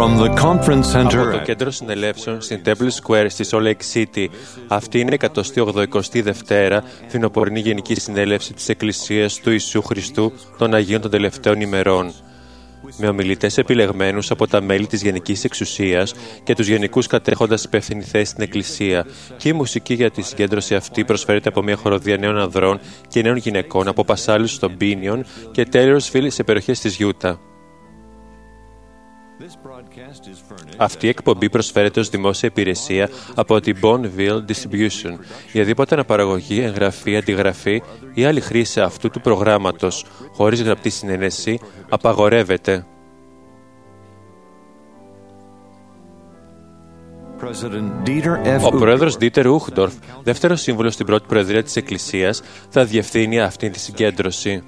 Από το κέντρο συνελεύσεων στην Temple Square στη Salt Lake City. Αυτή είναι η 182η φθινοπορεινή Γενική Συνέλευση της Εκκλησίας του Ιησού Χριστού των Αγίων των Τελευταίων ημερών. Με ομιλητές επιλεγμένους από τα μέλη της Γενικής Εξουσίας και τους γενικούς κατέχοντας υπεύθυνη θέση στην Εκκλησία. Και η μουσική για τη συγκέντρωση αυτή προσφέρεται από μια χοροδία νέων ανδρών και νέων γυναικών από πασάλους στο Μπίνιον και Taylorsville σε περιοχές της Γιούτα. Αυτή η εκπομπή προσφέρεται ως δημόσια υπηρεσία από την Bonneville Distribution. Η οδήποτε αναπαραγωγή, εγγραφή, αντιγραφή ή άλλη χρήση αυτού του προγράμματος χωρίς γραπτή συνένεση απαγορεύεται. Ο πρόεδρος Ντίτερ Ούχντορφ, δεύτερος σύμβουλος στην πρώτη προεδρία της Εκκλησίας, θα διευθύνει αυτή τη συγκέντρωση.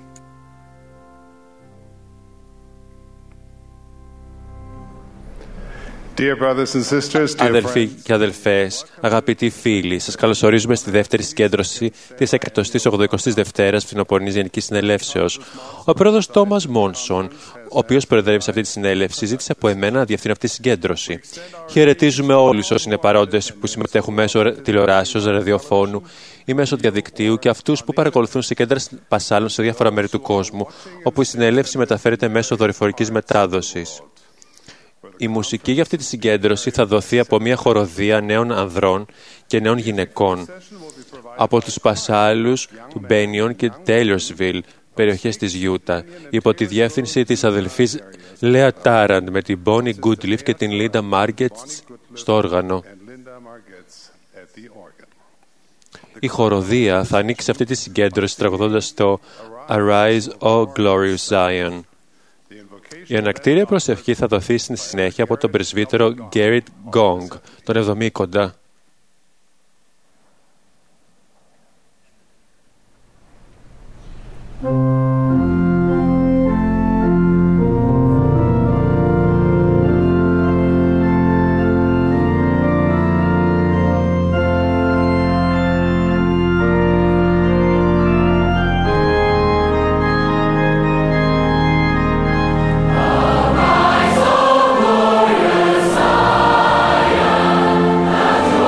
Αδελφοί και αδελφές, αγαπητοί φίλοι, σας καλωσορίζουμε στη δεύτερη συγκέντρωση της 182ης φθινοπορεινής Γενικής Συνελεύσεως. Ο πρόεδρος Τόμας Μόνσον, ο οποίος προεδρεύει σε αυτή τη συνέλευση, ζήτησε από εμένα να διευθύνω αυτή τη συγκέντρωση. Χαιρετίζουμε όλους όσοι είναι παρόντες που συμμετέχουν μέσω τηλεοράσεως, ραδιοφώνου ή μέσω διαδικτύου και αυτούς που παρακολουθούν σε κέντρα πασάλων σε διάφορα μέρη του κόσμου, όπου η συνέλευση μεταφέρεται μέσω δορυφορικής μετάδοσης. Η μουσική για αυτή τη συγκέντρωση θα δοθεί από μια χοροδία νέων ανδρών και νέων γυναικών από τους πασάλους του Μπένιον και Taylorsville, περιοχές της Γιούτα, υπό τη διεύθυνση της αδελφής Λέα Τάραντ με την Bonnie Goodleaf και την Λίντα Μάργκετς στο όργανο. Η χοροδία θα ανοίξει αυτή τη συγκέντρωση τραγουδώντας το Arise, O Glorious Zion. Η ανακτήρια προσευχή θα δοθεί στη συνέχεια από τον πρεσβύτερο Γκέριτ Γκόγκ, τον Εβδομήκοντα. Arise, O glorious Zion, as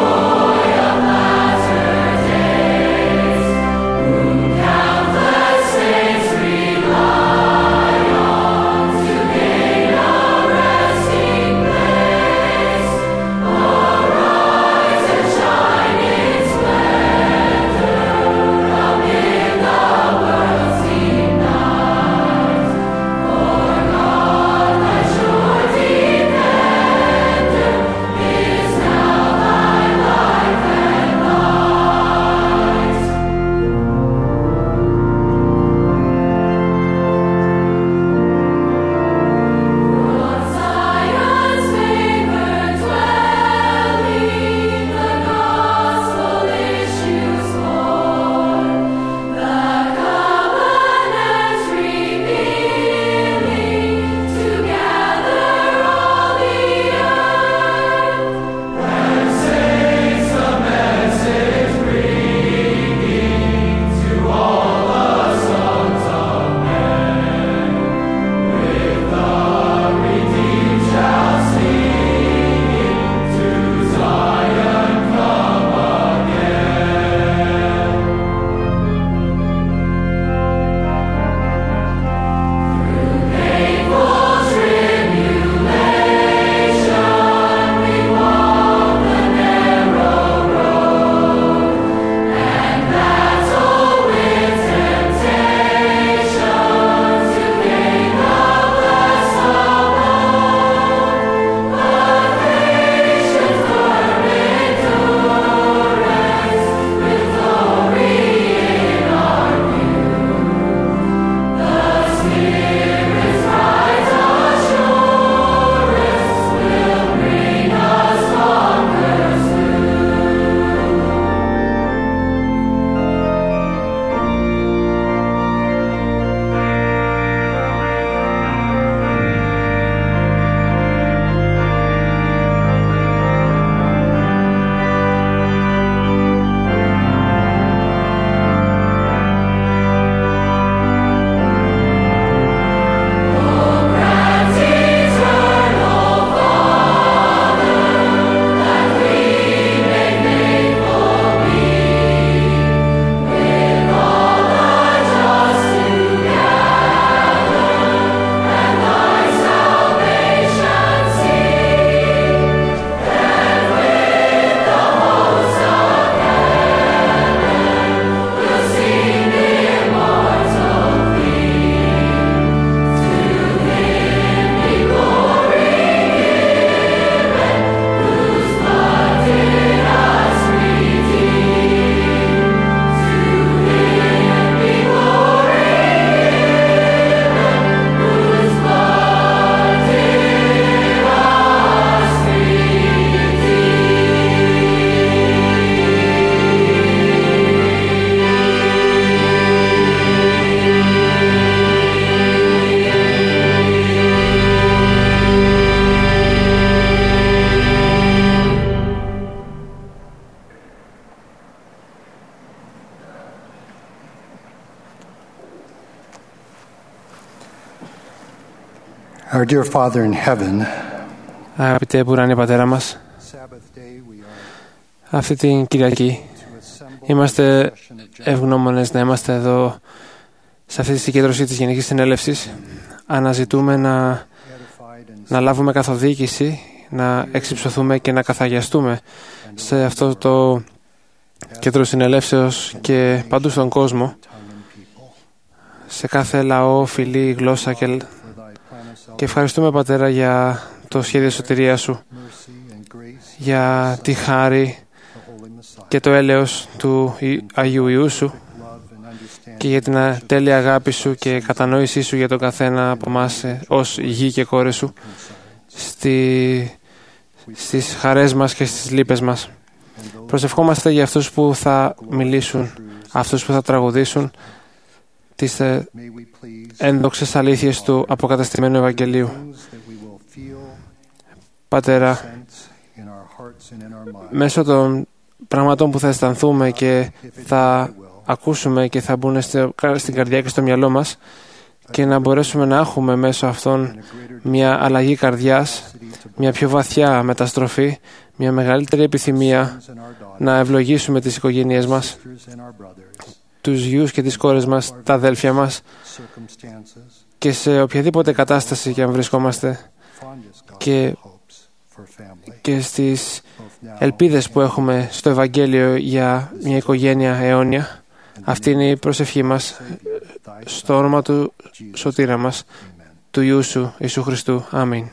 Our dear Father in heaven, Αγαπητέ που ουράνιε Πατέρα μας, αυτή την Κυριακή είμαστε ευγνώμονες να είμαστε εδώ σε αυτή τη συγκέντρωση της Γενικής Συνέλευσης. Αναζητούμε να λάβουμε καθοδήγηση, να εξυψωθούμε και να καθαγιαστούμε σε αυτό το κέντρο συνελεύσεως και παντού στον κόσμο, σε κάθε λαό, φυλή, γλώσσα και ευχαριστούμε, Πατέρα, για το σχέδιο σωτηρίας Σου, για τη χάρη και το έλεος του Αγίου Ιού Σου και για την τέλεια αγάπη Σου και κατανόησή Σου για τον καθένα από εμάς ως γη και κόρες Σου, στις χαρές μας και στις λύπες μας. Προσευχόμαστε για αυτούς που θα μιλήσουν, αυτούς που θα τραγουδήσουν τις ένδοξες αλήθειες του αποκαταστημένου Ευαγγελίου. Πατέρα, μέσω των πραγμάτων που θα αισθανθούμε και θα ακούσουμε και θα μπουν στην καρδιά και στο μυαλό μας, και να μπορέσουμε να έχουμε μέσω αυτών μια αλλαγή καρδιάς, μια πιο βαθιά μεταστροφή, μια μεγαλύτερη επιθυμία να ευλογήσουμε τις οικογένειές μας, τους γιους και τις κόρες μας, τα αδέλφια μας, και σε οποιαδήποτε κατάσταση και αν βρισκόμαστε, και στις ελπίδες που έχουμε στο Ευαγγέλιο για μια οικογένεια αιώνια. Αυτή είναι η προσευχή μας στο όνομα του Σωτήρα μας, του Υιού Σου, Ιησού Χριστού. Αμήν.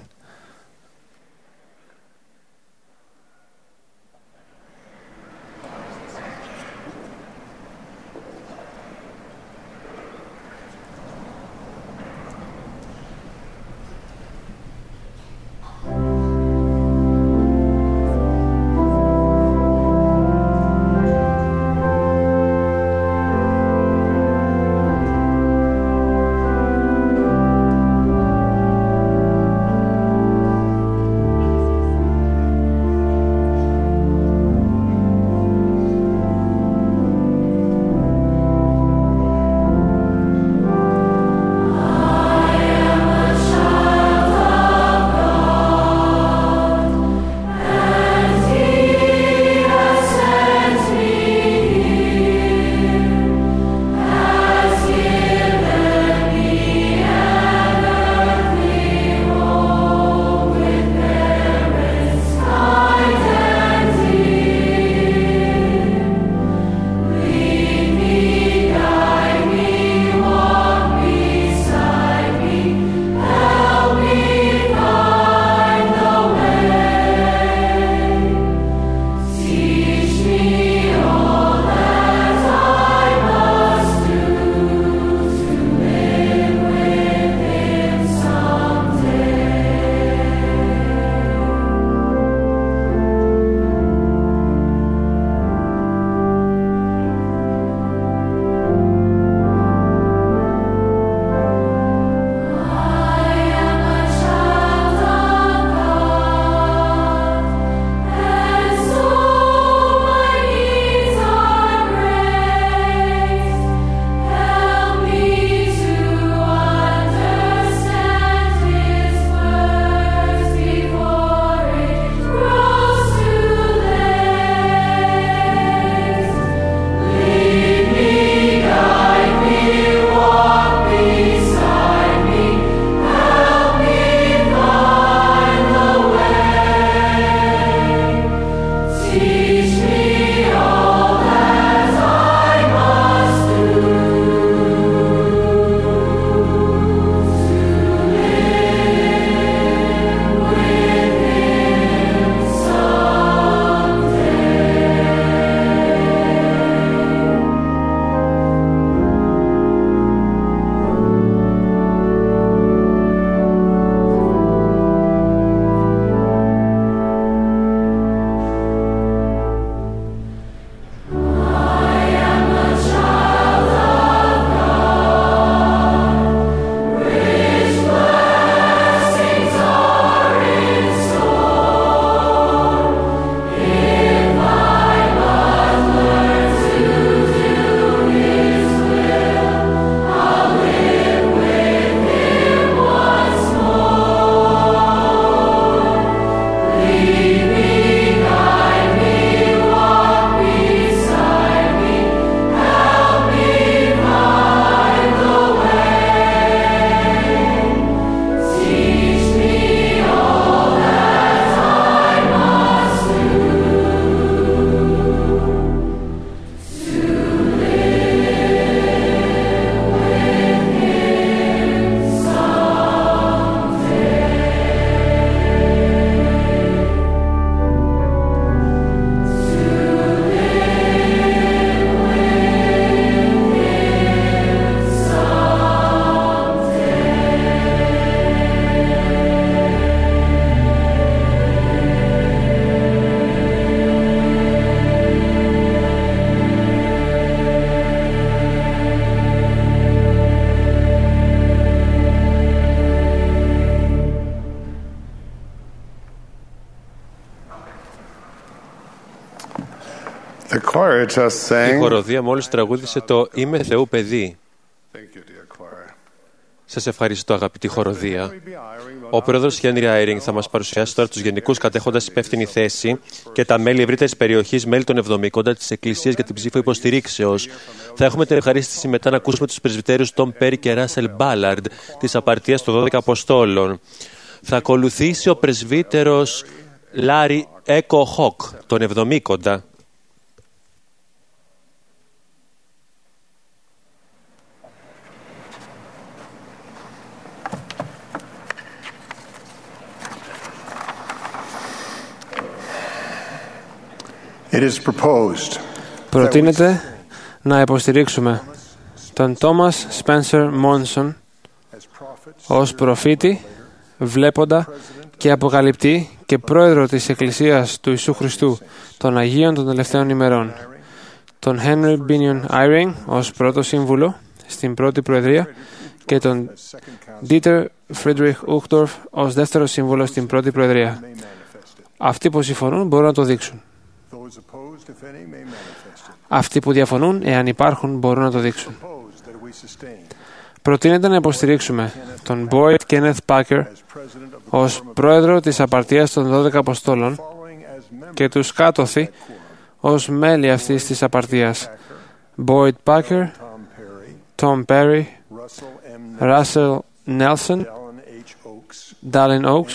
Η χοροδία μόλις τραγούδισε το «Είμαι Θεού παιδί». Σας ευχαριστώ, αγαπητή χοροδία. Ο πρόεδρος Χένρι Άιρινγκ θα μας παρουσιάσει τώρα τους γενικούς κατέχοντας υπεύθυνη θέση και τα μέλη ευρύτερης περιοχής, μέλη των 70 της Εκκλησίας για την ψήφο υποστηρίξεως. Θα έχουμε την ευχαρίστηση μετά να ακούσουμε τους πρεσβυτέρους Τόμ Πέρι και Ράσελ Μπάλαρντ της απαρτίας των 12 Αποστόλων. Θα ακολουθήσει ο πρεσβύτερος Λάρι Έκο Χοκ, των 70. Προτείνεται να υποστηρίξουμε τον Τόμας Σπένσερ Μόνσον ως προφήτη, βλέποντα και αποκαλυπτή και πρόεδρο της Εκκλησίας του Ιησού Χριστού των Αγίων των Τελευταίων ημερών, τον Henry Binion Eyring ως πρώτο σύμβουλο στην πρώτη Προεδρία και τον Dieter Friedrich Uchtdorf ως δεύτερο σύμβουλο στην πρώτη Προεδρία. Αυτοί που συμφωνούν μπορούν να το δείξουν. Αυτοί που διαφωνούν, εάν υπάρχουν, μπορούν να το δείξουν. Προτείνεται να υποστηρίξουμε τον Boyd Kenneth Packer ως πρόεδρο της απαρτίας των 12 Αποστόλων και τους κάτωθι ως μέλη αυτής της απαρτίας. Boyd Packer, Tom Perry, Russell Nelson, Dallin Oaks,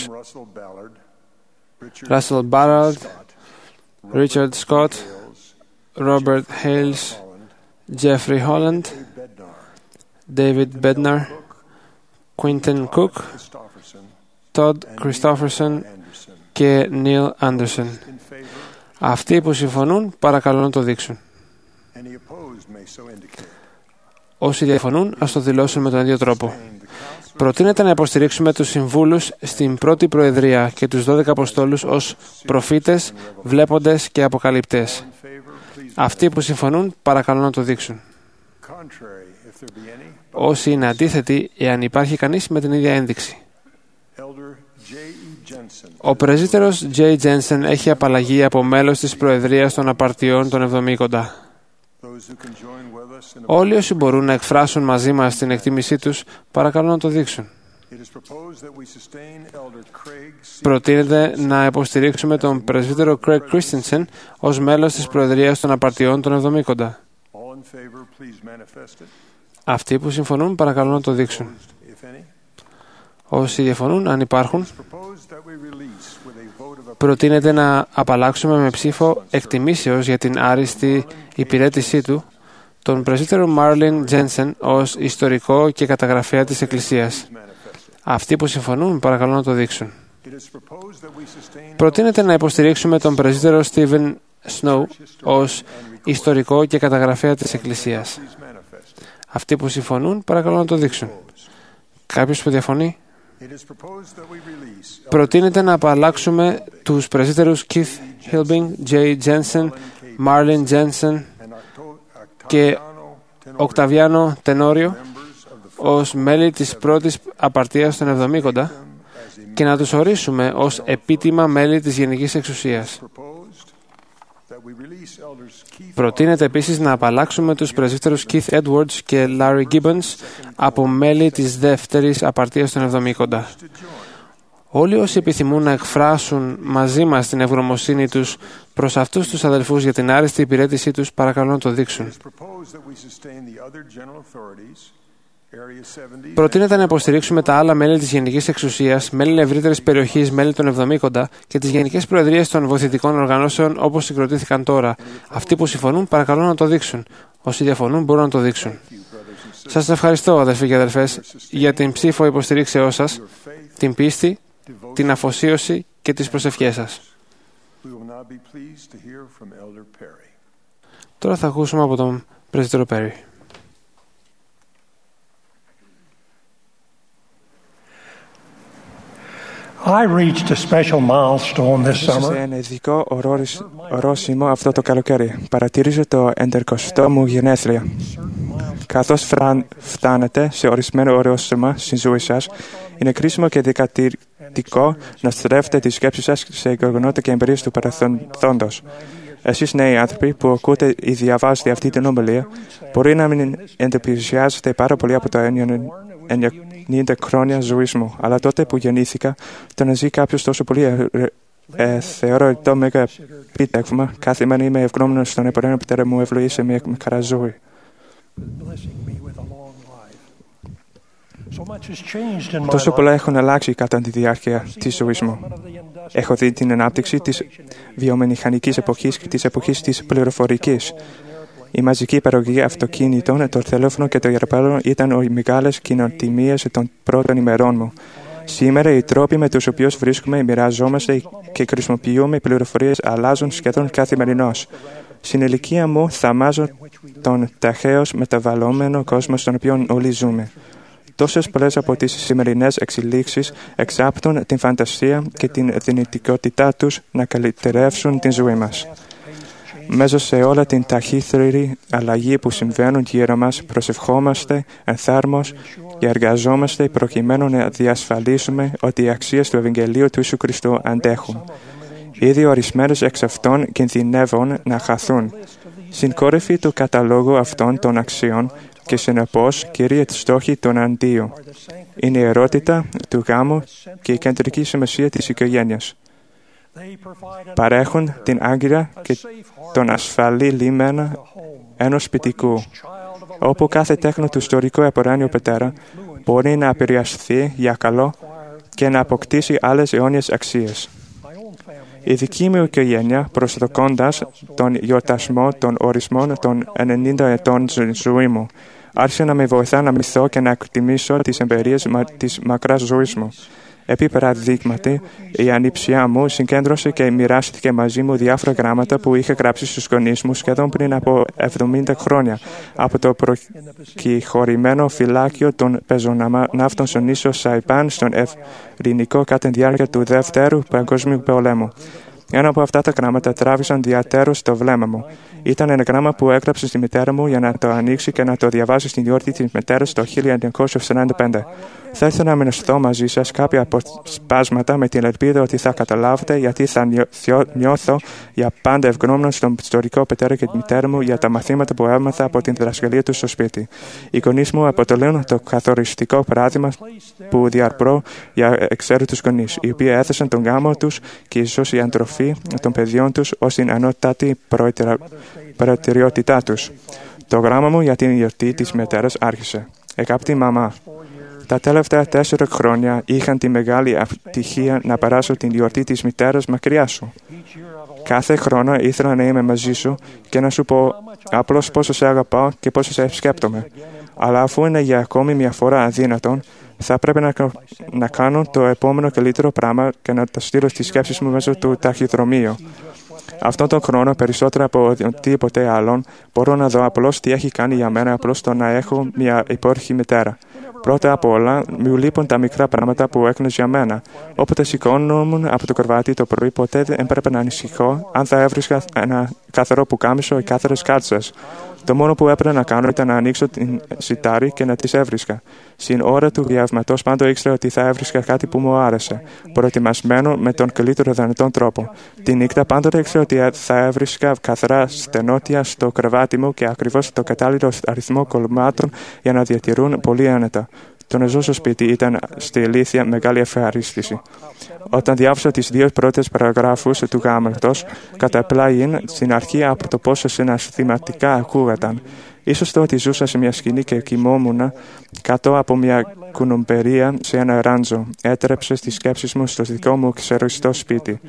Russell Ballard, Richard Scott, Robert Hales, Jeffrey Holland, David Bednar, Quinton Cook, Todd Christofferson και Neil Anderson. Αυτοί που συμφωνούν, παρακαλώ να το δείξουν. Όσοι διαφωνούν, ας το δηλώσουν με τον ίδιο τρόπο. Προτείνεται να υποστηρίξουμε τους συμβούλους στην πρώτη Προεδρία και τους 12 Αποστόλους ως προφήτες, βλέποντες και αποκαλυπτές. Αυτοί που συμφωνούν, παρακαλώ να το δείξουν. Όσοι είναι αντίθετοι, εάν υπάρχει κανείς με την ίδια ένδειξη. Ο πρεσβύτερος J. Jensen έχει απαλλαγεί από μέλος της Προεδρίας των Απαρτιών των 70. Όλοι όσοι μπορούν να εκφράσουν μαζί μας την εκτίμησή τους, παρακαλώ να το δείξουν. Προτείνεται να υποστηρίξουμε τον πρεσβύτερο Craig Christensen ως μέλος της Προεδρίας των Απαρτιών των 70. Αυτοί που συμφωνούν, παρακαλώ να το δείξουν. Όσοι διαφωνούν, αν υπάρχουν, προτείνεται να απαλλάξουμε με ψήφο εκτιμήσεως για την άριστη υπηρέτησή του τον πρεσβύτερο Marlin Jensen ως ιστορικό και καταγραφέα της Εκκλησίας. Αυτοί που συμφωνούν, παρακαλώ να το δείξουν. Προτείνεται να υποστηρίξουμε τον πρεσβύτερο Stephen Snow ως ιστορικό και καταγραφέα της Εκκλησίας. Αυτοί που συμφωνούν, παρακαλώ να το δείξουν. Κάποιος που διαφωνεί? Προτείνεται να απαλλάξουμε τους πρεσβύτερους Keith Hilbing, J. Jensen, Marlin Jensen και Οκταβιάνο Τενόριο ως μέλη της πρώτης απαρτίας των 70 και να τους ορίσουμε ως επίτιμα μέλη της Γενικής Εξουσίας. Προτείνεται επίσης να απαλλάξουμε τους πρεσβύτερους Keith Edwards και Larry Gibbons από μέλη της δεύτερης απαρτίας των 70. Όλοι όσοι επιθυμούν να εκφράσουν μαζί μας την ευγνωμοσύνη τους προς αυτούς τους αδελφούς για την άριστη υπηρέτησή τους, παρακαλώ να το δείξουν. Προτείνεται να υποστηρίξουμε τα άλλα μέλη της Γενικής Εξουσίας, μέλη ευρύτερης περιοχής, μέλη των 70 και τις Γενικές Προεδρίες των βοηθητικών οργανώσεων όπως συγκροτήθηκαν τώρα. Αυτοί που συμφωνούν, παρακαλώ να το δείξουν. Όσοι διαφωνούν, μπορούν να το δείξουν. Σας ευχαριστώ, αδελφοί και αδελφές, για την ψήφο υποστηρίξεώς σας, την πίστη, την αφοσίωση και τις προσευχές σας. Τώρα θα ακούσουμε από τον πρέσβυτερο Πέρι. Έφτασα ένα ειδικό ορόσημο αυτό το καλοκαίρι. Παρατηρίζω το 11ο μου γενέθλια. Καθώς φτάνετε σε ορισμένο ορόσημα στη ζωή σας, είναι κρίσιμο και δικατηρητικό να στρέφετε τις σκέψεις σας σε γεγονότα και εμπειρίες του παρελθόντος. Εσείς νέοι άνθρωποι που ακούτε ή διαβάζετε αυτή την ομιλία, μπορεί να μην εντυπωσιάζετε πάρα πολύ από τα 90 χρόνια ζωής μου, αλλά τότε που γεννήθηκα, το να ζει κάποιος τόσο πολύ θεωρώ το μέγα επίτευγμα. Κάθε μέρα είμαι ευγνώμονος στον επορρένο πατέρα μου ευλογήσε μια μακρά ζωή. Τόσο πολλά έχουν αλλάξει κατά τη διάρκεια της ζωής μου. Έχω δει την ανάπτυξη της βιομηχανικής εποχής και της εποχής της πληροφορικής. Η μαζική παραγωγή αυτοκίνητων, το τηλέφωνο και το γεραπέδο ήταν οι μεγάλες κοινοτιμίες των πρώτων ημερών μου. Σήμερα οι τρόποι με τους οποίους βρίσκουμε, μοιραζόμαστε και χρησιμοποιούμε πληροφορίες αλλάζουν σχεδόν καθημερινώς. Στην ηλικία μου θαυμάζω τον ταχαίως μεταβαλλόμενο κόσμο στον οποίο όλοι ζούμε. Τόσες πολλές από τις σημερινές εξελίξεις εξάπτουν την φαντασία και την δυνητικότητά τους να καλυτερεύσουν την ζωή μας. Μέσα σε όλα την ταχύτερη αλλαγή που συμβαίνουν γύρω μας, προσευχόμαστε ενθάρμως και εργαζόμαστε προκειμένου να διασφαλίσουμε ότι οι αξίες του Ευαγγελίου του Ιησού Χριστού αντέχουν. Ήδη ορισμένες εξ αυτών κινδυνεύουν να χαθούν. Στην κόρυφη του καταλόγου αυτών των αξιών και συνεπώς κυρία στόχη των αντίων είναι η ερώτητα του γάμου και η κεντρική σημασία της οικογένειας. Παρέχουν την άγκυρα και τον ασφαλή λίμενα ενός σπιτικού, όπου κάθε τέχνο του ιστορικού επορράνιου πατέρα μπορεί να επηρεαστεί για καλό και να αποκτήσει άλλες αιώνιες αξίες. Η δική μου οικογένεια, προσδοκώντας τον γιορτασμό των ορισμών των 90 ετών ζωή μου, άρχισε να με βοηθά να μυθώ και να εκτιμήσω τις εμπειρίες της μακράς ζωής μου. Επί παραδείγματι, η ανιψιά μου συγκέντρωσε και μοιράστηκε μαζί μου διάφορα γράμματα που είχε γράψει στους γονείς μου σχεδόν πριν από 70 χρόνια από το προκειχωρημένο φυλάκιο των πεζοναύτων στον νήσο Σαϊπάν στον Ειρηνικό κατά τη διάρκεια του Δεύτερου Παγκόσμιου Πολέμου. Ένα από αυτά τα γράμματα τράβησαν ιδιαίτερως το βλέμμα μου. Ήταν ένα γράμμα που έγραψε στη μητέρα μου για να το ανοίξει και να το διαβάσει στην γιορτή της μητέρας το 1945. Θα ήθελα να μοιραστώ μαζί σας κάποια αποσπάσματα με την ελπίδα ότι θα καταλάβετε γιατί θα νιώθω για πάντα ευγνώμονος στον ιστορικό πατέρα και τη μητέρα μου για τα μαθήματα που έμαθα από την διδασκαλία του στο σπίτι. Οι γονείς μου αποτελούν το καθοριστικό παράδειγμα που διαρπρώ για εξαίρετους γονείς, οι οποίοι έθεσαν τον γάμο τους και ίσως η αντροφή των παιδιών τους ως την ανώτατη προτεραιότητά τους. Το γράμμα μου για την γιορτή της μητέρας άρχισε. Αγαπητή μαμά, τα τελευταία 4 χρόνια είχαν τη μεγάλη ευτυχία να περάσω την γιορτή της μητέρας μακριά σου. Κάθε χρόνο ήθελα να είμαι μαζί σου και να σου πω απλώς πόσο σε αγαπάω και πόσο σε σκέπτομαι. Αλλά αφού είναι για ακόμη μια φορά αδύνατον, θα πρέπει να κάνω το επόμενο καλύτερο πράγμα και να τα στείλω στις σκέψεις μου μέσω του ταχυδρομείου. Αυτόν τον χρόνο, περισσότερο από οτιδήποτε άλλον, μπορώ να δω απλώς τι έχει κάνει για μένα απλώς το να έχω μια υπέροχη μητέρα. Πρώτα απ' όλα, μου λείπουν τα μικρά πράγματα που έκανες για μένα. Όποτε σηκώνομαι από το κρεβάτι το πρωί, ποτέ δεν έπρεπε να ανησυχώ αν θα έβρισκα ένα καθαρό πουκάμισο ή καθαρές κάλτσες. Το μόνο που έπρεπε να κάνω ήταν να ανοίξω την σιτάρι και να τις έβρισκα. Στην ώρα του διαβήματος πάντα ήξερα ότι θα έβρισκα κάτι που μου άρεσε, προετοιμασμένο με τον καλύτερο δυνατόν τρόπο. Τη νύχτα πάντοτε ήξερα ότι θα έβρισκα καθαρά στενότια στο κρεβάτι μου και ακριβώς το κατάλληλο αριθμό κομμάτων για να διατηρούν πολύ άνετα. Το να ζω στο σπίτι ήταν στη αλήθεια μεγάλη ευχαρίστηση. Όταν διάβασα τις 2 πρώτες παραγράφους του γράμματος, καταπλάγιν στην αρχή από το πόσο συναισθηματικά ακούγονταν. Ίσως το ότι ζούσα σε μια σκηνή και κοιμόμουν κάτω από μια κουνομπερία σε ένα ράντζο έτρεψε τις σκέψεις μου στο δικό μου ξεχωριστό σπίτι.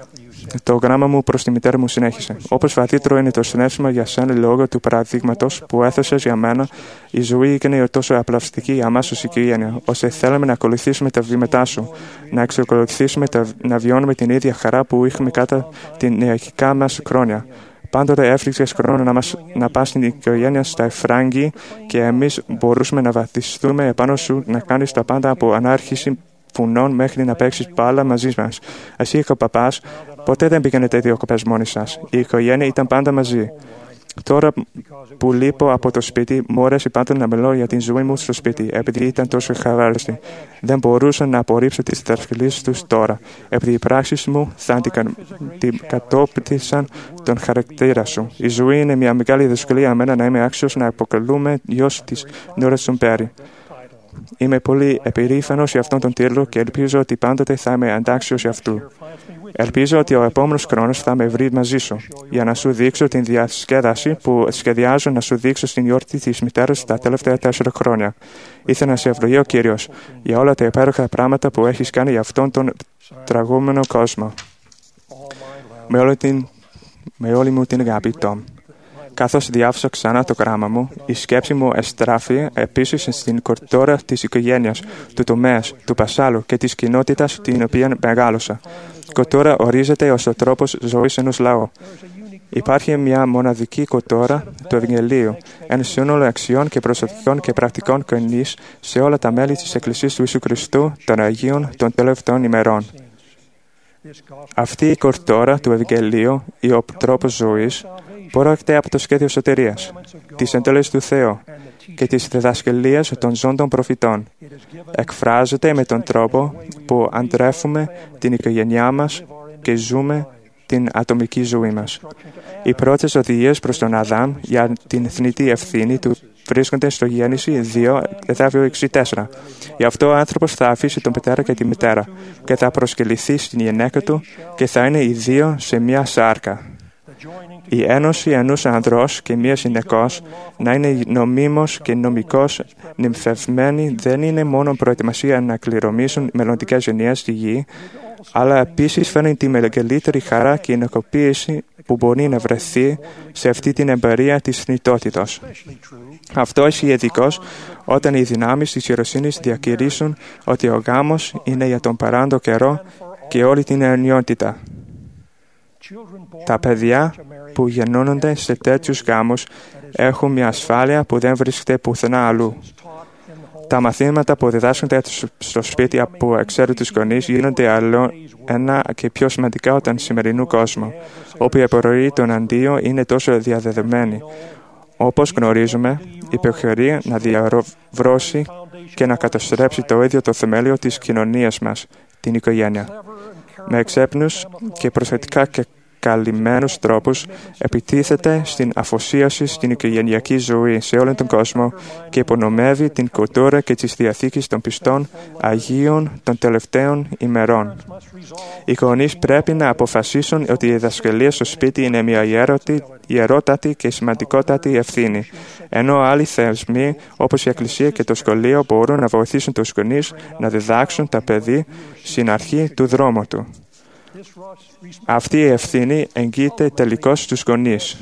Το γράμμα μου προς τη μητέρα μου συνέχισε. Όπως βαθύτερο είναι το συνέστημα για σένα λόγω του παραδείγματος που έθεσες για μένα, η ζωή είναι τόσο απλαστική για εμάς ως οικογένεια, ώστε θέλαμε να ακολουθήσουμε τα βήματά σου, να εξακολουθήσουμε να βιώνουμε την ίδια χαρά που είχαμε κατά την νεαρχικά μας χρόνια. Πάντοτε έφτιαξες χρόνο να πας στην οικογένεια στα Φράγκη και εμείς μπορούσαμε να βαθιστούμε επάνω σου να κάνεις τα πάντα από ανάρχηση βουνών μέχρι να παίξεις μπάλα μαζί μας. Εσύ και ο παπάς ποτέ δεν πήγαινετε διακοπές μόνοι σας. Η οικογένεια ήταν πάντα μαζί. Τώρα που λείπω από το σπίτι, μου αρέσει πάντα να μιλώ για την ζωή μου στο σπίτι, επειδή ήταν τόσο ευχάριστη. Δεν μπορούσα να απορρίψω τις διδασκαλίες τους τώρα, επειδή οι πράξεις μου θα αντικατόπτρισαν τον χαρακτήρα σου. Η ζωή είναι μια μεγάλη δυσκολία για μένα να είμαι άξιος να αποκαλούμε γιος της Νούρα Σουμπέρι. Είμαι πολύ επερήφανος για αυτόν τον τίτλο και ελπίζω ότι πάντοτε θα είμαι αντάξιος για αυτού. Ελπίζω ότι ο επόμενος χρόνος θα με βρει μαζί σου, για να σου δείξω την διασκέδαση που σχεδιάζω να σου δείξω στην γιορτή της μητέρας τα τελευταία 4 χρόνια. Ήθελα να σε ευλογεί ο Κύριος για όλα τα υπέροχα πράγματα που έχεις κάνει για αυτόν τον τραγούμενο κόσμο. Με όλη μου την αγάπη, Τόμ. Καθώς διάβασα ξανά το γράμμα μου, η σκέψη μου εστράφη επίσης στην κουλτούρα της οικογένειας, του τομέα, του πασάλου και της κοινότητας στην οποία μεγάλωσα. Η κουλτούρα ορίζεται ως ο τρόπος ζωής ενός λαού. Υπάρχει μια μοναδική κουλτούρα του Ευαγγελίου, ένα σύνολο αξιών και προσωπικών και πρακτικών κανείς σε όλα τα μέλη της Εκκλησίας του Ιησού Χριστού των Αγίων των τελευταίων ημερών. Αυτή η κουλτούρα του Ευαγγελίου ή ο τρόπος ζωής πρόκειται από το σχέδιο σωτηρίας, τις εντολές του Θεού και τις διδασκαλίες των ζώντων προφητών. Εκφράζεται με τον τρόπο που αντρέφουμε την οικογένειά μας και ζούμε την ατομική ζωή μας. Οι πρώτες οδηγίες προς τον Αδάμ για την θνητή ευθύνη του βρίσκονται στο Γέννηση 2, εδάφιο 64. Γι' αυτό ο άνθρωπος θα αφήσει τον πατέρα και τη μητέρα και θα προσκεληθεί στην γυναίκα του και θα είναι οι δύο σε μια σάρκα. Η ένωση ενός ανδρός και μιας γυναικός να είναι νομίμως και νομικώς νυμφευμένη δεν είναι μόνο προετοιμασία να κληρονομήσουν μελλοντικές γενιές στη γη, αλλά επίσης φέρνει τη μεγαλύτερη χαρά και ενοχοποίηση που μπορεί να βρεθεί σε αυτή την εμπειρία της θνητότητας. Αυτό ισχύει ειδικώς όταν οι δυνάμεις της ιεροσύνης διακηρύσουν ότι ο γάμος είναι για τον παράντο καιρό και όλη την αιωνιότητα. Τα παιδιά που γεννώνονται σε τέτοιους γάμους έχουν μια ασφάλεια που δεν βρίσκεται πουθενά αλλού. Τα μαθήματα που διδάσκονται στο σπίτι από εξαίρετους γονείς γίνονται άλλο ένα και πιο σημαντικά όταν σημερινού κόσμου, όπου η επιρροή των αντίων είναι τόσο διαδεδομένη. Όπως γνωρίζουμε, υπερχωρεί να διαβρώσει και να καταστρέψει το ίδιο το θεμέλιο της κοινωνίας μας, την οικογένεια. Με εξέπνους και προσεκτικά και καλυμμένους τρόπους επιτίθεται στην αφοσίωση στην οικογενειακή ζωή σε όλον τον κόσμο και υπονομεύει την κουλτούρα και τις διαθήκες των πιστών Αγίων των τελευταίων ημερών. Οι γονείς πρέπει να αποφασίσουν ότι η διδασκαλία στο σπίτι είναι μια ιερότατη και σημαντικότατη ευθύνη, ενώ άλλοι θεσμοί όπως η Εκκλησία και το σχολείο μπορούν να βοηθήσουν τους γονείς να διδάξουν τα παιδί στην αρχή του δρόμου του. Αυτή η ευθύνη εγγύεται τελικώς στους γονείς.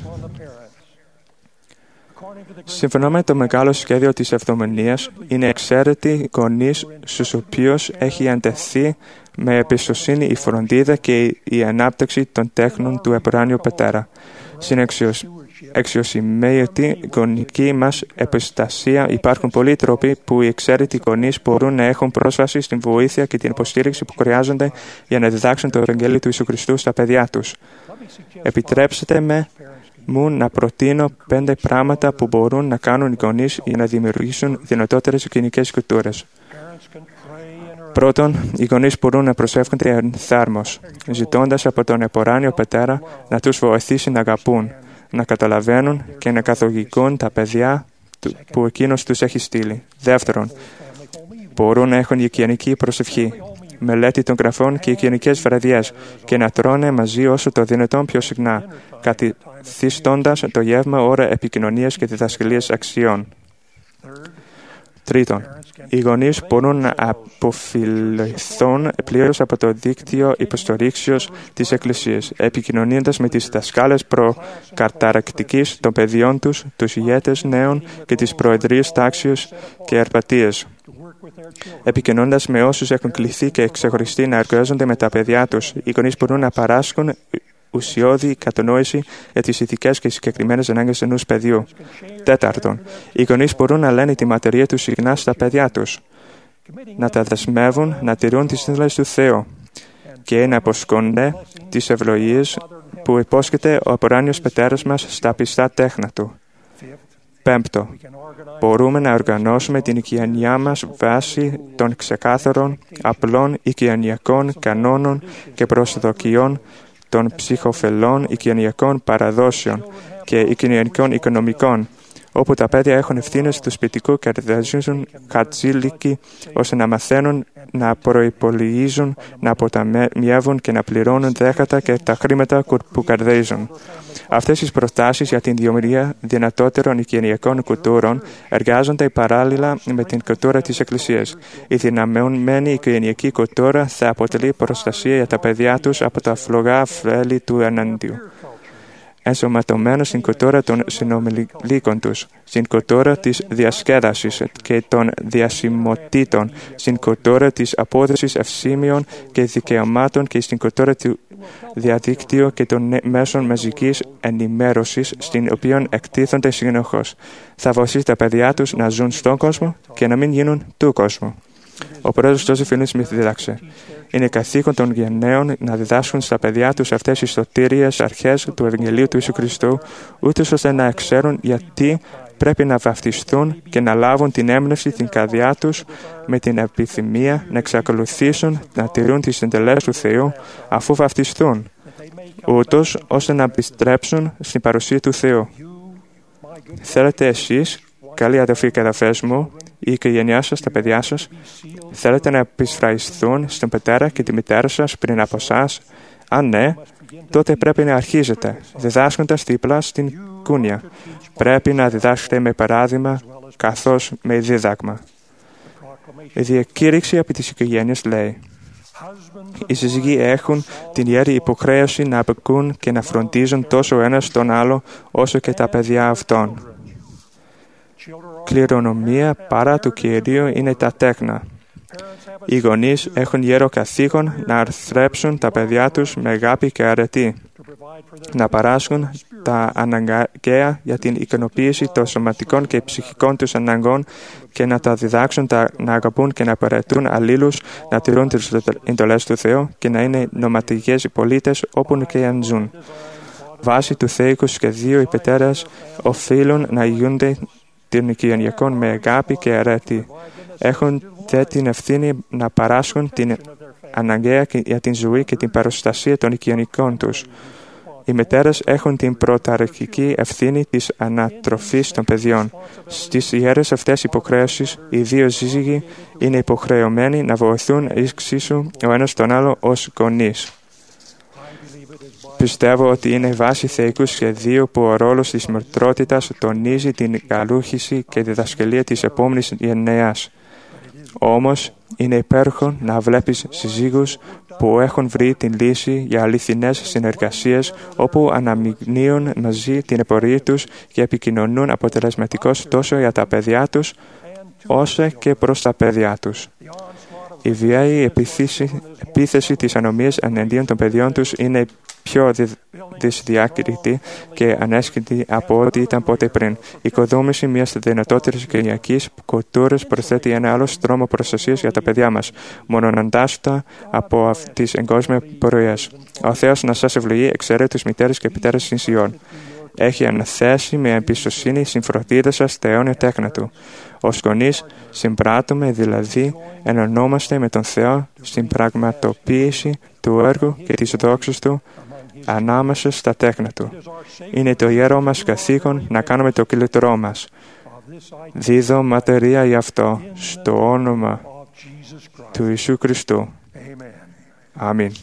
Σύμφωνα με το μεγάλο σχέδιο της εβδομηνίας, είναι εξαίρετοι γονείς στους οποίους έχει αντεθεί με εμπιστοσύνη η φροντίδα και η ανάπτυξη των τέχνων του επουράνιου πατέρα. Στην αξιοσημείωτη γονική μας επιστασία υπάρχουν πολλοί τρόποι που οι εξαίρετοι γονείς μπορούν να έχουν πρόσβαση στην βοήθεια και την υποστήριξη που χρειάζονται για να διδάξουν το Ευαγγέλιο του Ιησού Χριστού στα παιδιά τους. Επιτρέψτε μου να προτείνω 5 πράγματα που μπορούν να κάνουν οι γονείς για να δημιουργήσουν δυνατότερες κοινωνικές κουλτούρες. Πρώτον, οι γονείς μπορούν να προσεύχονται ενθάρμως, ζητώντας από τον επουράνιο πατέρα να τους βοηθήσει να αγαπούν, να καταλαβαίνουν και να καθοδηγούν τα παιδιά που εκείνος τους έχει στείλει. Δεύτερον, μπορούν να έχουν οικιακή προσευχή, μελέτη των γραφών και οικιακές βραδιές και να τρώνε μαζί όσο το δυνατόν πιο συχνά, καθιστώντας το γεύμα ώρα επικοινωνίας και διδασκαλίας αξιών. Τρίτον, οι γονείς μπορούν να αποφεληθούν πλήρως από το δίκτυο υποστηρίξεως της Εκκλησίας, επικοινωνώντας με τις δασκάλες προκαταρκτικής των παιδιών τους, τους ηγέτες νέων και τις προεδρίες τάξεως και ερπατείες. Επικοινωνώντας με όσους έχουν κληθεί και ξεχωριστεί να εργάζονται με τα παιδιά τους, οι γονείς μπορούν να παράσχουν ουσιώδη κατανόηση για τις ηθικές και συγκεκριμένες ανάγκες ενός παιδιού. Τέταρτον, οι γονείς μπορούν να λένε τη ματαιρία τους συχνά στα παιδιά τους, να τα δεσμεύουν να τηρούν τις σύνταγες του Θεού και να αποσκόνται τις ευλογίες που υπόσχεται ο αποράνιος πατέρας μας στα πιστά τέχνα του. 5. Μπορούμε να οργανώσουμε την οικογένειά μας βάσει των ξεκάθαρων, απλών οικογενειακών κανόνων και προσδοκιών, των ψυχοφελών οικογενειακών παραδόσεων και οικογενειακών οικονομικών, όπου τα παιδιά έχουν ευθύνες του σπιτικού και κερδίζουν κατζήλικοι ώστε να μαθαίνουν να προϋπολογίζουν, να αποταμιεύουν και να πληρώνουν δέκατα και τα χρήματα που κερδίζουν. Αυτές οι προτάσεις για την δημιουργία δυνατότερων οικογενειακών κουλτούρων εργάζονται παράλληλα με την κουλτούρα της Εκκλησίας. Η δυναμωμένη οικογενειακή κουλτούρα θα αποτελεί προστασία για τα παιδιά τους από τα φλογά φέλη του εναντίου. Ενσωματωμένο στην κουλτούρα των συνομιλίκων τους, στην κουλτούρα της διασκέδασης και των διασημοτήτων, στην κουλτούρα της απόδοσης ευσύμιων και δικαιωμάτων και στην κουλτούρα του διαδίκτυου και των μέσων μαζικής ενημέρωσης, στην οποία εκτίθονται συνεχώς. Θα βοηθήσει τα παιδιά τους να ζουν στον κόσμο και να μην γίνουν του κόσμου. Ο πρόεδρος Τζόσεφ Φίνι Σμιθ δίδαξε: είναι καθήκον των γενναίων να διδάσκουν στα παιδιά τους αυτές οι σωτήριες αρχές του Ευαγγελίου του Ιησού Χριστού, ούτως ώστε να ξέρουν γιατί πρέπει να βαφτιστούν και να λάβουν την έμπνευση στην καρδιά τους με την επιθυμία να εξακολουθήσουν να τηρούν τις εντελές του Θεού αφού βαφτιστούν, ούτως ώστε να επιστρέψουν στην παρουσία του Θεού. Θέλετε εσείς, καλοί αδελφοί και αδελφές μου, η οικογένειά σας, τα παιδιά σας, θέλετε να επισφραϊστούν στον πατέρα και τη μητέρα σας πριν από εσάς? Αν ναι, τότε πρέπει να αρχίζετε διδάσκοντας δίπλα στην κούνια. Πρέπει να διδάσκετε με παράδειγμα καθώς με δίδαγμα. Η διακήρυξη από τις οικογένειες λέει: οι σύζυγοι έχουν την ιερή υποχρέωση να απαικούν και να φροντίζουν τόσο ο ένας τον άλλο όσο και τα παιδιά αυτών. Κληρονομία παρά του Κυρίου είναι τα τέκνα. Οι γονείς έχουν ιερό καθήκον να αρθρέψουν τα παιδιά τους με αγάπη και αρετή, να παράσχουν τα αναγκαία για την ικανοποίηση των σωματικών και ψυχικών τους αναγκών και να τα διδάξουν να αγαπούν και να παρετούν αλλήλους, να τηρούν τις εντολές του Θεού και να είναι νοματικές πολίτες όπου και αν ζουν. Βάσει του θεϊκού σχεδίου, οι πατέρες οφείλουν να ηγούνται των οικογενειακών με αγάπη και αρέτη. Έχουν την ευθύνη να παράσχουν την αναγκαία για την ζωή και την προστασία των οικογενειακών τους. Οι μητέρες έχουν την πρωταρχική ευθύνη της ανατροφής των παιδιών. Στις ιερές αυτές υποχρέωσεις, οι δύο σύζυγοι είναι υποχρεωμένοι να βοηθούν εξίσου ο ένας τον άλλο ως γονείς. Πιστεύω ότι είναι βάση θεϊκού σχεδίου που ο ρόλος της μητρότητας τονίζει την καλούχηση και διδασκαλία της επόμενης γενναίας. Όμως, είναι υπέροχο να βλέπεις συζύγους που έχουν βρει την λύση για αληθινές συνεργασίες, όπου αναμειγνύουν μαζί την πορεία τους και επικοινωνούν αποτελεσματικώς τόσο για τα παιδιά τους, όσο και προς τα παιδιά τους. Η βίαιη επίθεση της ανομίας εναντίον των παιδιών τους είναι πιο δυσδιάκριτη και ανέσχυτη από ό,τι ήταν ποτέ πριν. Η οικοδόμηση μιας δυνατότερης οικογενειακής κουλτούρας προσθέτει ένα άλλο δρόμο προστασίας για τα παιδιά μας, μονοναντάστα από τις εγκόσμιες πορείες. Ο Θεός να σας ευλογεί, εξαιρέτους μητέρες και πατέρες συνσιών. Έχει αναθέσει με εμπιστοσύνη στην φροντίδα σας τα αιώνια τέκνα Του. Ως γονείς συμπράττουμε, δηλαδή ενωνόμαστε με τον Θεό στην πραγματοποίηση του έργου και της δόξης Του ανάμεσα στα τέκνα Του. Είναι το ιερό μας καθήκον να κάνουμε το καλύτερό μας. Δίδω ματερία γι' αυτό στο όνομα του Ιησού Χριστού. Αμήν.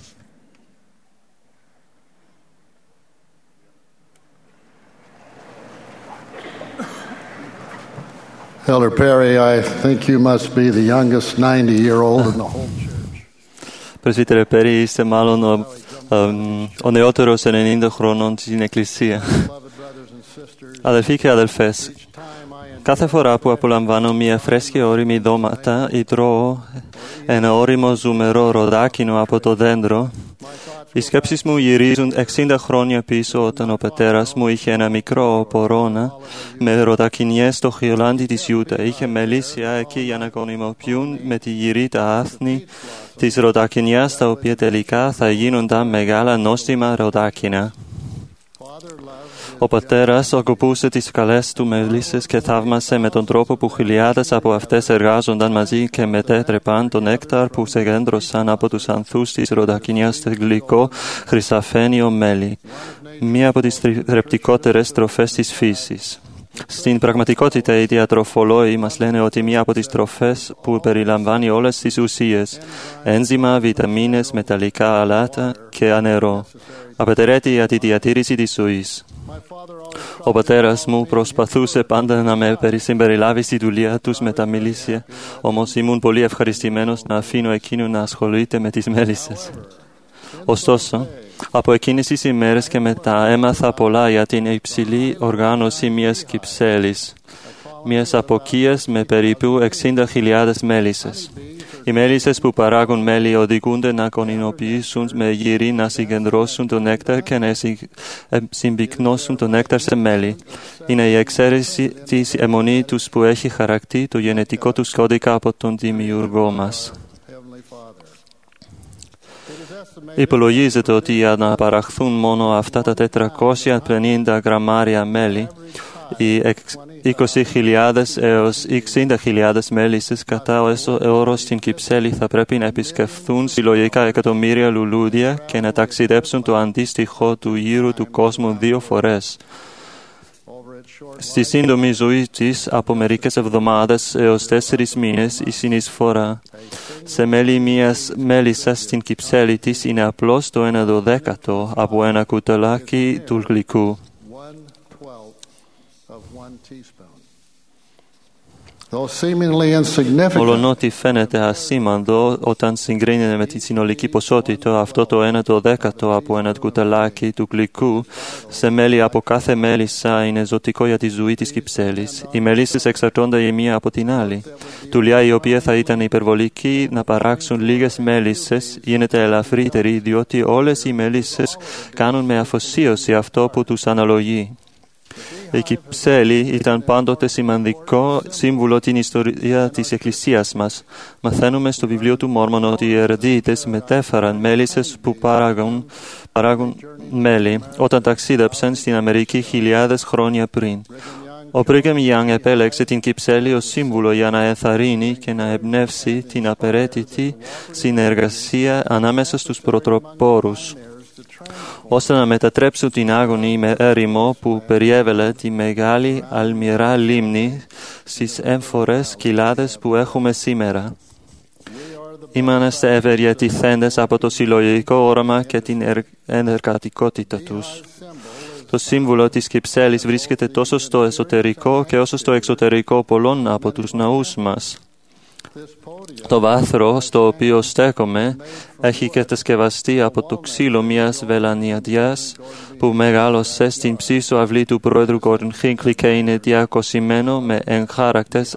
Elder Perry, I think you must be the youngest 90-year-old in the whole church. Πρεσβύτερε Πέρι, είστε μάλλον ο νεότερος 90 χρονών στην Εκκλησία. Αδελφοί και αδελφές, κάθε φορά που απολαμβάνω μια φρέσκη ώριμη ντόματα ή τρώω ένα ώριμο ζουμερό ροδάκινο από το δέντρο, Οι σκέψεις μου γυρίζουν 60 χρόνια πίσω όταν ο πατέρας μου είχε ένα μικρό πορώνα με ροδακινιές στο χιολάντι της Ιούτα. Είχε μελίσια εκεί για να γονιμοποιούν με τη γυρί τα άθνη της ροδακινιάς, τα οποία τελικά θα γίνονταν μεγάλα νόστιμα ροδάκινα. Ο πατέρας ακουμπούσε τις καλές του μελισσες και θαύμασε με τον τρόπο που χιλιάδες από αυτές εργάζονταν μαζί και μετέτρεπαν τον νέκταρ που συγκέντρωσαν από τους ανθούς της ροδακινιάς στο γλυκό χρυσαφένιο μέλι, μία από τις θρεπτικότερες τροφές της φύσης. Στην πραγματικότητα, οι διατροφολόγοι μας λένε ότι μία από τις τροφές που περιλαμβάνει όλες τις ουσίες, ένζημα, βιταμίνες, μεταλλικά αλάτα και νερό, απαιτείται για τη διατήρηση της ζωής. Ο πατέρας μου προσπαθούσε πάντα να με συμπεριλάβει στη δουλειά τους με τα μελίσια, όμως ήμουν πολύ ευχαριστημένος να αφήνω εκείνο να ασχολείται με τις μέλισσες. Ωστόσο, από εκείνες τις ημέρες και μετά έμαθα πολλά για την υψηλή οργάνωση μιας κυψέλης, μιας αποικίας με περίπου 60.000 μέλισσες. Οι μέλισσες που παράγουν μέλι οδηγούνται να κονινοποιήσουν με γύρι, να συγκεντρώσουν τον νέκταρ και να συμπυκνώσουν τον νέκταρ σε μέλι. Είναι η εξαίρεση της αιμονή τους που έχει χαρακτεί το γενετικό τους κώδικα από τον Δημιουργό μας. Υπολογίζεται ότι για να παραχθούν μόνο αυτά τα 450 γραμμάρια μέλι, οι 20.000 έως 60.000 μέλισσες κατά όρο στην Κυψέλη θα πρέπει να επισκεφθούν συλλογικά εκατομμύρια λουλούδια και να ταξιδέψουν το αντίστοιχο του γύρου του κόσμου 2 φορές. Στη σύντομη ζωή της, από μερικές εβδομάδες έως 4 μήνες, η συνεισφορά σε μέλι μιας μέλισσας στην Κυψέλη της είναι απλώς το 1/12 από ένα κουταλάκι του γλυκού. Μολονότι φαίνεται ασήμαντο όταν συγκρίνεται με τη συνολική ποσότητα, αυτό το 1/10 από ένα κουταλάκι του γλυκού σε μέλι από κάθε μέλισσα είναι ζωτικό για τη ζωή της Κυψέλης. Οι μελισσες εξαρτώνται η μία από την άλλη. Δουλειά η οποία θα ήταν υπερβολική να παράξουν λίγες μέλισσες γίνεται ελαφρύτερη, διότι όλες οι μέλισσες κάνουν με αφοσίωση αυτό που τους αναλογεί. Η Κυψέλη ήταν πάντοτε σημαντικό σύμβουλο στην ιστορία της Εκκλησίας μας. Μαθαίνουμε στο βιβλίο του Μόρμον ότι οι ερεδίτες μετέφεραν μέλισσες που παράγουν μέλι όταν ταξίδεψαν στην Αμερική χιλιάδες χρόνια πριν. Ο Brigham Young επέλεξε την Κυψέλη ως σύμβουλο για να ενθαρρύνει και να εμπνεύσει την απαραίτητη συνεργασία ανάμεσα στους πρωτοπόρους, ώστε να μετατρέψουν την άγονη με έρημο που περιέβελε τη μεγάλη αλμυρά λίμνη στις έμφορες κοιλάδες που έχουμε σήμερα. Είμαστε ευεργετηθέντες από το συλλογικό όραμα και την ενεργατικότητα τους. Το σύμβολο της Κυψέλης βρίσκεται τόσο στο εσωτερικό και όσο στο εξωτερικό πολλών από τους ναούς μας. Το βάθρο στο οποίο στέκομαι έχει κατασκευαστεί από το ξύλο μιας βελανιαδιάς που μεγάλωσε στην ψήσο αυλή του πρόεδρου Gordon Hinckley και είναι διακοσημένο με εγχάρακτες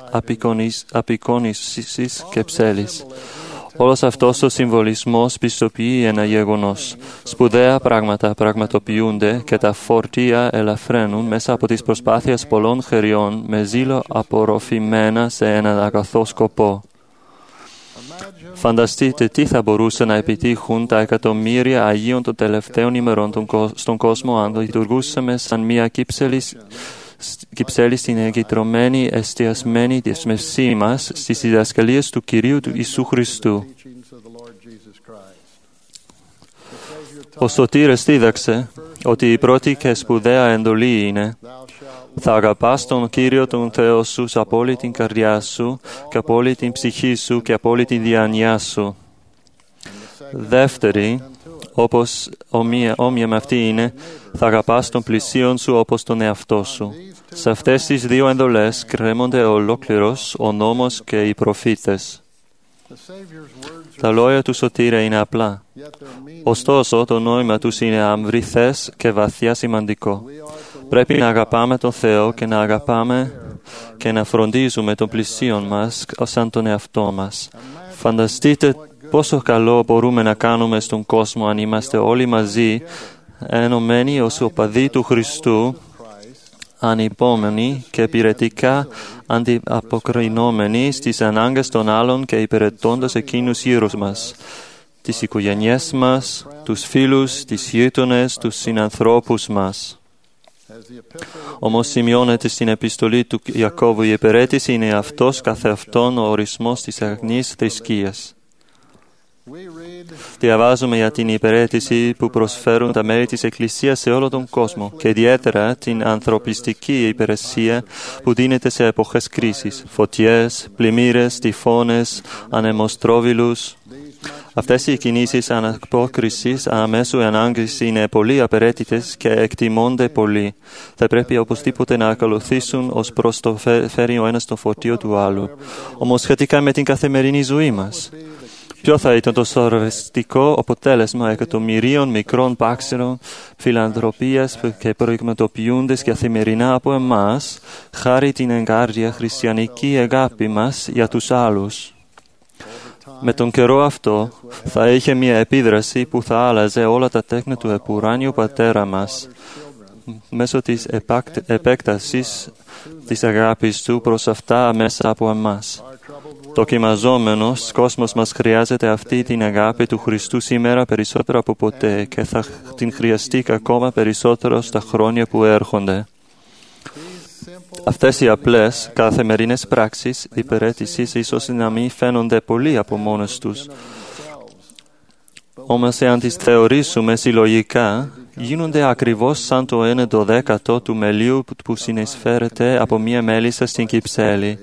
απεικόνισης και ψέλης. Όλος αυτός ο συμβολισμός πιστοποιεί ένα γεγονός. Σπουδαία πράγματα πραγματοποιούνται και τα φορτία ελαφραίνουν μέσα από τις προσπάθειες πολλών χεριών με ζήλο απορροφημένα σε έναν αγαθό σκοπό. Φανταστείτε τι θα μπορούσε να επιτύχουν τα εκατομμύρια Αγίων των τελευταίων ημερών στον κόσμο αν λειτουργούσαμε σαν μια Κυψέλη στην εγκεντρωμένη, εστιασμένη δεσμευσή μας στις διδασκαλίες του Κυρίου του Ιησού Χριστού. Ο Σωτήρας δίδαξε ότι η πρώτη και σπουδαία εντολή είναι «Θα αγαπάς τον Κύριο τον Θεό σου από όλη την καρδιά σου και από όλη την ψυχή σου και από όλη τη διάνοιά σου». Δεύτερη, όπως όμοια με αυτή είναι, «Θα αγαπάς τον πλησίον σου όπως τον εαυτό σου». Σε αυτές τις 2 εντολές κρέμονται ολόκληρος ο νόμος και οι προφήτες. Τα λόγια του Σωτήρα είναι απλά. Ωστόσο, το νόημα τους είναι αμβριθές και βαθιά σημαντικό. Πρέπει να αγαπάμε τον Θεό και να αγαπάμε και να φροντίζουμε τον πλησίον μας σαν τον εαυτό μας. Φανταστείτε πόσο καλό μπορούμε να κάνουμε στον κόσμο αν είμαστε όλοι μαζί, ενωμένοι ως οπαδοί του Χριστού, ανυπόμονοι και υπηρετικά αντιαποκρινόμενοι στις ανάγκες των άλλων και υπηρετώντας εκείνους γύρω μας, τις οικογένειές μας, τους φίλους, τις γείτονες, τους συνανθρώπους μας. Όμως σημειώνεται στην επιστολή του Ιακώβου, η υπηρέτηση είναι αυτός καθεαυτόν ο ορισμός της αγνής θρησκείας. Διαβάζουμε για την υπηρέτηση που προσφέρουν τα μέλη της Εκκλησίας σε όλο τον κόσμο και ιδιαίτερα την ανθρωπιστική υπηρεσία που δίνεται σε εποχές κρίσης, φωτιές, πλημμύρες, τυφώνες, ανεμοστρόβιλους. Αυτές οι κινήσεις αναπόκρισης αμέσου ανάγκης είναι πολύ απαραίτητες και εκτιμώνται πολύ. Θα πρέπει οπωσδήποτε να ακολουθήσουν ως προς το φέρει ο ένας το φορτίο του άλλου. Όμως σχετικά με την καθημερινή ζωή μας, ποιο θα ήταν το σωρευτικό αποτέλεσμα εκατομμυρίων μικρών πάξερων φιλανθρωπίας και προηγματοποιούνται καθημερινά από εμάς, χάρη την εγκάρδια χριστιανική αγάπη μας για τους άλλους. Με τον καιρό αυτό θα είχε μια επίδραση που θα άλλαζε όλα τα τέκνα του επουράνιου Πατέρα μας μέσω της επέκτασης της αγάπης Του προς αυτά μέσα από εμάς. Δοκιμαζόμενος κόσμος μας χρειάζεται αυτή την αγάπη του Χριστού σήμερα περισσότερο από ποτέ και θα την χρειαστεί ακόμα περισσότερο στα χρόνια που έρχονται. Αυτές οι απλές καθημερινές πράξεις υπηρέτησης ίσως να μην φαίνονται πολύ από μόνες τους. Όμως εάν τις θεωρήσουμε συλλογικά, γίνονται ακριβώς σαν το 1/12 του μελιού που συνεισφέρεται από μία μέλισσα στην Κυψέλη.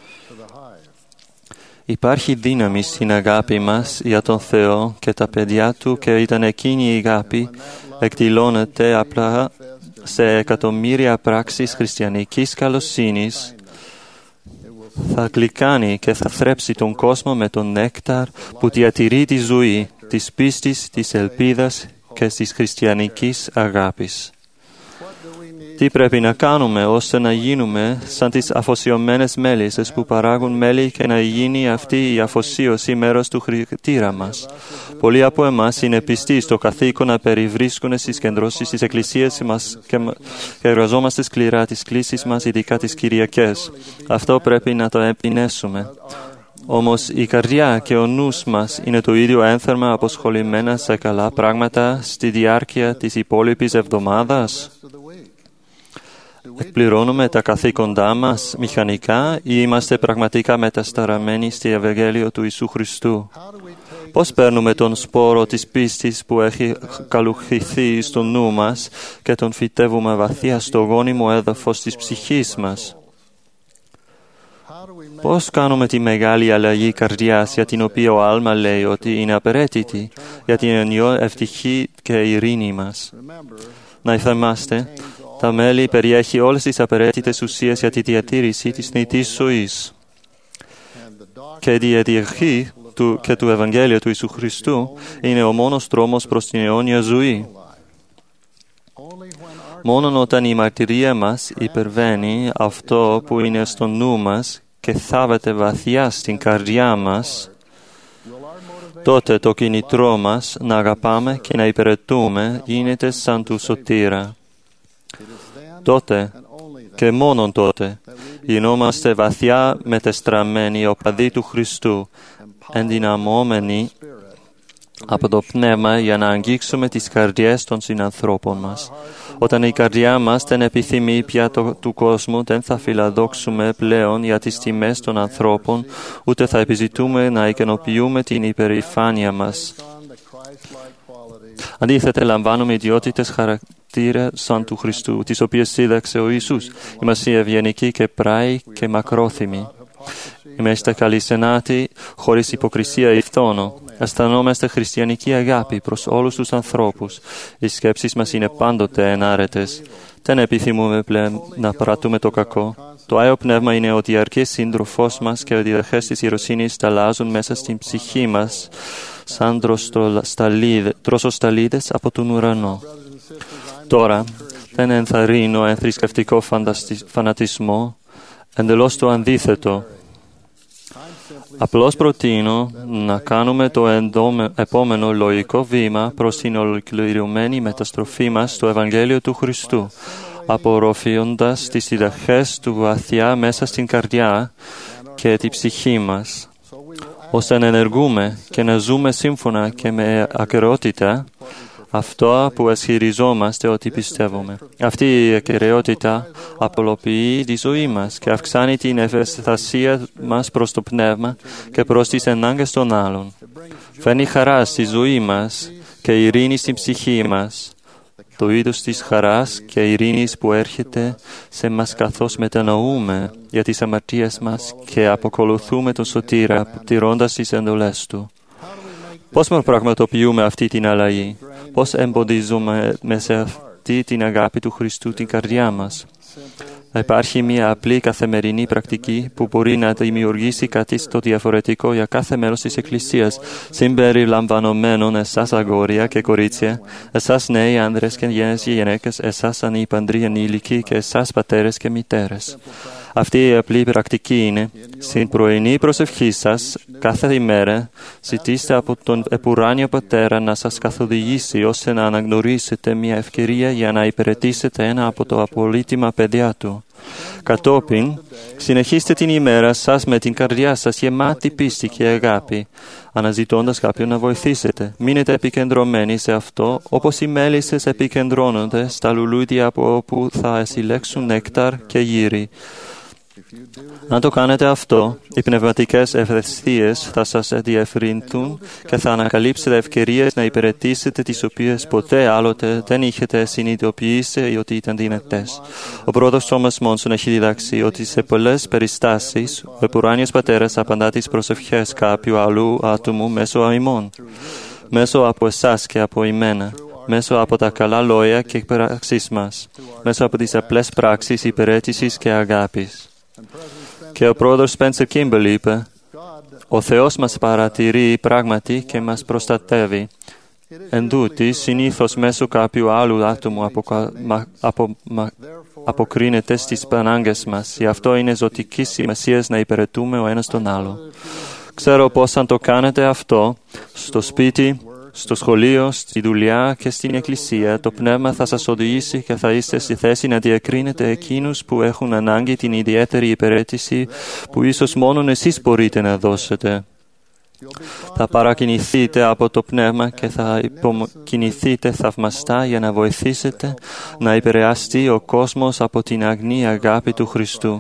Υπάρχει δύναμη στην αγάπη μας για τον Θεό και τα παιδιά Του και ήταν εκείνη η αγάπη εκδηλώνεται απλά σε εκατομμύρια πράξεις χριστιανικής καλοσύνης. Θα γλυκάνει και θα θρέψει τον κόσμο με τον νέκταρ που διατηρεί τη ζωή της πίστης, της ελπίδας και της χριστιανικής αγάπης. Τι πρέπει να κάνουμε ώστε να γίνουμε σαν τις αφοσιωμένες μέλισσες που παράγουν μέλι και να γίνει αυτή η αφοσίωση μέρος του χαρακτήρα μας. Πολλοί από εμάς είναι πιστοί στο καθήκον να περιβρίσκουν στις κεντρώσεις της Εκκλησίας μας και εργαζόμαστε σκληρά τις κλήσεις μας, ειδικά τις Κυριακές. Αυτό πρέπει να το επινέσουμε. Όμως η καρδιά και ο νους μας είναι το ίδιο ένθερμα αποσχολημένα σε καλά πράγματα στη διάρκεια της υπόλοιπης εβδομάδας. Εκπληρώνουμε τα καθήκοντά μας μηχανικά ή είμαστε πραγματικά μετασταραμένοι στη Ευαγγέλιο του Ιησού Χριστού? Πώς παίρνουμε τον σπόρο της πίστης που έχει καλουχηθεί στο νου μας και τον φυτεύουμε βαθιά στο γόνιμο έδαφος της ψυχής μας? Πώς κάνουμε τη μεγάλη αλλαγή καρδιάς για την οποία ο Άλμα λέει ότι είναι απαραίτητη για την ενιαίο ευτυχή και ειρήνη μας? Να θυμάστε, τα μέλη περιέχει όλες τις απαραίτητες ουσίες για τη διατήρηση της θνητής ζωής. Και η διαδοχή και του Ευαγγέλιου του Ιησού Χριστού είναι ο μόνος δρόμος προς την αιώνια ζωή. Μόνο όταν η μαρτυρία μας υπερβαίνει αυτό που είναι στο νου μας και θάβεται βαθιά στην καρδιά μας, τότε το κινητρό μας να αγαπάμε και να υπηρετούμε γίνεται σαν του σωτήρα. Τότε και μόνον τότε γινόμαστε βαθιά μετεστραμμένοι οπαδοί του Χριστού, ενδυναμώμενοι από το Πνεύμα για να αγγίξουμε τις καρδιές των συνανθρώπων μας. Όταν η καρδιά μας δεν επιθυμεί πια του κόσμου, δεν θα φιλαδόξουμε πλέον για τις τιμές των ανθρώπων, ούτε θα επιζητούμε να ικανοποιούμε την υπερηφάνεια μας. Αντίθετα, λαμβάνουμε ιδιότητες χαρακτήρα σαν του Χριστού, τις οποίες σύνταξε ο Ιησούς. Είμαστε ευγενικοί και πράοι και μακρόθυμοι. Είμαστε καλυσενάτοι, χωρίς υποκρισία ή φθόνο. Αισθανόμαστε χριστιανική αγάπη προς όλους τους ανθρώπους. Οι σκέψεις μας είναι πάντοτε ενάρετες. Δεν επιθυμούμε πλέον να παρατούμε το κακό. Το Άγιο Πνεύμα είναι ο διαρκής σύντροφός μας και οι διαδοχές της ιεροσύνης ταλάζουν μέσα στην ψυχή μας σαν δροσοσταλίδες από τον ουρανό. Τώρα, δεν ενθαρρύνω εν θρησκευτικό φανατισμό, εντελώς το αντίθετο. Απλώς προτείνω να κάνουμε το επόμενο λογικό βήμα προς την ολοκληρωμένη μεταστροφή μας στο Ευαγγέλιο του Χριστού, απορροφώντας τις διδαχές του βαθιά μέσα στην καρδιά και τη ψυχή μας, ώστε να ενεργούμε και να ζούμε σύμφωνα και με ακεραιότητα αυτό που ισχυριζόμαστε ότι πιστεύουμε. Αυτή η ακεραιότητα απολοποιεί τη ζωή μας και αυξάνει την ευαισθησία μας προς το πνεύμα και προς τις ανάγκες των άλλων. Φέρνει χαρά στη ζωή μας και ειρήνη στην ψυχή μας. Το είδος της χαράς και ειρήνης που έρχεται σε μας καθώς μετανοούμε για τις αμαρτίες μας και αποκολουθούμε τον Σωτήρα τηρώντας τις εντολές Του. Πώς πραγματοποιούμε αυτή την αλλαγή? Πώς εμποδίζουμε μέσα αυτή την αγάπη του Χριστού την καρδιά μας? Υπάρχει μια απλή καθημερινή πρακτική που μπορεί να δημιουργήσει κάτι στο διαφορετικό για κάθε μέλος της Εκκλησίας, συμπεριλαμβανομένων εσάς αγόρια και κορίτσια, εσάς νέοι άνδρες και γυναίκες, εσάς ανήπαντροι ενήλικοι και εσάς πατέρες και μητέρες. Αυτή η απλή πρακτική είναι: στην πρωινή προσευχή σας κάθε ημέρα ζητήστε από τον Επουράνιο Πατέρα να σας καθοδηγήσει ώστε να αναγνωρίσετε μια ευκαιρία για να υπηρετήσετε ένα από τα απολύτιμα παιδιά Του. Κατόπιν, συνεχίστε την ημέρα σας με την καρδιά σας γεμάτη πίστη και αγάπη, αναζητώντας κάποιον να βοηθήσετε. Μείνετε επικεντρωμένοι σε αυτό, όπως οι μέλισσες επικεντρώνονται στα λουλούδια από όπου θα συλλέξουν νέκταρ και γύρι. Αν το κάνετε αυτό, οι πνευματικές ευαισθησίες θα σας διευρυνθούν και θα ανακαλύψετε ευκαιρίες να υπηρετήσετε τις οποίες ποτέ άλλοτε δεν είχετε συνειδητοποιήσει ότι ήταν δυνατές. Ο πρόεδρος Τόμας Μόνσον έχει διδάξει ότι σε πολλές περιστάσεις ο Επουράνιος Πατέρας απαντά τις προσευχές κάποιου άλλου άτομου μέσω ημών, μέσω από εσάς και από εμένα, μέσω από τα καλά λόγια και πράξεις μας, μέσω από τις απλές πράξεις υπηρέτησης και αγάπης. Και ο πρόεδρος Σπένσερ Κίμπελ είπε: «Ο Θεός μας παρατηρεί πράγματι και μας προστατεύει. Εν τούτη, συνήθως μέσω κάποιου άλλου άτομου αποκρίνεται στις ανάγκες μας. Γι' αυτό είναι ζωτικής σημασίας να υπηρετούμε ο ένας τον άλλο. Ξέρω πως αν το κάνετε αυτό, στο σπίτι, στο σχολείο, στη δουλειά και στην εκκλησία, το Πνεύμα θα σας οδηγήσει και θα είστε στη θέση να διακρίνετε εκείνους που έχουν ανάγκη την ιδιαίτερη υπηρέτηση που ίσως μόνον εσείς μπορείτε να δώσετε. Θα παρακινηθείτε από το Πνεύμα και θα υποκινηθείτε θαυμαστά για να βοηθήσετε να επηρεαστεί ο κόσμος από την αγνή αγάπη του Χριστού.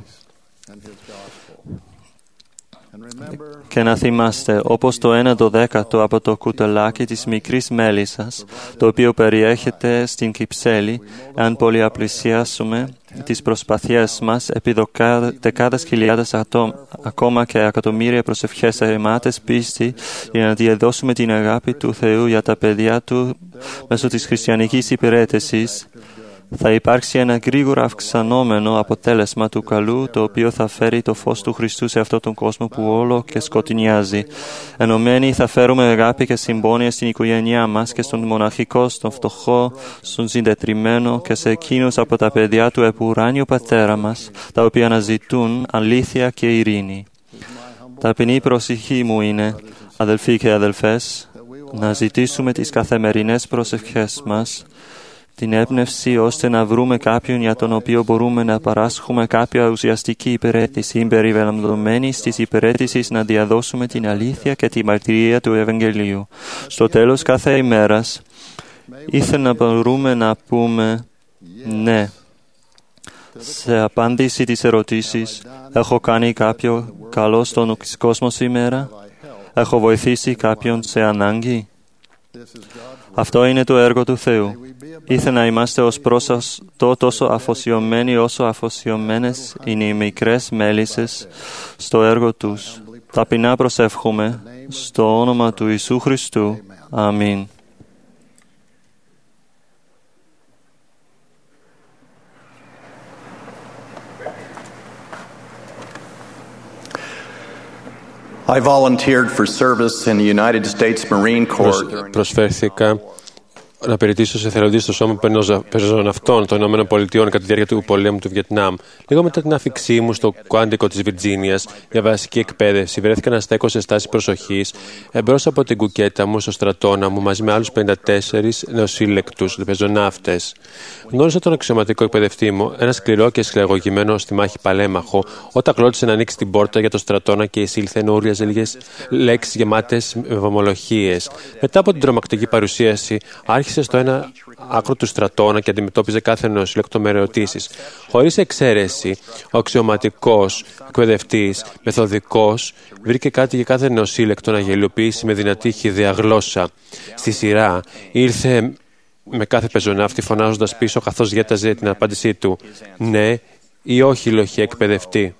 Και να θυμάστε, όπως το 1/12 από το κουταλάκι της μικρής μέλισσας, το οποίο περιέχεται στην κυψέλη, αν πολλαπλασιάσουμε τις προσπαθίες μας επί δεκάδες χιλιάδες ακόμα και εκατομμύρια προσευχές αιρεμάτες πίστη για να διαδώσουμε την αγάπη του Θεού για τα παιδιά Του μέσω της χριστιανικής υπηρέτησης, θα υπάρξει ένα γρήγορα αυξανόμενο αποτέλεσμα του καλού, το οποίο θα φέρει το φως του Χριστού σε αυτόν τον κόσμο που όλο και σκοτεινιάζει. Ενωμένοι θα φέρουμε αγάπη και συμπόνια στην οικογένειά μας και στον μοναχικό, στον φτωχό, στον συντετριμένο και σε εκείνους από τα παιδιά του Επουράνιου Πατέρα μας, τα οποία αναζητούν αλήθεια και ειρήνη. Ταπεινή προσευχή μου είναι, αδελφοί και αδελφές, να ζητήσουμε τις καθημερινές προσευχές μας την έμπνευση ώστε να βρούμε κάποιον για τον οποίο μπορούμε να παράσχουμε κάποια ουσιαστική υπηρέτηση, περιλαμβανομένη της υπηρέτησης να διαδώσουμε την αλήθεια και τη μαρτυρία του Ευαγγελίου. Στο τέλος κάθε ημέρας, ήθελα να μπορούμε να πούμε ναι. Σε απάντηση της ερωτήσεις, έχω κάνει κάποιο καλό στον κόσμο σήμερα, έχω βοηθήσει κάποιον σε ανάγκη. Αυτό είναι το έργο του Θεού. Ήθελα να είμαστε ως πρόσωπο τόσο αφοσιωμένοι όσο αφοσιωμένες είναι οι μικρές μέλισσες στο έργο τους. Ταπεινά προσεύχομαι στο όνομα του Ιησού Χριστού. Αμήν. I volunteered for service in the United States Marine Corps. Προσφέρθηκα να υπηρετήσω σε εθελοντή στο σώμα πεζοναυτών των ΗΠΑ κατά τη διάρκεια του πολέμου του Βιετνάμ. Λίγο μετά την άφηξή μου στο Κουάντικο της Βιρτζίνιας για βασική εκπαίδευση, βρέθηκα να στέκω σε στάση προσοχής εμπρός από την κουκέτα μου στο στρατόνα μου μαζί με άλλους 54 νεοσύλλεκτους πεζοναύτες. Γνώρισα τον αξιωματικό εκπαιδευτή μου, ένα σκληρό και σκληρογωγημένο στη μάχη παλέμαχο, όταν κλώτησε να ανοίξει την πόρτα για το στρατόνα και εισήλθε ενώ ούριαζε λίγες λέξεις γεμάτες με βομολογίες. Μετά από την τρομακτική παρουσίαση, άρχισε στο ένα άκρο του στρατόνα και αντιμετώπιζε κάθε νεοσύλλεκτο με ερωτήσεις. Χωρίς εξαίρεση, ο αξιωματικός εκπαιδευτής, μεθοδικός, βρήκε κάτι για κάθε νεοσύλλεκτο να γελιοποιήσει με δυνατή χυδαία γλώσσα. Στη σειρά ήρθε με κάθε πεζοναύτη φωνάζοντας πίσω καθώς διέταζε την απάντησή του. Ναι ή όχι, λοχή εκπαιδευτή.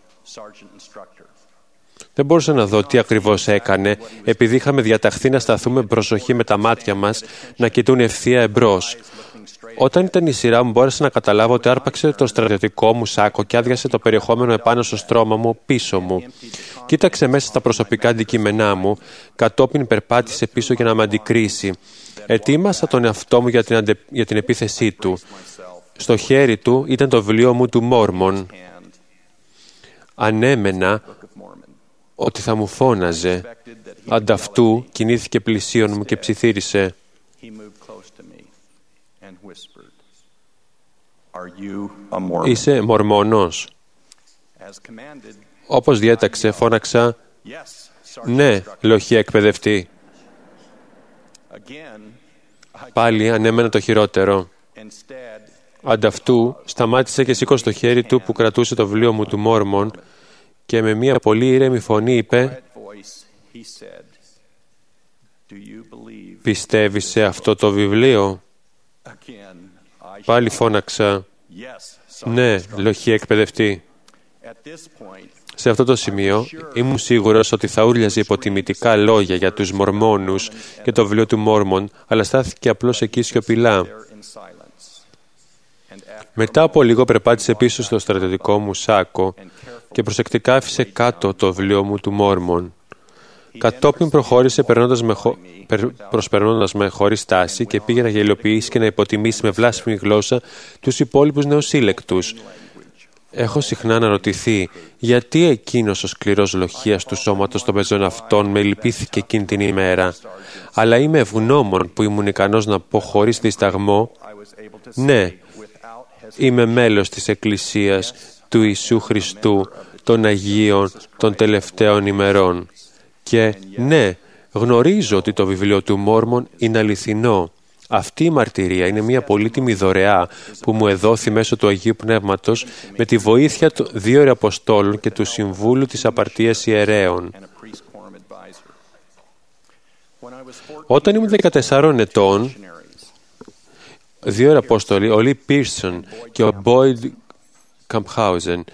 Δεν μπορούσα να δω τι ακριβώς έκανε, επειδή είχαμε διαταχθεί να σταθούμε προσοχή με τα μάτια μας, να κοιτούν ευθεία εμπρός. Όταν ήταν η σειρά μου, μπόρεσα να καταλάβω ότι άρπαξε το στρατιωτικό μου σάκο και άδειασε το περιεχόμενο επάνω στο στρώμα μου πίσω μου. Κοίταξε μέσα στα προσωπικά αντικείμενά μου, κατόπιν περπάτησε πίσω για να με αντικρίσει. Ετοίμασα τον εαυτό μου για την επίθεσή του. Στο χέρι του ήταν το βιβλίο μου του Μόρμον. Ανέμενα ότι θα μου φώναζε. Ανταυτού κινήθηκε πλησίον μου και ψιθύρισε. Είσαι Μορμόνος? Όπως διέταξε, φώναξα. Ναι, λοχή εκπαιδευτή. Πάλι ανέμενα το χειρότερο. Ανταυτού σταμάτησε και σήκωσε το χέρι του που κρατούσε το βιβλίο μου του Μόρμον και με μια πολύ ήρεμη φωνή είπε: πιστεύεις σε αυτό το βιβλίο? Πάλι φώναξα. Ναι, λοχή εκπαιδευτή. Σε αυτό το σημείο ήμουν σίγουρος ότι θα ούρλιαζε υποτιμητικά λόγια για τους Μορμόνους και το βιβλίο του Μόρμον, αλλά στάθηκε απλώς εκεί σιωπηλά. Μετά από λίγο περπάτησε πίσω στο στρατιωτικό μου σάκο και προσεκτικά άφησε κάτω το βιβλίο μου του Μόρμον. Κατόπιν προχώρησε προσπερνώντας με χωρίς τάση και πήγε να γελιοποιήσει και να υποτιμήσει με βλάσφημη γλώσσα τους υπόλοιπους νεοσύλλεκτους. Έχω συχνά αναρωτηθεί γιατί εκείνος ο σκληρός λοχείας του σώματος των πεζοναυτών με λυπήθηκε εκείνη την ημέρα, αλλά είμαι ευγνώμων που ήμουν ικανός να πω χωρίς δισταγμό: ναι, είμαι μέλος της Εκκλησίας του Ιησού Χριστού των Αγίων των τελευταίων ημερών. Και ναι, γνωρίζω ότι το βιβλίο του Μόρμον είναι αληθινό. Αυτή η μαρτυρία είναι μια πολύτιμη δωρεά που μου εδόθη μέσω του Αγίου Πνεύματος με τη βοήθεια των 2 Αποστόλων και του Συμβούλου της Απαρτίας Ιερέων. Όταν ήμουν 14 ετών, 2 Απόστολοι, ο Λι Πίρσον και ο Μπόιντ Καμπχάουζεν,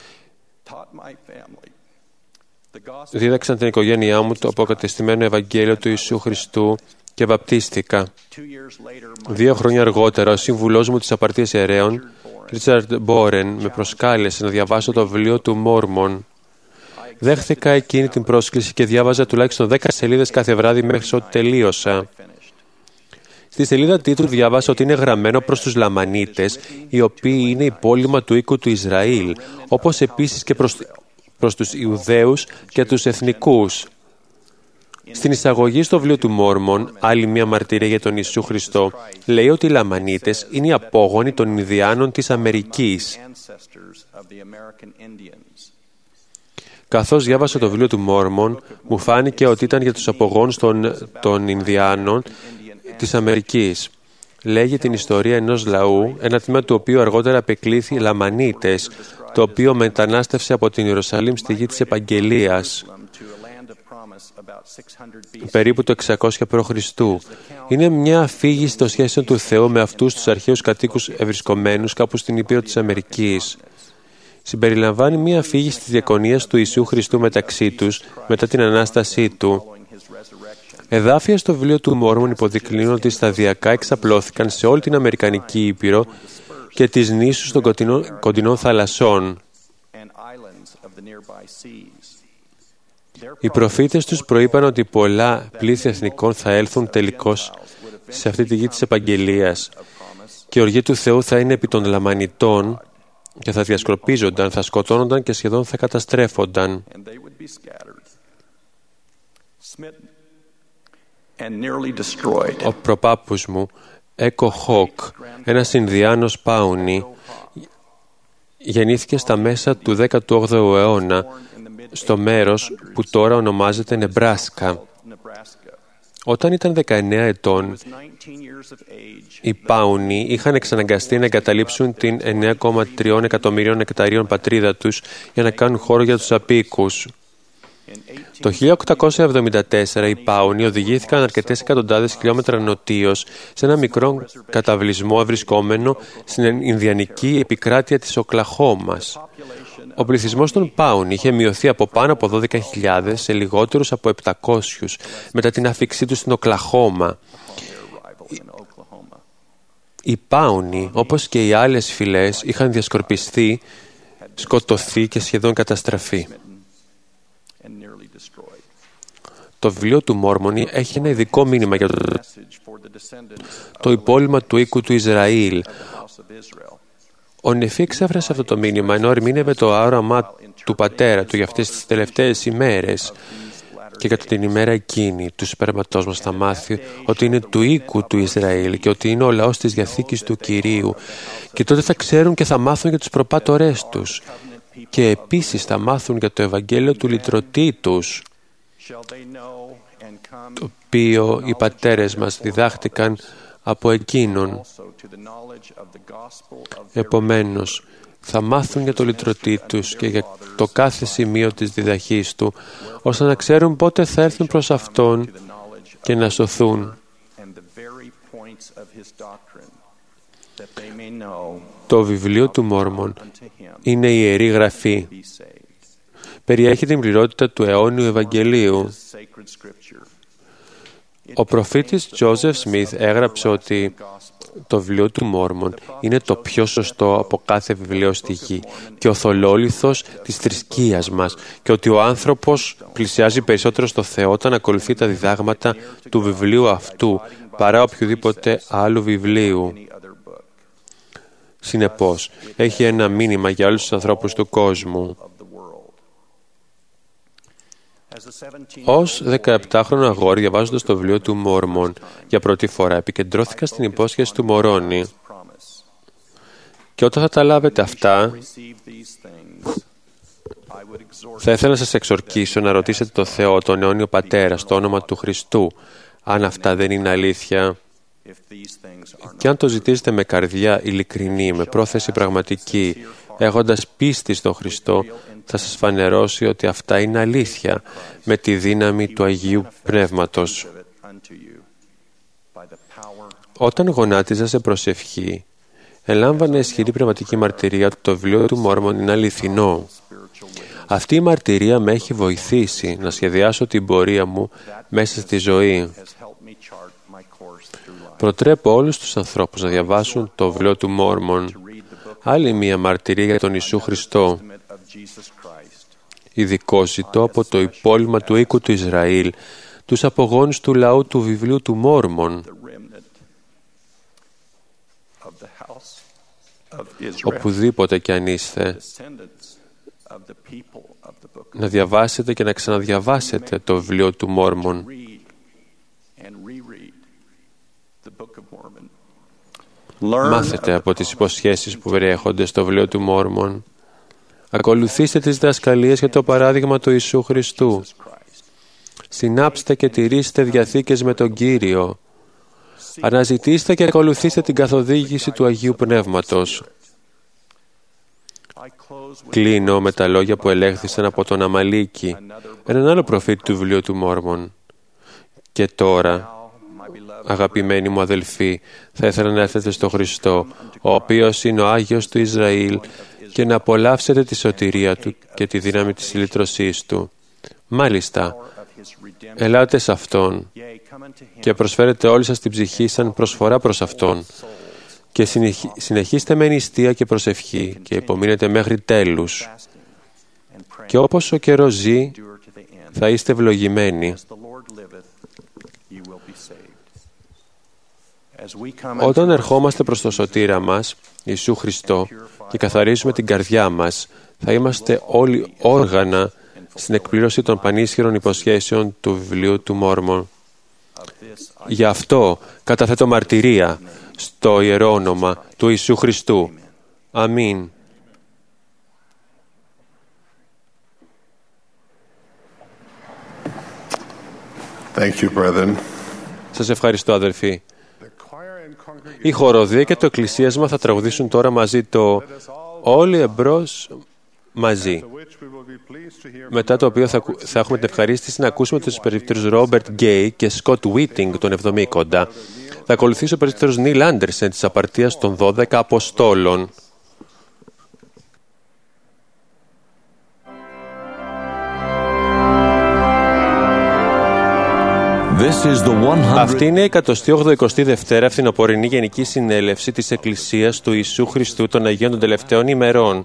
δίδαξαν την οικογένειά μου το αποκατεστημένο Ευαγγέλιο του Ιησού Χριστού και βαπτίστηκα. 2 χρόνια αργότερα, ο σύμβουλός μου της Απαρτίας Ιερέων, Ρίτσαρντ Μπόρεν, με προσκάλεσε να διαβάσω το βιβλίο του Μόρμον. Δέχθηκα εκείνη την πρόσκληση και διάβαζα τουλάχιστον 10 σελίδες κάθε βράδυ μέχρι ότι τελείωσα. Στη σελίδα τίτλου διάβασα ότι είναι γραμμένο προς τους Λαμανίτες, οι οποίοι είναι η πόλημα του οίκου του Ισραήλ, όπως επίσης και προς τους Ιουδαίους και τους εθνικούς. Στην εισαγωγή στο βιβλίο του Μόρμον, άλλη μια μαρτυρία για τον Ιησού Χριστό, λέει ότι οι Λαμανίτες είναι οι απόγονοι των Ινδιάνων της Αμερικής. Καθώς διάβασα το βιβλίο του Μόρμον, μου φάνηκε ότι ήταν για τους απογόνους των Ινδιάνων της Αμερικής. Λέγει την ιστορία ενός λαού, ένα τμήμα του οποίου αργότερα απεκλήθη Λαμανίτες, το οποίο μετανάστευσε από την Ιερουσαλήμ στη γη της Επαγγελίας, περίπου το 600 π.Χ. Είναι μια αφήγηση των σχέσεων του Θεού με αυτούς τους αρχαίους κατοίκους ευρισκομένους κάπου στην Ήπειρο της Αμερικής. Συμπεριλαμβάνει μια αφήγηση της διακονίας του Ιησού Χριστού μεταξύ τους μετά την Ανάστασή Του. Εδάφια στο βιβλίο του Μόρμον υποδεικνύουν ότι σταδιακά εξαπλώθηκαν σε όλη την Αμερικανική Ήπειρο και τις νήσους των κοντινών θαλασσών. Οι προφήτες τους προείπαν ότι πολλά πλήθη εθνικών θα έλθουν τελικώς σε αυτή τη γη της επαγγελίας και η οργή του Θεού θα είναι επί των λαμανιτών και θα διασκορπίζονταν, θα σκοτώνονταν και σχεδόν θα καταστρέφονταν. Ο προπάπους μου, Έκο Χοκ, ένας Ινδιάνος Πάουνι, γεννήθηκε στα μέσα του 18ου αιώνα στο μέρος που τώρα ονομάζεται Νεμπράσκα. Όταν ήταν 19 ετών, οι Πάουνι είχαν εξαναγκαστεί να εγκαταλείψουν την 9,3 εκατομμυρίων εκταρίων πατρίδα τους για να κάνουν χώρο για τους απίκους. Το 1874 οι Πάουνι οδηγήθηκαν αρκετές εκατοντάδες χιλιόμετρα νοτίως σε ένα μικρό καταβλισμό βρισκόμενο στην Ινδιανική επικράτεια της Οκλαχώμας. Ο πληθυσμός των Πάουνι είχε μειωθεί από πάνω από 12.000 σε λιγότερους από 700 μετά την άφιξή του στην Οκλαχώμα. Οι Πάουνι, όπως και οι άλλες φυλές, είχαν διασκορπιστεί, σκοτωθεί και σχεδόν καταστραφεί. Το βιβλίο του Μόρμονι έχει ένα ειδικό μήνυμα για το υπόλοιμα του οίκου του Ισραήλ. Ο Νεφή εξέφρασε αυτό το μήνυμα ενώ ερμήνευε το όραμα του πατέρα του για αυτές τις τελευταίες ημέρες και κατά την ημέρα εκείνη του σπέρματός μας θα μάθει ότι είναι του οίκου του Ισραήλ και ότι είναι ο λαός της Διαθήκης του Κυρίου και τότε θα ξέρουν και θα μάθουν για τους προπάτορές τους και επίσης θα μάθουν για το Ευαγγέλιο του Λυτρωτή τους, το οποίο οι πατέρες μας διδάχτηκαν από εκείνον. Επομένως, θα μάθουν για το Λυτρωτή τους και για το κάθε σημείο της διδαχής του, ώστε να ξέρουν πότε θα έρθουν προς Αυτόν και να σωθούν. Το βιβλίο του Μόρμον είναι η Ιερή Γραφή. Περιέχει την πληρότητα του αιώνιου Ευαγγελίου. Ο προφήτης Τζόζεφ Σμιθ έγραψε ότι το βιβλίο του Μόρμον είναι το πιο σωστό από κάθε βιβλίο στη γη και ο θολόλιθος της θρησκείας μας και ότι ο άνθρωπος πλησιάζει περισσότερο στο Θεό όταν ακολουθεί τα διδάγματα του βιβλίου αυτού παρά οποιοδήποτε άλλου βιβλίου. Συνεπώς, έχει ένα μήνυμα για όλους τους ανθρώπους του κόσμου. Ως 17χρονο αγόρι, διαβάζοντας το βιβλίο του Μόρμον για πρώτη φορά, επικεντρώθηκα στην υπόσχεση του Μωρώνη. Και όταν θα τα λάβετε αυτά, θα ήθελα να σας εξορκίσω να ρωτήσετε το Θεό, τον αιώνιο Πατέρα, στο όνομα του Χριστού, αν αυτά δεν είναι αλήθεια. Και αν το ζητήσετε με καρδιά ειλικρινή, με πρόθεση πραγματική, έχοντας πίστη στον Χριστό, θα σας φανερώσει ότι αυτά είναι αλήθεια με τη δύναμη του Αγίου Πνεύματος. Όταν γονάτιζα σε προσευχή, ελάμβανα ισχυρή πνευματική μαρτυρία ότι το βιβλίο του Μόρμον είναι αληθινό. Αυτή η μαρτυρία με έχει βοηθήσει να σχεδιάσω την πορεία μου μέσα στη ζωή. Προτρέπω όλους τους ανθρώπους να διαβάσουν το βιβλίο του Μόρμον. Άλλη μία μαρτυρία για τον Ιησού Χριστό. Ειδικό ζητώ από το υπόλοιμα του οίκου του Ισραήλ, τους απογόνους του λαού του βιβλίου του Μόρμον, οπουδήποτε κι αν είστε, να διαβάσετε και να ξαναδιαβάσετε το βιβλίο του Μόρμον. Μάθετε από τις υποσχέσεις που περιέχονται στο βιβλίο του Μόρμον. Ακολουθήστε τις διδασκαλίες για το παράδειγμα του Ιησού Χριστού. Συνάψτε και τηρήστε διαθήκες με τον Κύριο. Αναζητήστε και ακολουθήστε την καθοδήγηση του Αγίου Πνεύματος. Κλείνω με τα λόγια που ελέγχθησαν από τον Αμαλίκη, έναν άλλο προφήτη του βιβλίου του Μόρμον. Και τώρα, αγαπημένοι μου αδελφοί, θα ήθελα να έρθετε στο Χριστό, ο οποίος είναι ο Άγιος του Ισραήλ, και να απολαύσετε τη σωτηρία Του και τη δύναμη της λύτρωσής Του. Μάλιστα, ελάτε σε Αυτόν και προσφέρετε όλη σας την ψυχή σαν προσφορά προς Αυτόν και συνεχίστε με νηστεία και προσευχή και υπομείνετε μέχρι τέλους. Και όπως ο καιρός ζει, θα είστε ευλογημένοι. Όταν ερχόμαστε προς το σωτήρα μας, Ιησού Χριστό, και καθαρίζουμε την καρδιά μας, θα είμαστε όλοι όργανα στην εκπλήρωση των πανίσχυρων υποσχέσεων του βιβλίου του Μόρμον. Γι' αυτό καταθέτω μαρτυρία στο ιερό όνομα του Ιησού Χριστού. Αμήν. Thank you, brethren. Σας ευχαριστώ, αδελφοί. Η χοροδία και το εκκλησίασμα θα τραγουδήσουν τώρα μαζί το «Όλοι εμπρός μαζί», μετά το οποίο θα έχουμε την ευχαρίστηση να ακούσουμε τους περίπτερους Ρόμπερτ Γκέι και Σκοτ Βίτινγκ των 70. Θα ακολουθήσει ο περίπτερος Νίλ Άντερσεν της απαρτίας των 12 Αποστόλων. Αυτή είναι η 182η Δευτέρα Φθινοπορεινή Γενική Συνέλευση της Εκκλησίας του Ιησού Χριστού των Αγίων των Τελευταίων ημερών.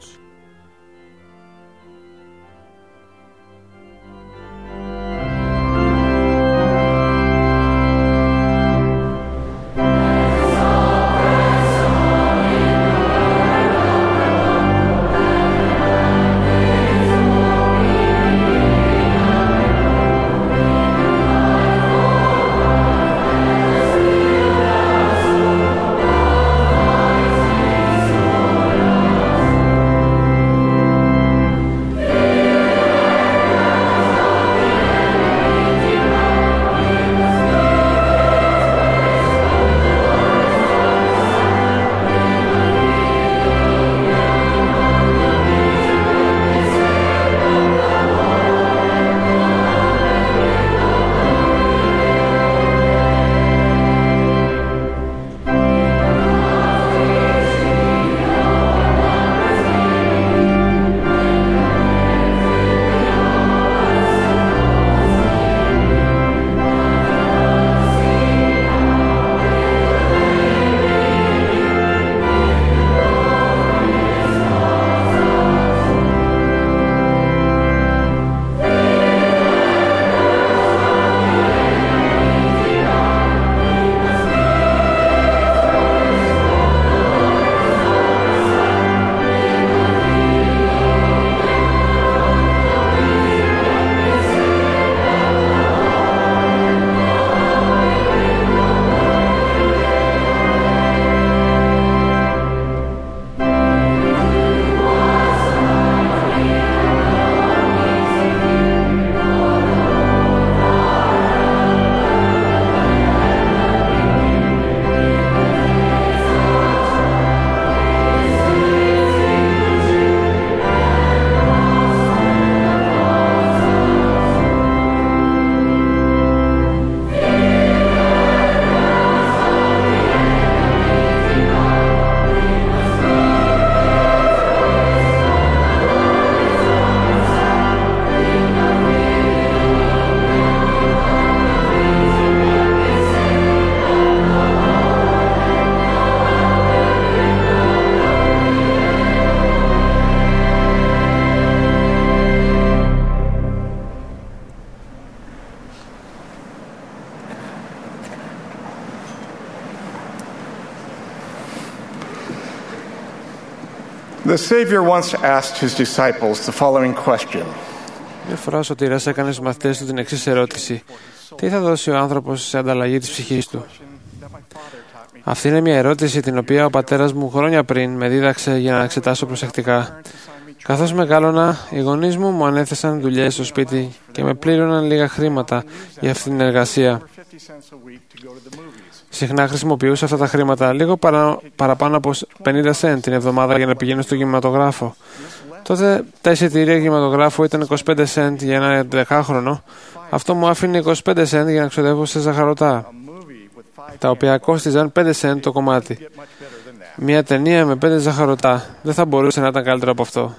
The Savior once asked his disciples the following question. Μια φορά ο Σωτήρας έκανε στους μαθητές του την εξής ερώτηση: τι θα δώσει ο άνθρωπος σε ανταλλαγή της ψυχής του? Αυτή είναι μια ερώτηση την οποία ο πατέρας μου χρόνια πριν με δίδαξε για να εξετάσω προσεκτικά. Καθώς μεγάλωνα, οι γονείς μου ανέθεσαν δουλειές στο σπίτι και με πλήρωναν λίγα χρήματα για αυτή την εργασία. Συχνά χρησιμοποιούσα αυτά τα χρήματα λίγο παραπάνω από 50 cent την εβδομάδα για να πηγαίνω στο κινηματογράφο. Τότε τα εισιτήρια κινηματογράφου ήταν 25 cent για ένα 10χρονο. Αυτό μου άφηνε 25 cent για να ξοδεύω σε ζαχαρωτά, τα οποία κόστιζαν 5 cent το κομμάτι. Μια ταινία με 5 ζαχαρωτά δεν θα μπορούσε να ήταν καλύτερο από αυτό.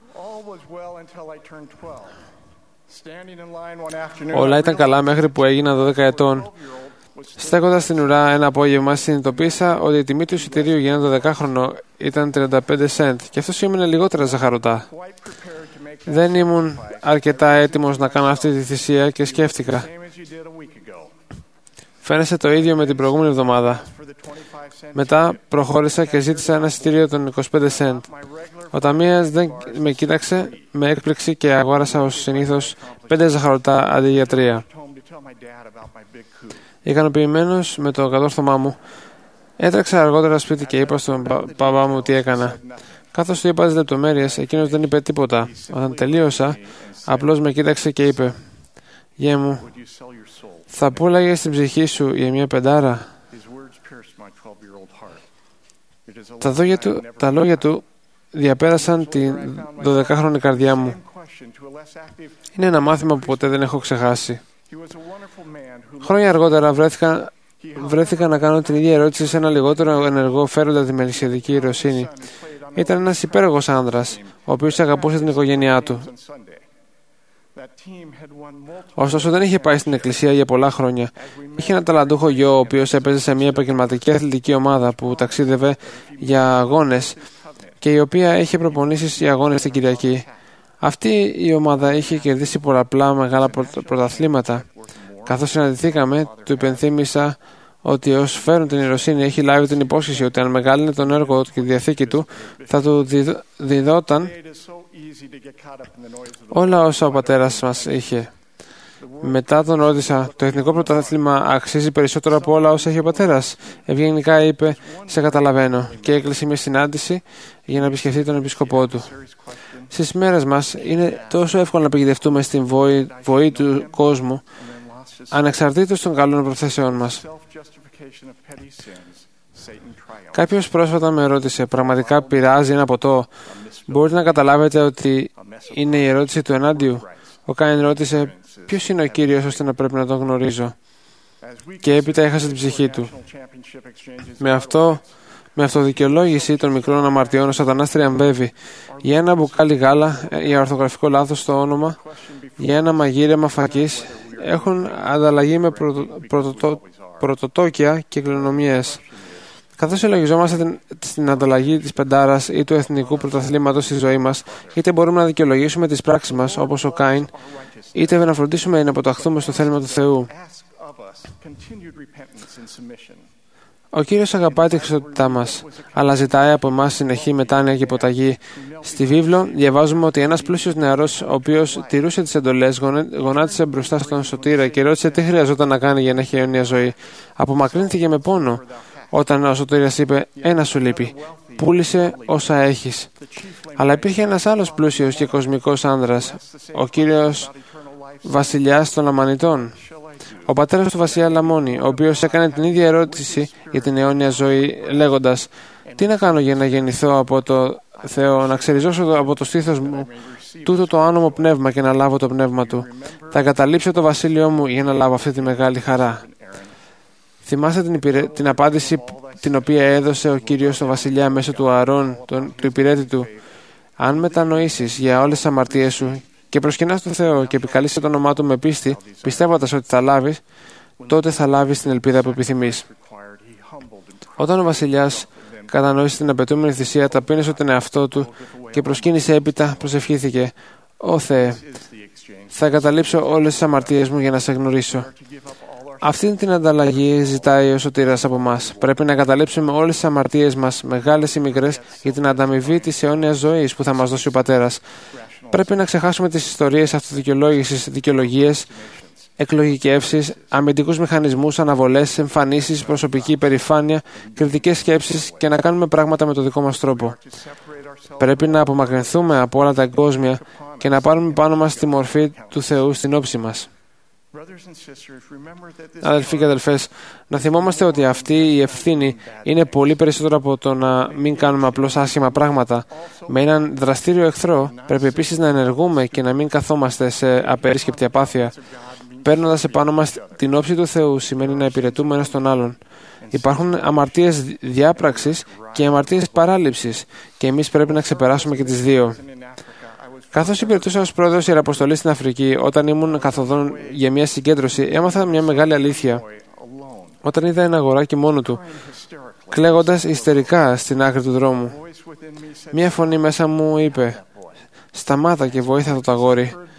Όλα ήταν καλά μέχρι που έγινα 12 ετών. Στέκοντας στην ουρά ένα απόγευμα, συνειδητοποίησα ότι η τιμή του εισιτηρίου για ένα 12χρονο ήταν 35 cent και αυτό σήμαινε λιγότερα ζαχαρωτά. Δεν ήμουν αρκετά έτοιμος να κάνω αυτή τη θυσία και σκέφτηκα: Φαίνεσαι το ίδιο με την προηγούμενη εβδομάδα. Μετά προχώρησα και ζήτησα ένα εισιτήριο των 25 cent. Ο ταμείας δεν με κοίταξε με έκπληξη και αγόρασα ως συνήθως 5 ζαχαρωτά αντί για 3. Ικανοποιημένος με το κατόρθωμά μου, έτρεξα αργότερα σπίτι και είπα στον παπά μου τι έκανα. Καθώς του είπα τις λεπτομέρειες, εκείνος δεν είπε τίποτα. Όταν τελείωσα, απλώς με κοίταξε και είπε: «Γιέ μου, θα πούλαγες την ψυχή σου για μια πεντάρα?» Τα λόγια του διαπέρασαν τη 12χρονη καρδιά μου. Είναι ένα μάθημα που ποτέ δεν έχω ξεχάσει. Χρόνια αργότερα βρέθηκα να κάνω την ίδια ερώτηση σε ένα λιγότερο ενεργό φέροντα τη μελισσιαδική ιεροσύνη. Ήταν ένας υπέροχος άνδρας, ο οποίος αγαπούσε την οικογένειά του. Ωστόσο δεν είχε πάει στην εκκλησία για πολλά χρόνια. Είχε ένα ταλαντούχο γιο, ο οποίος έπαιζε σε μια επαγγελματική αθλητική ομάδα που ταξίδευε για αγώνες και η οποία είχε προπονήσεις για αγώνες την Κυριακή. Αυτή η ομάδα είχε κερδίσει πολλαπλά μεγάλα πρωταθλήματα. Καθώς συναντηθήκαμε, του υπενθύμησα ότι ως φέρον την ιεροσύνη έχει λάβει την υπόσχεση ότι αν μεγάλυνε τον έργο και τη διαθήκη του, θα του διδόταν όλα όσα ο πατέρας μας είχε. Μετά τον ρώτησα: «Το εθνικό πρωτάθλημα αξίζει περισσότερο από όλα όσα έχει ο πατέρας?» Ευγενικά είπε: «Σε καταλαβαίνω», και έκλεισε μια συνάντηση για να επισκεφτεί τον επίσκοπό του. Στις μέρες μας είναι τόσο εύκολο να πηγιδευτούμε στην βοή του κόσμου, ανεξαρτήτως των καλών προθέσεων μας. Κάποιος πρόσφατα με ρώτησε: «Πραγματικά πειράζει ένα ποτό?» Μπορείτε να καταλάβετε ότι είναι η ερώτηση του ενάντιου. Ο Κάιν ρώτησε: «Ποιος είναι ο Κύριος ώστε να πρέπει να τον γνωρίζω?» Και έπειτα έχασε την ψυχή του. Με αυτοδικαιολόγηση των μικρών αμαρτιών ο Σατανάς τριαμβεύει. Για ένα μπουκάλι γάλα, για ορθογραφικό λάθος στο όνομα, για ένα μαγείρεμα φακής, έχουν ανταλλαγή με πρωτοτόκια και κληρονομιές. Καθώς συλλογιζόμαστε στην ανταλλαγή της πεντάρας ή του εθνικού πρωταθλήματος στη ζωή μας, είτε μπορούμε να δικαιολογήσουμε τις πράξεις μας, όπως ο Κάιν, είτε να φροντίσουμε να αποταχθούμε στο θέλημα του Θεού. Ο Κύριος αγαπάει τη χριστότητά μας, αλλά ζητάει από εμάς συνεχή μετάνοια και υποταγή. Στη βίβλο διαβάζουμε ότι ένας πλούσιος νεαρός, ο οποίος τηρούσε τις εντολές, γονάτισε μπροστά στον Σωτήρα και ρώτησε τι χρειαζόταν να κάνει για να έχει αιώνια ζωή. Απομακρύνθηκε με πόνο όταν ο Σωτήρας είπε: «Ένα σου λείπει. Πούλησε όσα έχεις». Αλλά υπήρχε ένας άλλος πλούσιος και κοσμικός άνδρας, ο Κύριος Βασιλιάς των Λαμανιτών, ο πατέρας του βασιλιά Λαμώνη, ο οποίος έκανε την ίδια ερώτηση για την αιώνια ζωή, λέγοντας: «Τι να κάνω για να γεννηθώ από το Θεό, να ξεριζώσω από το στήθος μου τούτο το άνομο πνεύμα και να λάβω το πνεύμα του? Θα εγκαταλείψω το βασίλειό μου για να λάβω αυτή τη μεγάλη χαρά». Θυμάστε την απάντηση την οποία έδωσε ο Κύριος στον βασιλιά μέσω του Ααρών, του υπηρέτη του: «Αν μετανοήσεις για όλες τις αμαρτίες σου και προσκυνάς τον Θεό και επικαλείσαι το όνομά του με πίστη, πιστεύοντας ότι θα λάβεις, τότε θα λάβεις την ελπίδα που επιθυμείς». Όταν ο βασιλιάς κατανόησε την απαιτούμενη θυσία, ταπείνωσε τον εαυτό του και προσκύνησε έπειτα, προσευχήθηκε: «Ω Θεέ, θα εγκαταλείψω όλες τις αμαρτίες μου για να σε γνωρίσω». Αυτή την ανταλλαγή ζητάει ο Σωτήρας από μας. Πρέπει να εγκαταλείψουμε όλες τις αμαρτίες μας, μεγάλες ή μικρές, για την ανταμοιβή της αιώνιας ζωής που θα μας δώσει ο Πατέρας. Πρέπει να ξεχάσουμε τις ιστορίες αυτοδικαιολόγησης, δικαιολογίες, εκλογικεύσεις, αμυντικούς μηχανισμούς, αναβολές, εμφανίσεις, προσωπική υπερηφάνεια, κριτικές σκέψεις και να κάνουμε πράγματα με το δικό μας τρόπο. Πρέπει να απομακρυνθούμε από όλα τα εγκόσμια και να πάρουμε πάνω μας τη μορφή του Θεού στην όψη μας. Αδελφοί και αδελφές, να θυμόμαστε ότι αυτή η ευθύνη είναι πολύ περισσότερο από το να μην κάνουμε απλώς άσχημα πράγματα. Με έναν δραστήριο εχθρό πρέπει επίσης να ενεργούμε και να μην καθόμαστε σε απερίσκεπτη απάθεια. Παίρνοντας επάνω μας την όψη του Θεού σημαίνει να υπηρετούμε ένας τον άλλον. Υπάρχουν αμαρτίες διάπραξης και αμαρτίες παράληψης και εμείς πρέπει να ξεπεράσουμε και τις δύο. Καθώς υπηρετούσα ως πρόεδρος ιεραποστολής στην Αφρική, όταν ήμουν καθοδόν για μια συγκέντρωση, έμαθα μια μεγάλη αλήθεια. Όταν είδα ένα αγοράκι μόνο του, κλαίγοντας ιστερικά στην άκρη του δρόμου, μια φωνή μέσα μου είπε: «Σταμάτα και βοήθα το αγόρι».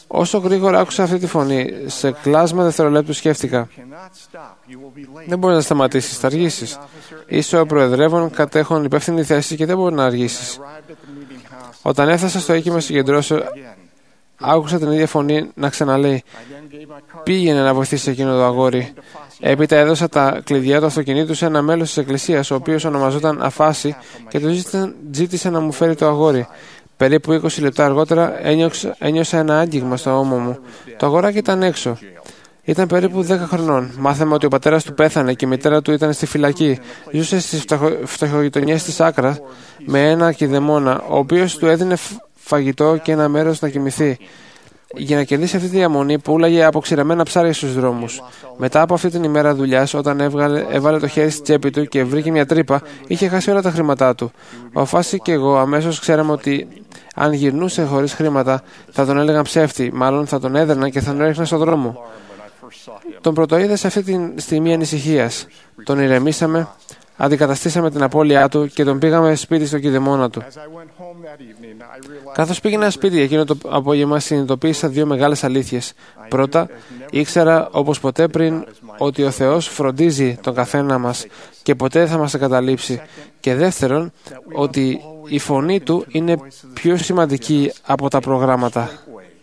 Όσο γρήγορα άκουσα αυτή τη φωνή, σε κλάσμα δευτερολέπτου σκέφτηκα: δεν μπορεί να σταματήσεις, θα αργήσεις. Είσαι ο προεδρεύων, κατέχον υπεύθυνη θέση και δεν μπορεί να αργήσεις. Όταν έφτασα στο οίκημα συγκεντρώσεων, άκουσα την ίδια φωνή να ξαναλέει: πήγαινε να βοηθήσει εκείνο το αγόρι. Έπειτα έδωσα τα κλειδιά του αυτοκινήτου σε ένα μέλος της εκκλησίας, ο οποίος ονομαζόταν Αφάση, και του ζήτησε να μου φέρει το αγόρι. Περίπου 20 λεπτά αργότερα ένιωσα ένα άγγιγμα στο ώμο μου. Το αγοράκι ήταν έξω. Ήταν περίπου 10 χρονών. Μάθαμε ότι ο πατέρας του πέθανε και η μητέρα του ήταν στη φυλακή. Ζούσε στις φτωχογειτονιές της Άκρα με ένα κηδεμόνα, ο οποίος του έδινε φαγητό και ένα μέρος να κοιμηθεί. Για να κερδίσει αυτή τη διαμονή, πούλαγε αποξηραμένα ψάρια στους δρόμους. Μετά από αυτή την ημέρα δουλειάς, όταν έβαλε το χέρι στη τσέπη του και βρήκε μια τρύπα, είχε χάσει όλα τα χρήματά του. Ο Φάση και εγώ αμέσως ξέραμε ότι αν γυρνούσε χωρίς χρήματα, θα τον έλεγαν ψεύτη, μάλλον θα τον έδερναν και θα τον έριχναν στον δρόμο. Τον πρωτοείδα σε αυτή τη στιγμή ανησυχίας. Τον ηρεμήσαμε, αντικαταστήσαμε την απώλειά του και τον πήγαμε σπίτι στο κηδεμόνα του. Καθώς πήγαινα σπίτι εκείνο το απόγευμα, συνειδητοποίησα δύο μεγάλες αλήθειες. Πρώτα, ήξερα όπως ποτέ πριν ότι ο Θεός φροντίζει τον καθένα μας και ποτέ δεν θα μας εγκαταλείψει. Και δεύτερον, ότι η φωνή του είναι πιο σημαντική από τα προγράμματα.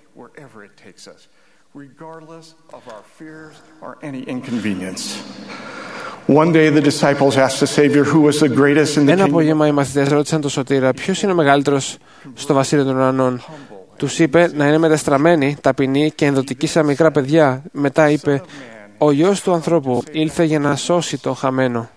Ένα απόγευμα οι μαθητές ρώτησαν τον Σωτήρα ποιος είναι ο μεγαλύτερος στο βασίλειο των ουρανών. Τους είπε να είναι μετεστραμμένοι, ταπεινοί και ενδοτικοί σαν μικρά παιδιά. Μετά είπε: ο Υιός του ανθρώπου ήλθε για να σώσει τον χαμένο.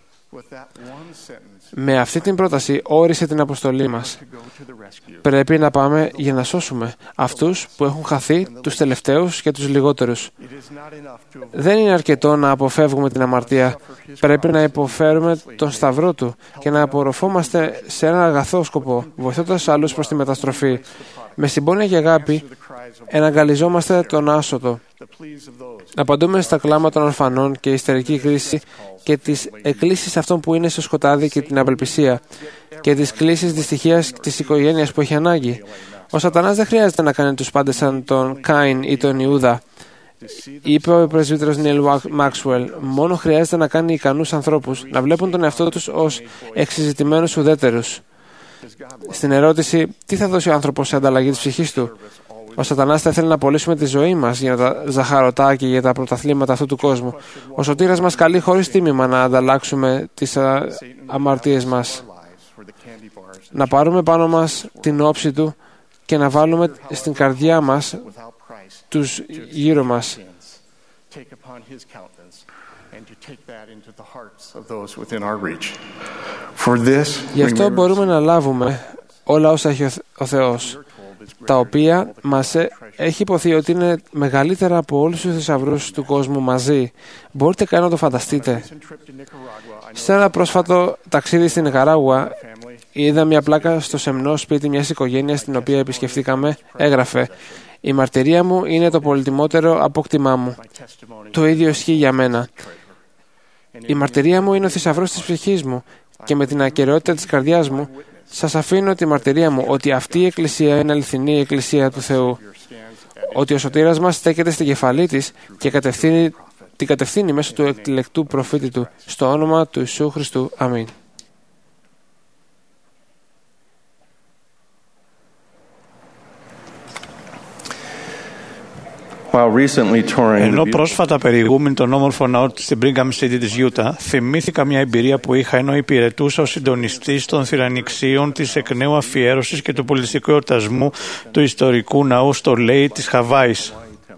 Με αυτή την πρόταση όρισε την αποστολή μας. Πρέπει να πάμε για να σώσουμε αυτούς που έχουν χαθεί, τους τελευταίους και τους λιγότερους. Δεν είναι αρκετό να αποφεύγουμε την αμαρτία. Πρέπει να υποφέρουμε τον σταυρό του και να απορροφόμαστε σε έναν αγαθό σκοπό, βοηθώντας άλλους προς τη μεταστροφή. Με συμπόνια και αγάπη εναγκαλιζόμαστε τον άσωτο. Απαντούμε στα κλάματα των ορφανών και η ιστερική κρίση και τις εκκλήσεις αυτών που είναι στο σκοτάδι και την απελπισία και τις κλήσεις δυστυχίας της οικογένειας που έχει ανάγκη. Ο Σατανάς δεν χρειάζεται να κάνει τους πάντες σαν τον Κάιν ή τον Ιούδα. Είπε ο πρεσβύτερος Νίλ Μάξουελ: μόνο χρειάζεται να κάνει ικανούς ανθρώπους να βλέπουν τον εαυτό τους ως εξειζητημένους ουδέτερους. Στην ερώτηση τι θα δώσει ο άνθρωπος σε ανταλλαγή της ψυχής του, ο Σατανάς θα ήθελε να πωλήσουμε τη ζωή μας για τα ζαχαρωτά και για τα πρωταθλήματα αυτού του κόσμου. Ο Σωτήρας μας καλεί χωρίς τίμημα να ανταλλάξουμε τις αμαρτίες μας, να πάρουμε πάνω μας την όψη του και να βάλουμε στην καρδιά μας τους γύρω μας. Γι' αυτό μπορούμε να λάβουμε όλα όσα έχει ο Θεός, τα οποία μας έχει υποθεί ότι είναι μεγαλύτερα από όλους τους θησαυρούς του κόσμου μαζί. Μπορείτε καν να το φανταστείτε. Σε ένα πρόσφατο ταξίδι στην Νικαράγουα είδα μια πλάκα στο σεμνό σπίτι μιας οικογένειας την οποία επισκεφτήκαμε. Έγραφε: η μαρτυρία μου είναι το πολυτιμότερο απόκτημά μου. Το ίδιο ισχύει για μένα. Η μαρτυρία μου είναι ο θησαυρός της ψυχής μου και με την ακεραιότητα της καρδιάς μου σας αφήνω τη μαρτυρία μου ότι αυτή η Εκκλησία είναι αληθινή Εκκλησία του Θεού. Ότι ο Σωτήρας μας στέκεται στην κεφαλή της και την κατευθύνει μέσω του εκλεκτού προφήτη του. Στο όνομα του Ιησού Χριστού. Αμήν. Ενώ πρόσφατα περιηγούμενη τον όμορφο ναό στην Brigham City της Utah, θυμήθηκα μια εμπειρία που είχα ενώ υπηρετούσα ως συντονιστής των θυραννηξίων της εκ νέου αφιέρωσης και του πολιτιστικού εορτασμού του ιστορικού ναού στο Λέι της Χαβάης.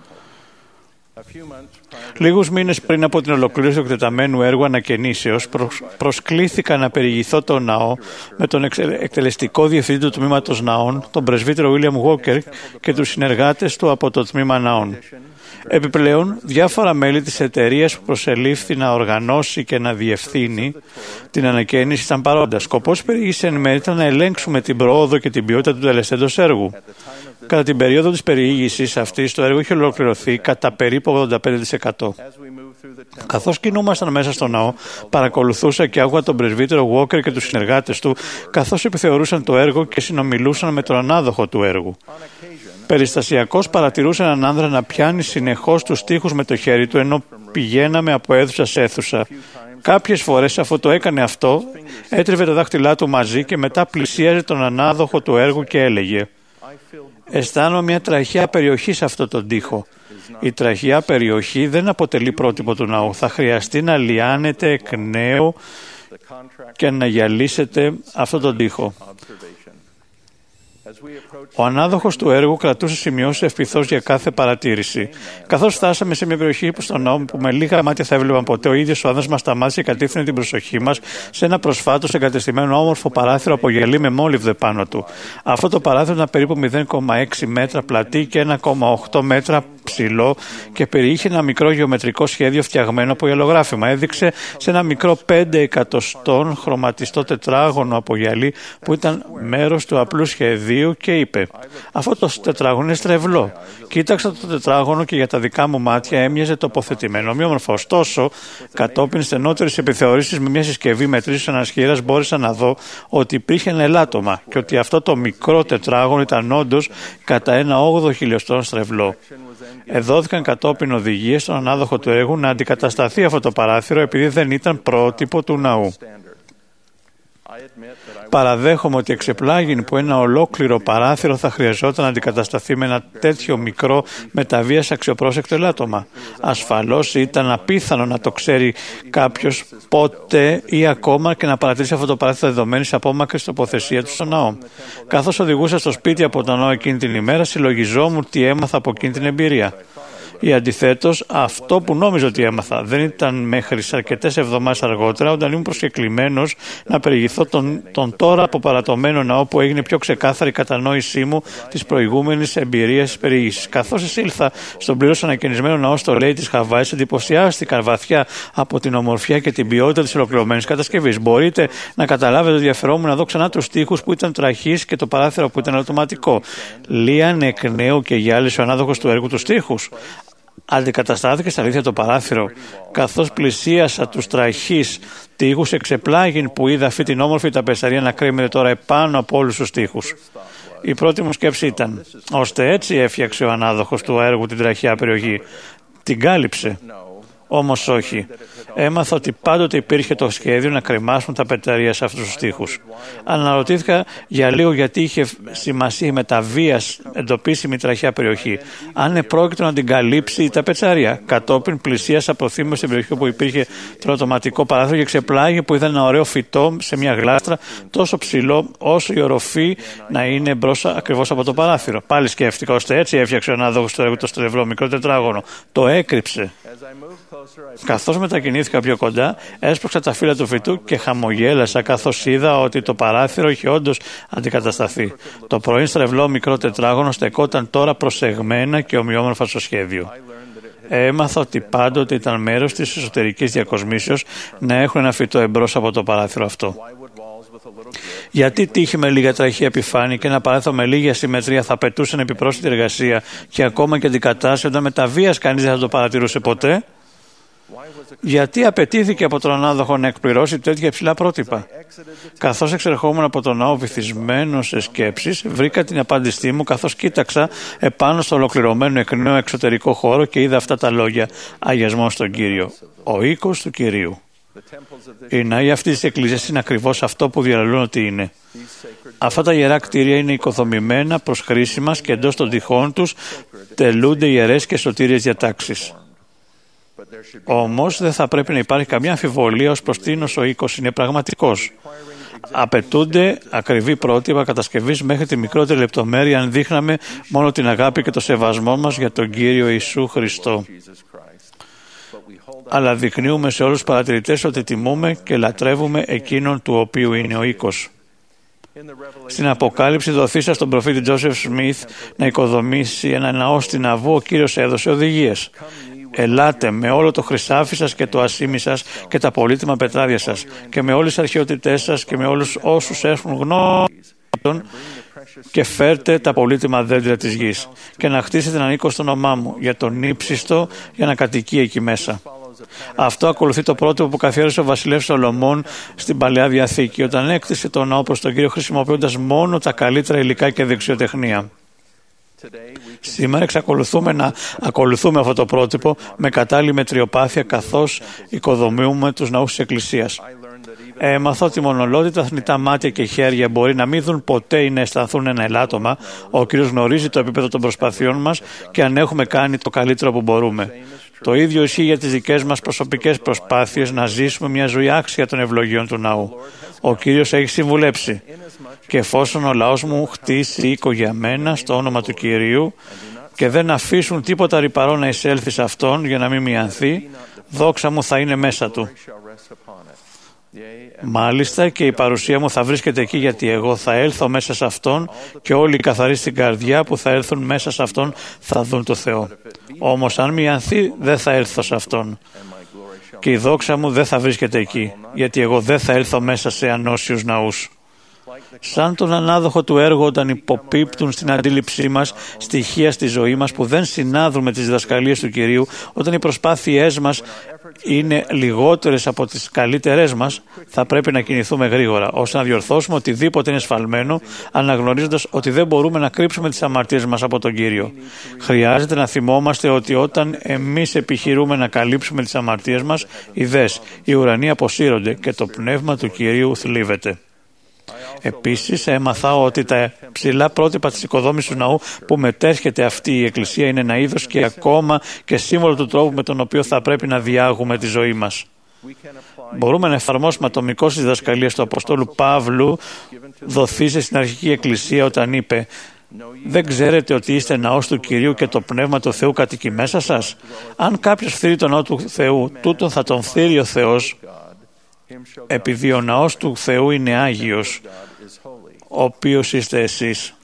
Λίγους μήνες πριν από την ολοκλήρωση του εκτεταμένου έργου ανακαινήσεως, προσκλήθηκα να περιηγηθώ το ναό με τον εκτελεστικό διευθυντή του τμήματος ναών, τον πρεσβύτερο William Walker και τους συνεργάτες του από το τμήμα ναών. Επιπλέον, διάφορα μέλη της εταιρείας που προσελήφθη να οργανώσει και να διευθύνει την ανακαίνιση ήταν παρόντα. Σκοπός της περιήγησης εν μέρει ήταν να ελέγξουμε την προόδο και την ποιότητα του τελεσθέντος έργου. Κατά την περίοδο της περιήγησης αυτής, το έργο είχε ολοκληρωθεί κατά περίπου 85%. Καθώς κινούμασταν μέσα στο ναό, παρακολουθούσα και άκουγα τον πρεσβύτερο Walker και τους συνεργάτες του, καθώς επιθεωρούσαν το έργο και συνομιλούσαν με τον ανάδοχο του έργου. Περιστασιακώς παρατηρούσε έναν άνδρα να πιάνει συνεχώς τους τοίχους με το χέρι του, ενώ πηγαίναμε από αίθουσα σε αίθουσα. Κάποιες φορές, αφού το έκανε αυτό, έτριβε τα δάχτυλά του μαζί και μετά πλησίαζε τον ανάδοχο του έργου και έλεγε: «Αισθάνομαι μια τραχιά περιοχή σε αυτό τον τοίχο. Η τραχιά περιοχή δεν αποτελεί πρότυπο του ναού. Θα χρειαστεί να λιάνετε εκ νέου και να γυαλίσετε αυτό τον τοίχο». Ο ανάδοχος του έργου κρατούσε σημειώσεις ευπηθώς για κάθε παρατήρηση. Καθώς φτάσαμε σε μια περιοχή στον ναό που με λίγα μάτια θα έβλεπαν ποτέ, ο ίδιος ο άνδρας μας σταμάτησε και κατήφθηνε την προσοχή μας σε ένα προσφάτως εγκατεστημένο όμορφο παράθυρο από γυαλί με μόλιβδε πάνω του. Αυτό το παράθυρο ήταν περίπου 0,6 μέτρα πλατή και 1,8 μέτρα ψηλό και περιείχε ένα μικρό γεωμετρικό σχέδιο φτιαγμένο από γυαλογράφημα. Έδειξε σε ένα μικρό 5 εκατοστών χρωματιστό τετράγωνο από γυαλί που ήταν μέρος του απλού σχεδίου και είπε: «Αυτό το τετράγωνο είναι στρεβλό». Κοίταξα το τετράγωνο και για τα δικά μου μάτια έμοιαζε τοποθετημένο ομοιόμορφα. Ωστόσο, κατόπιν στενότερης επιθεωρήσης με μια συσκευή μετρήσεως ανασχήρας, μπόρεσα να δω ότι υπήρχε ένα ελάττωμα και ότι αυτό το μικρό τετράγωνο ήταν όντως κατά 1/8 χιλιοστόν στρεβλό. Εδόθηκαν κατόπιν οδηγίες στον ανάδοχο του έργου να αντικατασταθεί αυτό το παράθυρο επειδή δεν ήταν πρότυπο του ναού. Παραδέχομαι ότι εξεπλάγην που ένα ολόκληρο παράθυρο θα χρειαζόταν να αντικατασταθεί με ένα τέτοιο μικρό μεταβίας αξιοπρόσεκτο ελάττωμα. Ασφαλώς ήταν απίθανο να το ξέρει κάποιος πότε ή ακόμα και να παρατηρήσει αυτό το παράθυρο δεδομένης απόμακρης τοποθεσία του στο ναό. Καθώς οδηγούσα στο σπίτι από τον ναό εκείνη την ημέρα, συλλογιζόμουν τι έμαθα από εκείνη την εμπειρία. Ή αντιθέτως, αυτό που νόμιζα ότι έμαθα δεν ήταν μέχρι αρκετές εβδομάδες αργότερα, όταν ήμουν προσκεκλημένος να περιηγηθώ τον τώρα αποπαρατωμένο ναό που έγινε πιο ξεκάθαρη η κατανόησή μου της προηγούμενης εμπειρίας της περιήγησης. Καθώς εισήλθα στον πλήρως ανακαινισμένο ναό στο Λέι της Χαβάης, εντυπωσιάστηκα βαθιά από την ομορφιά και την ποιότητα της ολοκληρωμένης κατασκευής. Μπορείτε να καταλάβετε ότι ενδιαφερόμουν να δω ξανά τους τοίχους που ήταν τραχείς και το παράθυρο που ήταν αυτοματικό. Λίαν εκ νέου και γυάλισε ο ανάδοχος του έργου τους τοίχους. Αντικαταστάθηκε στα αλήθεια το παράθυρο. Καθώς πλησίασα τους τραχείς τοίχους, εξεπλάγην που είδα αυτή την όμορφη ταπεσαρία να κρέμεται τώρα επάνω από όλους τους τοίχους. Η πρώτη μου σκέψη ήταν: ώστε έτσι έφτιαξε ο ανάδοχος του έργου την τραχιά περιοχή. Την κάλυψε. Όμως όχι. Έμαθα ότι πάντοτε υπήρχε το σχέδιο να κρεμάσουν τα πεταρία σε αυτούς τους τοίχους. Αναρωτήθηκα για λίγο γιατί είχε σημασία η μεταβίας εντοπίσιμη τραχιά περιοχή. Αν επρόκειτο να την καλύψει τα πετσαρία. Κατόπιν πλησίασα προθύμως στην περιοχή που υπήρχε το αυτοματικό παράθυρο και ξεπλάγει που είδα ένα ωραίο φυτό σε μια γλάστρα τόσο ψηλό όσο η οροφή να είναι μπρος ακριβώς από το παράθυρο. Πάλι σκέφτηκα, ώστε έτσι έφτιαξε ο ανάδοχος του έργου το στρεβλό μικρό τετράγωνο. Το έκρυψε. Καθώς μετακινήθηκα πιο κοντά, έσπρωξα τα φύλλα του φυτού και χαμογέλασα καθώς είδα ότι το παράθυρο είχε όντως αντικατασταθεί. Το πρώην στρεβλό μικρό τετράγωνο στεκόταν τώρα προσεγμένα και ομοιόμορφα στο σχέδιο. Έμαθα ότι πάντοτε ήταν μέρος της εσωτερικής διακοσμήσεως να έχουν ένα φυτό εμπρός από το παράθυρο αυτό. Γιατί τύχη με λίγα τραχή επιφάνεια και ένα παράθυρο με λίγη ασυμμετρία θα απαιτούσαν επιπρόσθετη εργασία και ακόμα και αντικατάσταση όταν με τα βίας κανείς δεν θα το παρατηρούσε ποτέ? Γιατί απαιτήθηκε από τον ανάδοχο να εκπληρώσει τέτοια υψηλά πρότυπα? Καθώς εξερχόμουν από τον ναό βυθισμένος σε σκέψεις, βρήκα την απάντησή μου καθώς κοίταξα επάνω στο ολοκληρωμένο εκ νέου εξωτερικό χώρο και είδα αυτά τα λόγια: αγιασμός στον Κύριο, ο οίκος του Κυρίου. Οι ναοί αυτής της εκκλησίας είναι ακριβώς αυτό που διαλαλούν ότι είναι. Αυτά τα ιερά κτίρια είναι οικοδομημένα προς χρήση μας και εντός των τυχών τους τελούνται ιερές και σωτήριες διατάξεις. Όμως δεν θα πρέπει να υπάρχει καμιά αμφιβολία ως προς τίνος ο οίκος είναι πραγματικός. Απαιτούνται ακριβή πρότυπα κατασκευής μέχρι τη μικρότερη λεπτομέρεια αν δείχναμε μόνο την αγάπη και το σεβασμό μας για τον Κύριο Ιησού Χριστό. Αλλά δεικνύουμε σε όλους τους παρατηρητές ότι τιμούμε και λατρεύουμε εκείνον του οποίου είναι ο οίκος. Στην Αποκάλυψη δοθήσα στον προφήτη Τζόσεφ Σμιθ να οικοδομήσει ένα ναό στην Αβού. Ο Κύριος έδωσε οδηγίες. Ελάτε με όλο το χρυσάφι σας και το ασίμι σας και τα πολύτιμα πετράδια σας και με όλες τις αρχαιότητές σας και με όλους όσους έχουν γνώση και φέρτε τα πολύτιμα δέντρα της γης και να χτίσετε έναν οίκο στο όνομά μου για τον ύψιστο για να κατοικεί εκεί μέσα. Αυτό ακολουθεί το πρότυπο που καθιέρωσε ο βασιλεύς Σολομών στην Παλαιά Διαθήκη όταν έκτισε τον ναό προς τον Κύριο χρησιμοποιώντας μόνο τα καλύτερα υλικά και δεξιοτεχνία. Σήμερα εξακολουθούμε να ακολουθούμε αυτό το πρότυπο με κατάλληλη μετριοπάθεια καθώς οικοδομούμε τους ναούς της Εκκλησίας. Έμαθα ότι μονολότι τα θνητά μάτια και χέρια μπορεί να μην δουν ποτέ ή να αισθανθούν ένα ελάττωμα, ο Κύριος γνωρίζει το επίπεδο των προσπαθειών μας και αν έχουμε κάνει το καλύτερο που μπορούμε. Το ίδιο ισχύει για τις δικές μας προσωπικές προσπάθειες να ζήσουμε μια ζωή άξια των ευλογιών του ναού. Ο Κύριος έχει συμβουλέψει. Και εφόσον ο λαός μου χτίσει οίκο για μένα στο όνομα του Κυρίου και δεν αφήσουν τίποτα ρυπαρό να εισέλθει σε αυτόν για να μην μιανθεί, δόξα μου θα είναι μέσα του. Μάλιστα και η παρουσία μου θα βρίσκεται εκεί, γιατί εγώ θα έλθω μέσα σε αυτόν και όλοι οι καθαροί στην καρδιά που θα έλθουν μέσα σε αυτόν θα δουν το Θεό. Όμως αν μιανθεί δεν θα έλθω σε αυτόν και η δόξα μου δεν θα βρίσκεται εκεί, γιατί εγώ δεν θα έλθω μέσα σε ανώσιους ναούς. Σαν τον ανάδοχο του έργου, όταν υποπίπτουν στην αντίληψή μας στοιχεία στη ζωή μας που δεν συνάδουν με τις διδασκαλίες του Κυρίου, όταν οι προσπάθειές μας είναι λιγότερες από τις καλύτερές μας, θα πρέπει να κινηθούμε γρήγορα, ώστε να διορθώσουμε οτιδήποτε είναι σφαλμένο, αναγνωρίζοντας ότι δεν μπορούμε να κρύψουμε τις αμαρτίες μας από τον Κύριο. Χρειάζεται να θυμόμαστε ότι όταν εμείς επιχειρούμε να καλύψουμε τις αμαρτίες μας, ιδές, οι ουρανοί αποσύρονται και το πνεύμα του Κυρίου θλίβεται. Επίσης έμαθα ότι τα ψηλά πρότυπα της οικοδόμησης του ναού που μετέσχεται αυτή η Εκκλησία είναι ένα είδος και ακόμα και σύμβολο του τρόπου με τον οποίο θα πρέπει να διάγουμε τη ζωή μας. Μπορούμε να εφαρμόσουμε ατομικώς τις διδασκαλίες του Αποστόλου Παύλου δοθείσαι στην αρχική Εκκλησία όταν είπε «Δεν ξέρετε ότι είστε ναός του Κυρίου και το Πνεύμα του Θεού κατοικεί μέσα σας? Αν κάποιος φθείρει τον ναό του Θεού, τούτον θα τον φθείρει ο Θεός, επειδή ο ναός του Θεού είναι Άγιος, ο οποίος είστε εσείς».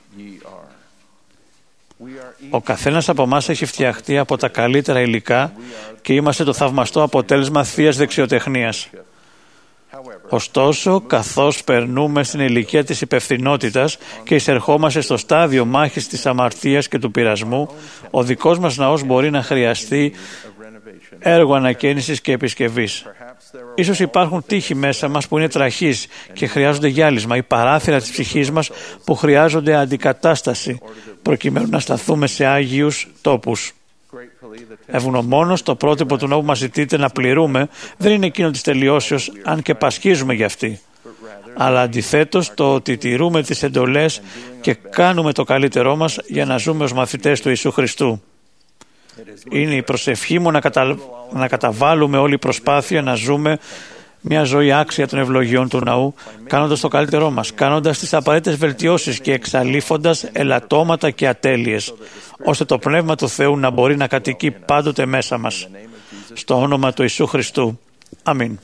Ο καθένας από εμάς έχει φτιαχτεί από τα καλύτερα υλικά και είμαστε το θαυμαστό αποτέλεσμα θείας δεξιοτεχνίας. Ωστόσο, καθώς περνούμε στην ηλικία της υπευθυνότητας και εισερχόμαστε στο στάδιο μάχης της αμαρτίας και του πειρασμού, ο δικός μας ναός μπορεί να χρειαστεί έργο ανακαίνησης και επισκευής. Ίσως υπάρχουν τείχοι μέσα μας που είναι τραχείς και χρειάζονται γυάλισμα ή παράθυρα της ψυχής μας που χρειάζονται αντικατάσταση προκειμένου να σταθούμε σε άγιους τόπους. Ευγνωμόνος το πρότυπο του ναού που μας ζητείτε να πληρούμε δεν είναι εκείνο της τελειώσεως, αν και πασχίζουμε για αυτή, αλλά αντιθέτως το ότι τηρούμε τις εντολές και κάνουμε το καλύτερό μας για να ζούμε ως μαθητές του Ιησού Χριστού. Είναι η προσευχή μου να καταβάλουμε όλη προσπάθεια να ζούμε μια ζωή άξια των ευλογιών του ναού, κάνοντας το καλύτερό μας, κάνοντας τις απαραίτητες βελτιώσεις και εξαλείφοντας ελαττώματα και ατέλειες, ώστε το Πνεύμα του Θεού να μπορεί να κατοικεί πάντοτε μέσα μας. Στο όνομα του Ιησού Χριστού. Αμήν.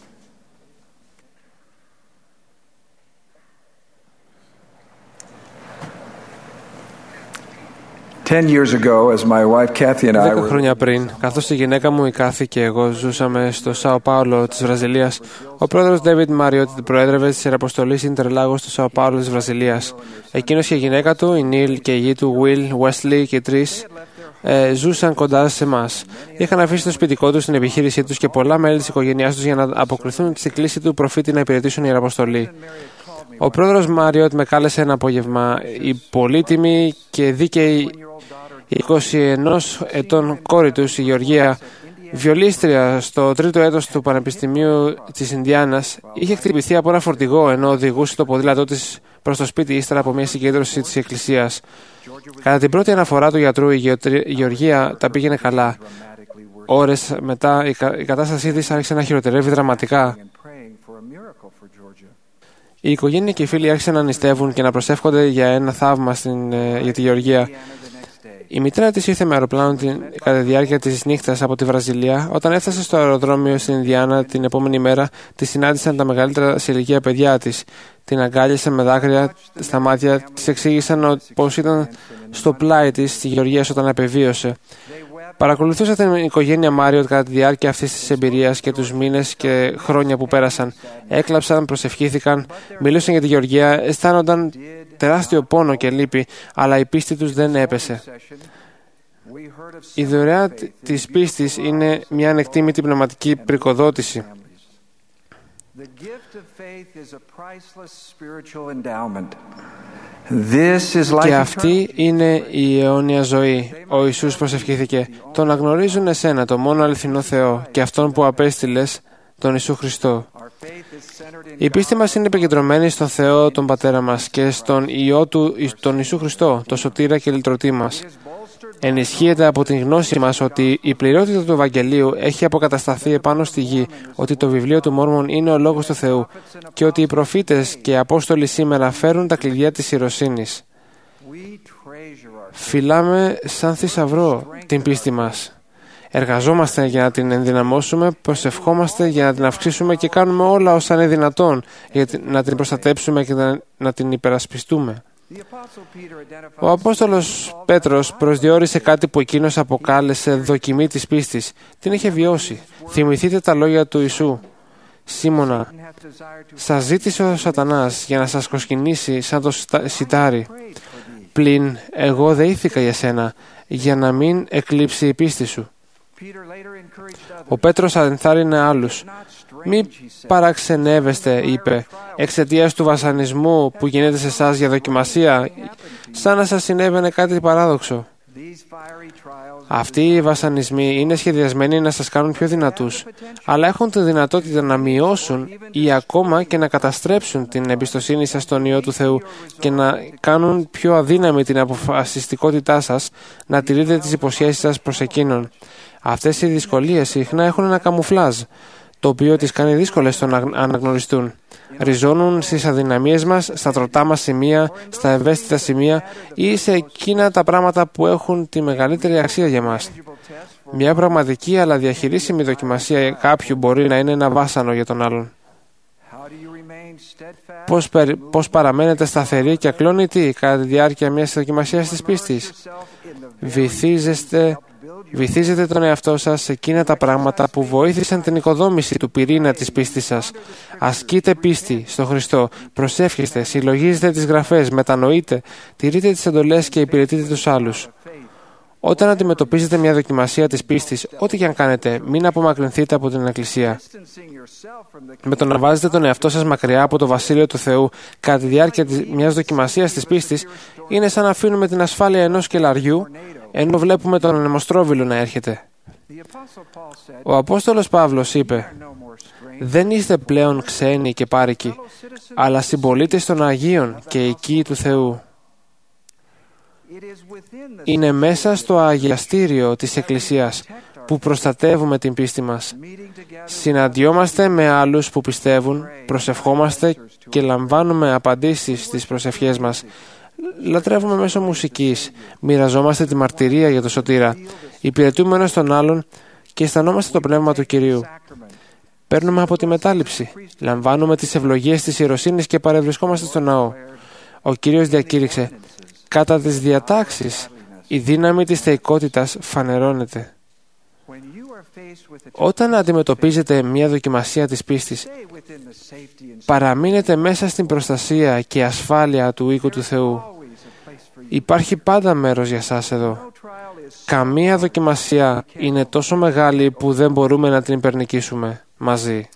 10 χρόνια πριν, καθώς η γυναίκα μου η Κάθη και εγώ ζούσαμε στο Σάο Πάολο της Βραζιλίας, ο πρόεδρος Ντέβιντ Μάριοτ προέδρευε της Ιεραποστολής Ιντερλάγος στο Σάο Πάολο της Βραζιλίας. Εκείνος και η γυναίκα του, η Νίλ και η γη του Will, Wesley και οι τρεις, ζούσαν κοντά σε εμάς. Είχαν αφήσει το σπιτικό τους, την επιχείρησή τους και πολλά μέλη της οικογένειάς τους για να αποκριθούν στη κλήση του προφήτη να υπηρετήσουν η Ιεραποστολή. Ο πρόεδρος Μάριοτ με κάλεσε ένα απόγευμα. Η πολύτιμη και δίκαιη 21 ετών κόρη τους, η Γεωργία, βιολίστρια στο τρίτο έτος του Πανεπιστημίου της Ινδιάνας, είχε χτυπηθεί από ένα φορτηγό ενώ οδηγούσε το ποδήλατό της προς το σπίτι ύστερα από μια συγκέντρωση της εκκλησίας. Κατά την πρώτη αναφορά του γιατρού, η Γεωργία τα πήγαινε καλά. Ώρες μετά η κατάστασή της άρχισε να χειροτερεύει δραματικά. Η οικογένεια και οι φίλοι άρχισαν να νηστεύουν και να προσεύχονται για ένα θαύμα για τη Γεωργία. Η μητέρα της ήρθε με αεροπλάνο κατά τη διάρκεια της νύχτας από τη Βραζιλία. Όταν έφτασε στο αεροδρόμιο στην Ινδιάνα την επόμενη μέρα, τη συνάντησαν τα μεγαλύτερα σε ηλικία παιδιά της. Την αγκάλιασαν με δάκρυα στα μάτια, της εξήγησαν πως ήταν στο πλάι της τη Γεωργία όταν απεβίωσε. Παρακολουθούσα την οικογένεια Μάριοτ κατά τη διάρκεια αυτής της εμπειρίας και τους μήνες και χρόνια που πέρασαν. Έκλαψαν, προσευχήθηκαν, μιλούσαν για τη Γεωργία, αισθάνονταν τεράστιο πόνο και λύπη, αλλά η πίστη τους δεν έπεσε. Η δωρεά της πίστης είναι μια ανεκτήμητη πνευματική πρικοδότηση. Και αυτή είναι η αιώνια ζωή. Ο Ιησούς προσευχήθηκε. Το να γνωρίζουν εσένα, το μόνο αληθινό Θεό, και αυτόν που απέστειλες, τον Ιησού Χριστό. Η πίστη μας είναι επικεντρωμένη στον Θεό, τον Πατέρα μας, και στον Υιό του, τον Ιησού Χριστό, το σωτήρα και λυτρωτή μας. Ενισχύεται από την γνώση μας ότι η πληρότητα του Ευαγγελίου έχει αποκατασταθεί επάνω στη γη, ότι το βιβλίο του Μόρμον είναι ο Λόγος του Θεού και ότι οι προφήτες και οι Απόστολοι σήμερα φέρουν τα κλειδιά της ιεροσύνης. Φυλάμε σαν θησαυρό την πίστη μας. Εργαζόμαστε για να την ενδυναμώσουμε, προσευχόμαστε για να την αυξήσουμε και κάνουμε όλα όσα είναι δυνατόν για να την προστατέψουμε και να την υπερασπιστούμε. Ο Απόστολος Πέτρος προσδιορίσε κάτι που εκείνος αποκάλεσε δοκιμή της πίστης. Την είχε βιώσει. Θυμηθείτε τα λόγια του Ιησού. Σίμωνα, σας ζήτησε ο Σατανάς για να σας προσκυνήσει σαν το σιτάρι. Πλην εγώ δεήθηκα για σένα, για να μην εκλείψει η πίστη σου. Ο Πέτρος ενθάρρυνε άλλους. «Μη παραξενεύεστε», είπε, «εξαιτίας του βασανισμού που γίνεται σε εσάς για δοκιμασία, σαν να σας συνέβαινε κάτι παράδοξο». Αυτοί οι βασανισμοί είναι σχεδιασμένοι να σας κάνουν πιο δυνατούς, αλλά έχουν τη δυνατότητα να μειώσουν ή ακόμα και να καταστρέψουν την εμπιστοσύνη σας στον Υιό του Θεού και να κάνουν πιο αδύναμη την αποφασιστικότητά σας να τηρείτε τις υποσχέσεις σας προς εκείνον. Αυτές οι δυσκολίες συχνά έχουν ένα καμουφλάζ, το οποίο τις κάνει δύσκολες στο να αναγνωριστούν. Ριζώνουν στις αδυναμίες μας, στα τροτά μας σημεία, στα ευαίσθητα σημεία ή σε εκείνα τα πράγματα που έχουν τη μεγαλύτερη αξία για μας. Μια πραγματική αλλά διαχειρίσιμη δοκιμασία κάποιου μπορεί να είναι ένα βάσανο για τον άλλον. Πώς παραμένετε σταθεροί και ακλόνητοι κατά τη διάρκεια μιας δοκιμασίας της πίστης? Βυθίζετε τον εαυτό σας σε εκείνα τα πράγματα που βοήθησαν την οικοδόμηση του πυρήνα της πίστης σας. Ασκείτε πίστη στο Χριστό, προσεύχεστε, συλλογίζετε τις γραφές, μετανοείτε, τηρείτε τις εντολές και υπηρετείτε τους άλλους. Όταν αντιμετωπίζετε μια δοκιμασία της πίστης, ό,τι και αν κάνετε, μην απομακρυνθείτε από την Εκκλησία. Με το να βάζετε τον εαυτό σας μακριά από το Βασίλειο του Θεού κατά τη διάρκεια μιας δοκιμασίας της πίστης, είναι σαν να αφήνουμε την ασφάλεια ενός κελαριού, ενώ βλέπουμε τον ανεμοστρόβιλο να έρχεται. Ο Απόστολος Παύλος είπε: «Δεν είστε πλέον ξένοι και πάρικοι, αλλά συμπολίτες των Αγίων και οικοί του Θεού». Είναι μέσα στο αγιαστήριο της Εκκλησίας που προστατεύουμε την πίστη μας. Συναντιόμαστε με άλλους που πιστεύουν, προσευχόμαστε και λαμβάνουμε απαντήσεις στις προσευχές μας. Λατρεύουμε μέσω μουσικής, μοιραζόμαστε τη μαρτυρία για το σωτήρα, υπηρετούμε ένας τον άλλον και αισθανόμαστε το πνεύμα του Κυρίου. Παίρνουμε από τη μετάληψη, λαμβάνουμε τις ευλογίες της ιεροσύνης και παρευρισκόμαστε στο ναό. Ο Κύριος διακήρυξε: «Κατά τις διατάξεις, η δύναμη της θεϊκότητας φανερώνεται». Όταν αντιμετωπίζετε μια δοκιμασία της πίστης, παραμείνετε μέσα στην προστασία και ασφάλεια του οίκου του Θεού. Υπάρχει πάντα μέρος για σας εδώ. Καμία δοκιμασία είναι τόσο μεγάλη που δεν μπορούμε να την υπερνικήσουμε μαζί.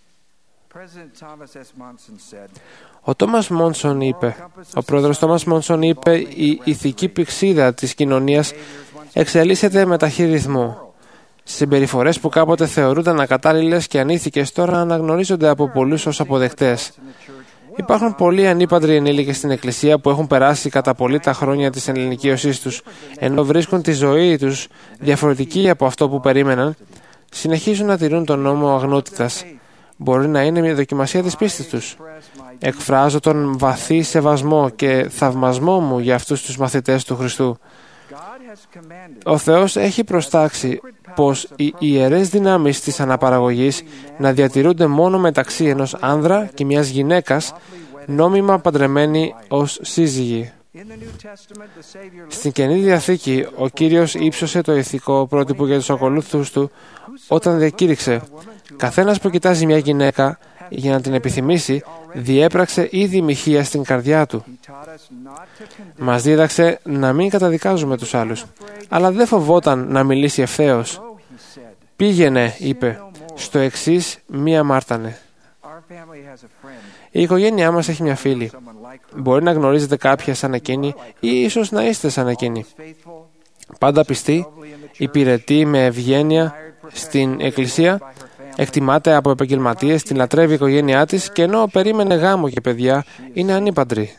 Ο πρόεδρος Τόμας Μόνσον είπε: «Η ηθική πηξίδα της κοινωνίας εξελίσσεται με ταχύ ρυθμό. Συμπεριφορές που κάποτε θεωρούνταν ακατάλληλες και ανήθικες τώρα αναγνωρίζονται από πολλούς ως αποδεκτές. Υπάρχουν πολλοί ανήπαντροι ενήλικες στην Εκκλησία που έχουν περάσει κατά πολύ τα χρόνια της ενηλικίωσής τους, ενώ βρίσκουν τη ζωή τους διαφορετική από αυτό που περίμεναν, συνεχίζουν να τηρούν τον νόμο αγνότητας. Μπορεί να είναι μια δοκιμασία της πίστης τους. Εκφράζω τον βαθύ σεβασμό και θαυμασμό μου για αυτούς τους μαθητές του Χριστού. Ο Θεός έχει προστάξει πως οι ιερές δυνάμεις της αναπαραγωγής να διατηρούνται μόνο μεταξύ ενός άνδρα και μιας γυναίκας, νόμιμα παντρεμένοι ως σύζυγοι. Στην Καινή Διαθήκη, ο Κύριος ύψωσε το ηθικό πρότυπο για τους ακολούθους του όταν διακήρυξε: «Καθένας που κοιτάζει μια γυναίκα για να την επιθυμήσει, διέπραξε ήδη μοιχεία στην καρδιά του». Μας δίδαξε να μην καταδικάζουμε τους άλλους, αλλά δεν φοβόταν να μιλήσει ευθέως. «Πήγαινε», είπε, «στο εξής μη αμάρτανε». Η οικογένειά μας έχει μια φίλη. Μπορεί να γνωρίζετε κάποια σαν εκείνη ή ίσως να είστε σαν εκείνη. Πάντα πιστή, υπηρετεί με ευγένεια στην εκκλησία, εκτιμάται από επαγγελματίες, την λατρεύει η οικογένειά της και ενώ περίμενε γάμο και παιδιά, είναι ανήπαντρη.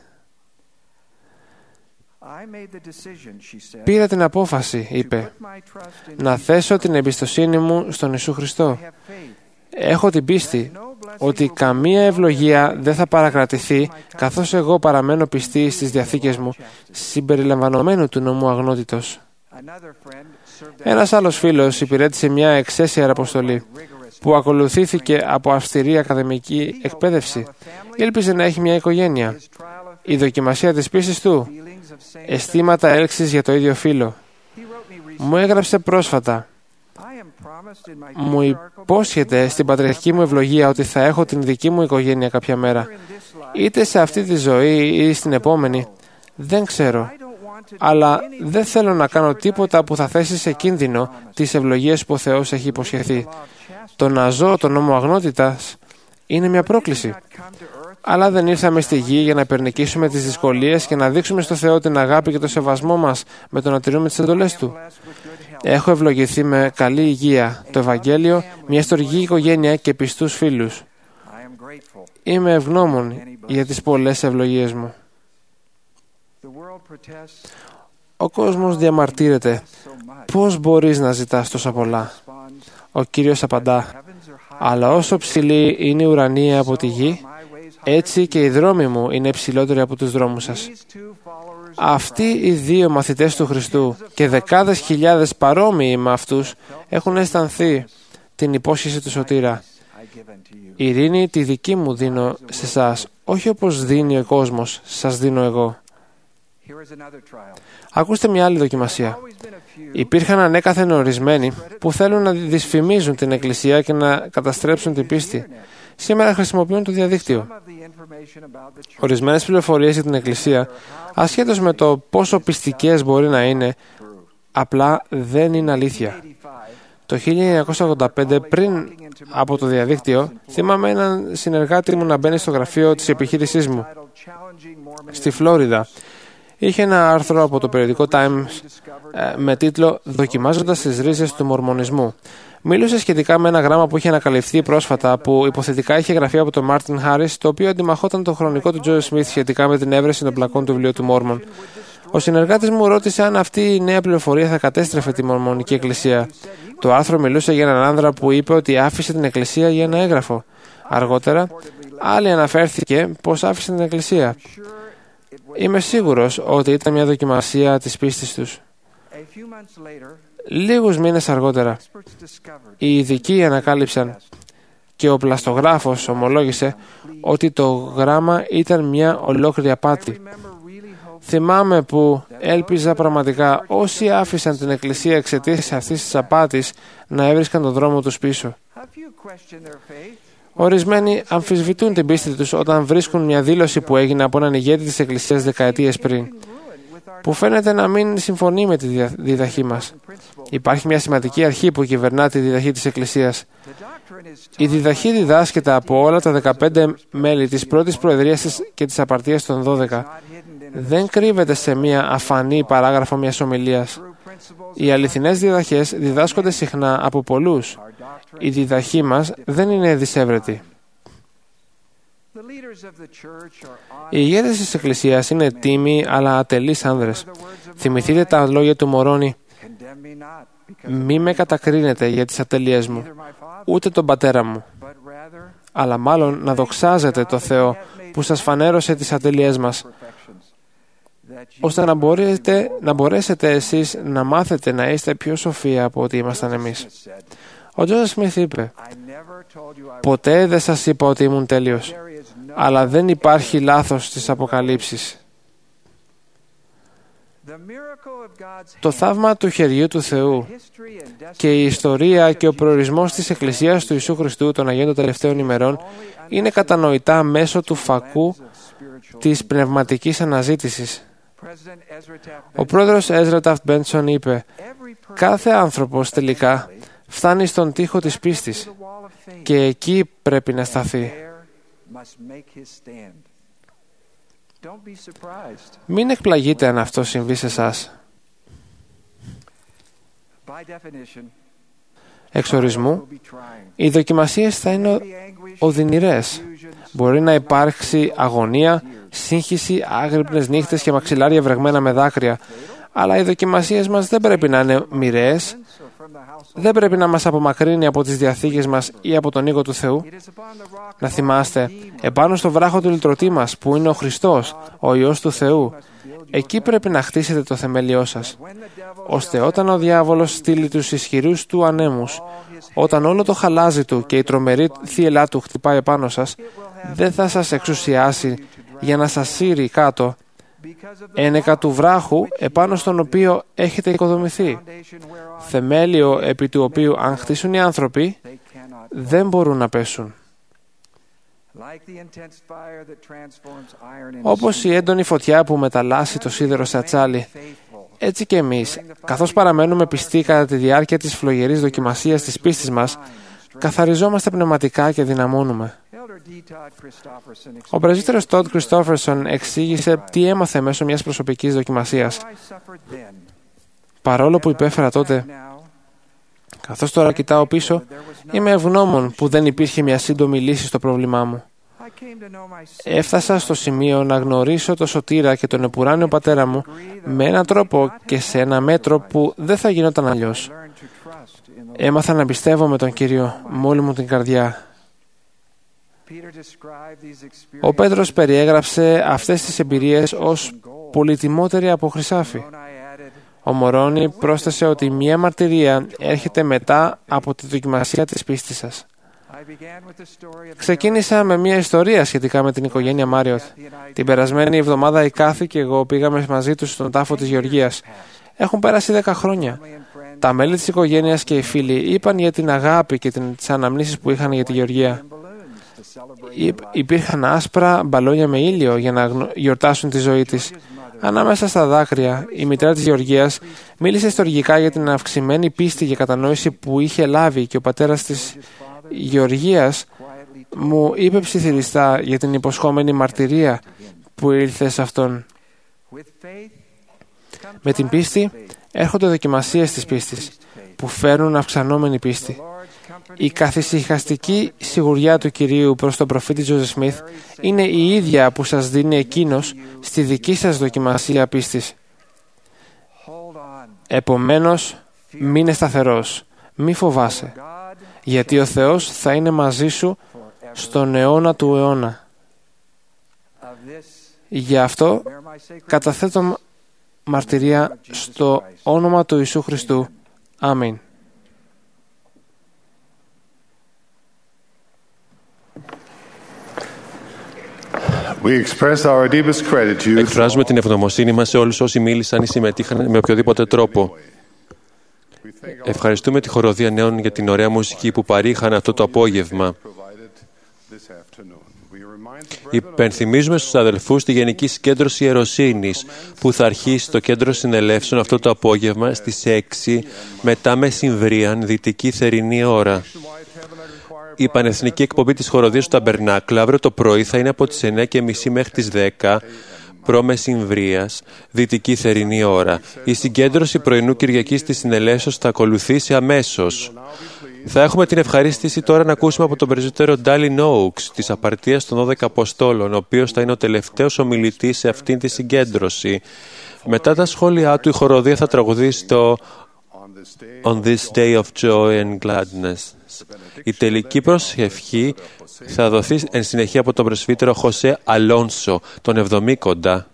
Πήρα την απόφαση, είπε, να θέσω την εμπιστοσύνη μου στον Ιησού Χριστό. Έχω την πίστη ότι καμία ευλογία δεν θα παρακρατηθεί καθώς εγώ παραμένω πιστή στις διαθήκες μου, συμπεριλαμβανομένου του νόμου αγνότητος. Ένας άλλος φίλος υπηρέτησε μια εξαίσια αποστολή που ακολουθήθηκε από αυστηρή ακαδημική εκπαίδευση. Ήλπιζε να έχει μια οικογένεια. Η δοκιμασία της πίστης του, αισθήματα έλξης για το ίδιο φύλο. Μου έγραψε πρόσφατα. Μου υπόσχεται στην πατριαρχική μου ευλογία ότι θα έχω την δική μου οικογένεια κάποια μέρα. Είτε σε αυτή τη ζωή ή στην επόμενη, δεν ξέρω. Αλλά δεν θέλω να κάνω τίποτα που θα θέσει σε κίνδυνο τις ευλογίες που ο Θεός έχει υποσχεθεί. Το να ζω τον νόμο αγνότητας είναι μια πρόκληση. Αλλά δεν ήρθαμε στη γη για να περνικήσουμε τις δυσκολίες και να δείξουμε στο Θεό την αγάπη και το σεβασμό μας με το να τηρούμε τις εντολές Του. Έχω ευλογηθεί με καλή υγεία, το Ευαγγέλιο, μια ιστορική οικογένεια και πιστούς φίλους. Είμαι ευγνώμων για τις πολλές ευλογίες μου. Ο κόσμος διαμαρτύρεται. Πώς μπορείς να ζητάς τόσα πολλά? Ο Κύριος απαντά. Αλλά όσο ψηλή είναι η ουρανία από τη γη, έτσι και οι δρόμοι μου είναι υψηλότεροι από τους δρόμους σας. Αυτοί οι δύο μαθητές του Χριστού και δεκάδες χιλιάδες παρόμοιοι με αυτούς έχουν αισθανθεί την υπόσχεση του Σωτήρα. Η ειρήνη τη δική μου δίνω σε εσάς, όχι όπως δίνει ο κόσμος, σας δίνω εγώ. Ακούστε μια άλλη δοκιμασία. Υπήρχαν ανέκαθεν ορισμένοι που θέλουν να δυσφημίζουν την Εκκλησία και να καταστρέψουν την πίστη. Σήμερα χρησιμοποιούν το διαδίκτυο. Ορισμένες πληροφορίες για την Εκκλησία, ασχέτως με το πόσο πιστικές μπορεί να είναι, απλά δεν είναι αλήθεια. Το 1985, πριν από το διαδίκτυο, θυμάμαι έναν συνεργάτη μου να μπαίνει στο γραφείο της επιχείρησής μου στη Φλόριδα. Είχε ένα άρθρο από το περιοδικό Times με τίτλο «Δοκιμάζοντας τις ρίζες του μορμονισμού». Μίλησε σχετικά με ένα γράμμα που είχε ανακαλυφθεί πρόσφατα, που υποθετικά είχε γραφεί από τον Μάρτιν Χάρις, το οποίο αντιμαχόταν το χρονικό του Τζόι Σμιθ σχετικά με την έβρεση των πλακών του βιβλίου του Μόρμον. Ο συνεργάτης μου ρώτησε αν αυτή η νέα πληροφορία θα κατέστρεφε τη Μορμονική Εκκλησία. Το άρθρο μιλούσε για έναν άνδρα που είπε ότι άφησε την Εκκλησία για ένα έγγραφο. Αργότερα, άλλη αναφέρθηκε πως άφησε την Εκκλησία. Είμαι σίγουρος ότι ήταν μια δοκιμασία της πίστης τους. Λίγους μήνες αργότερα, οι ειδικοί ανακάλυψαν και ο πλαστογράφος ομολόγησε ότι το γράμμα ήταν μια ολόκληρη απάτη. Θυμάμαι που έλπιζα πραγματικά όσοι άφησαν την Εκκλησία εξαιτίας αυτής της απάτης να έβρισκαν τον δρόμο τους πίσω. Ορισμένοι αμφισβητούν την πίστη τους όταν βρίσκουν μια δήλωση που έγινε από έναν ηγέτη της Εκκλησίας δεκαετίες πριν, που φαίνεται να μην συμφωνεί με τη διδαχή μας. Υπάρχει μια σημαντική αρχή που κυβερνά τη διδαχή της Εκκλησίας. Η διδαχή διδάσκεται από όλα τα 15 μέλη της πρώτης προεδρίας και της απαρτίας των 12. Δεν κρύβεται σε μια αφανή παράγραφο μιας ομιλίας. Οι αληθινές διδαχές διδάσκονται συχνά από πολλούς. Η διδαχή μας δεν είναι δυσέβρετη. Οι ηγέτες της Εκκλησίας είναι τίμοι αλλά ατελείς άνδρες. Θυμηθείτε τα λόγια του Μωρώνη. «Μη με κατακρίνετε για τις ατελείες μου, ούτε τον πατέρα μου, αλλά μάλλον να δοξάζετε το Θεό που σας φανέρωσε τις ατελείες μας, ώστε να μπορέσετε εσείς να μάθετε να είστε πιο σοφοί από ό,τι ήμασταν εμείς». Ο Τζόζεφ Σμιθ είπε: «Ποτέ δεν σας είπα ότι ήμουν τέλειος, αλλά δεν υπάρχει λάθος στις αποκαλύψεις». Το θαύμα του χεριού του Θεού και η ιστορία και ο προορισμός της Εκκλησίας του Ιησού Χριστού των Αγίων των Τελευταίων ημερών είναι κατανοητά μέσω του φακού της πνευματικής αναζήτησης. Ο πρόεδρος Έζρα Ταφτ Μπέντσον είπε: «Κάθε άνθρωπος τελικά φτάνει στον τοίχο της πίστης και εκεί πρέπει να σταθεί». Μην εκπλαγείτε αν αυτό συμβεί σε εσάς. Εξ ορισμού, οι δοκιμασίες θα είναι οδυνηρές. Μπορεί να υπάρξει αγωνία, σύγχυση, άγρυπνες νύχτες και μαξιλάρια βρεγμένα με δάκρυα. Αλλά οι δοκιμασίες μας δεν πρέπει να είναι μοιραίες. Δεν πρέπει να μας απομακρύνει από τις διαθήκες μας ή από τον οίκο του Θεού. Να θυμάστε, επάνω στο βράχο του λυτρωτή μας, που είναι ο Χριστός, ο Υιός του Θεού, εκεί πρέπει να χτίσετε το θεμέλιό σας, ώστε όταν ο διάβολος στείλει τους ισχυρούς του ανέμους, όταν όλο το χαλάζι του και η τρομερή θύελά του χτυπάει επάνω σας, δεν θα σας εξουσιάσει για να σας σύρει κάτω, ένεκα του βράχου επάνω στον οποίο έχετε οικοδομηθεί, θεμέλιο επί του οποίου αν χτίσουν οι άνθρωποι δεν μπορούν να πέσουν. Όπως η έντονη φωτιά που μεταλλάσσει το σίδερο σε ατσάλι, έτσι και εμείς, καθώς παραμένουμε πιστοί κατά τη διάρκεια της φλογερής δοκιμασίας της πίστης μας, καθαριζόμαστε πνευματικά και δυναμώνουμε. Ο πρεσβύτερος Τόντ Κριστόφερσον εξήγησε τι έμαθε μέσω μιας προσωπικής δοκιμασίας. Παρόλο που υπέφερα τότε, καθώς τώρα κοιτάω πίσω, είμαι ευγνώμων που δεν υπήρχε μια σύντομη λύση στο πρόβλημά μου. Έφτασα στο σημείο να γνωρίσω το Σωτήρα και τον επουράνιο πατέρα μου με έναν τρόπο και σε ένα μέτρο που δεν θα γινόταν αλλιώς. Έμαθα να πιστεύω με τον Κύριο με όλη μου την καρδιά. Ο Πέτρος περιέγραψε αυτές τις εμπειρίες ως πολυτιμότερη από χρυσάφι. Ο Μωρόνι πρόσθεσε ότι μία μαρτυρία έρχεται μετά από τη δοκιμασία της πίστης σας. Ξεκίνησα με μία ιστορία σχετικά με την οικογένεια Μάριοτ. Την περασμένη εβδομάδα η Κάθη και εγώ πήγαμε μαζί τους στον τάφο της Γεωργίας. Έχουν πέρασει 10 χρόνια. Τα μέλη της οικογένειας και οι φίλοι είπαν για την αγάπη και τις αναμνήσεις που είχαν για τη Γεωργία. Υπήρχαν άσπρα μπαλόνια με ήλιο για να γιορτάσουν τη ζωή της. Ανάμεσα στα δάκρυα, η μητέρα της Γεωργίας μίλησε στοργικά για την αυξημένη πίστη και κατανόηση που είχε λάβει και ο πατέρας της Γεωργίας μου είπε ψιθυριστά για την υποσχόμενη μαρτυρία που ήρθε σε αυτόν. Με την πίστη έρχονται δοκιμασίες της πίστης που φέρνουν αυξανόμενη πίστη. Η καθησυχαστική σιγουριά του Κυρίου προς τον προφήτη Τζόζεφ Σμιθ είναι η ίδια που σας δίνει εκείνος στη δική σας δοκιμασία πίστης. Επομένως, μείνε σταθερός, μη φοβάσαι, γιατί ο Θεός θα είναι μαζί σου στον αιώνα του αιώνα. Γι' αυτό καταθέτω μαρτυρία στο όνομα του Ιησού Χριστού. Αμήν. Εκφράζουμε την ευγνωμοσύνη μας σε όλους όσοι μίλησαν ή συμμετείχαν με οποιοδήποτε τρόπο. Ευχαριστούμε τη Χοροδία Νέων για την ωραία μουσική που παρήχαν αυτό το απόγευμα. Υπενθυμίζουμε στους αδελφούς τη Γενική Συγκέντρωση Ιεροσύνης που θα αρχίσει το κέντρο συνελεύσεων αυτό το απόγευμα στις 6 μετά μεσημβρίαν δυτική θερινή ώρα. Η πανεθνική εκπομπή της Χοροδίας του Ταμπερνάκλου αύριο το πρωί θα είναι από τις 9:30 μέχρι τις 10 προ-μεσημβρίας, δυτική θερινή ώρα. Η συγκέντρωση πρωινού Κυριακής της συνελεύσεως θα ακολουθήσει αμέσως. Θα έχουμε την ευχαρίστηση τώρα να ακούσουμε από τον πρεσβύτερο Ντάλι Νόουξ της Απαρτίας των 12 Αποστόλων, ο οποίος θα είναι ο τελευταίος ομιλητής σε αυτήν τη συγκέντρωση. Μετά τα σχόλιά του, η Χοροδία θα τραγουδήσει το On this day of joy and gladness. Η τελική προσευχή θα δοθεί εν συνεχεία από τον πρεσβύτερο Χωσέ Αλόνσο, τον Εβδομήκοντα.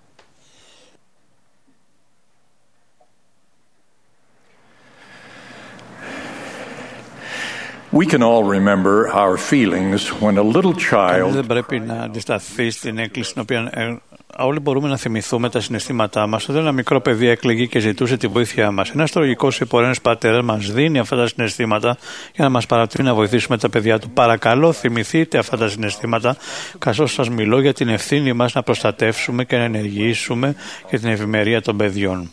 We can all remember our feelings when a little child. Δεν πρέπει να αντισταθεί στην έκκληση την οποία όλοι μπορούμε να θυμηθούμε τα συναισθήματά μας. Όταν ένα μικρό παιδί έκλαιγε και ζητούσε τη βοήθειά μας, ένας στοργικός υπορρένος πατέρας μας δίνει αυτά τα συναισθήματα για να μας παρατείνει να βοηθήσουμε τα παιδιά του. Παρακαλώ, θυμηθείτε αυτά τα συναισθήματα, καθώς σας μιλώ για την ευθύνη μας να προστατεύσουμε και να ενεργήσουμε για την ευημερία των παιδιών.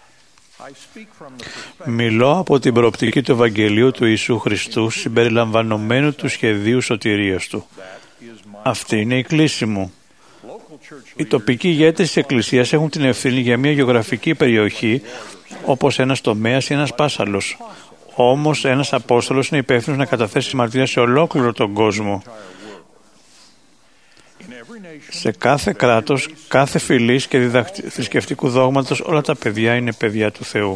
Μιλώ από την προοπτική του Ευαγγελίου του Ιησού Χριστού συμπεριλαμβανομένου του σχεδίου σωτηρίας του. Αυτή είναι η κλίση μου. Οι τοπικοί ηγέτες της Εκκλησίας έχουν την ευθύνη για μια γεωγραφική περιοχή, όπως ένας τομέας ή ένας πάσαλος. Όμως ένας Απόστολος είναι υπεύθυνος να καταθέσει μαρτυρία σε ολόκληρο τον κόσμο. Σε κάθε κράτος, κάθε φυλής και θρησκευτικού δόγματος, όλα τα παιδιά είναι παιδιά του Θεού.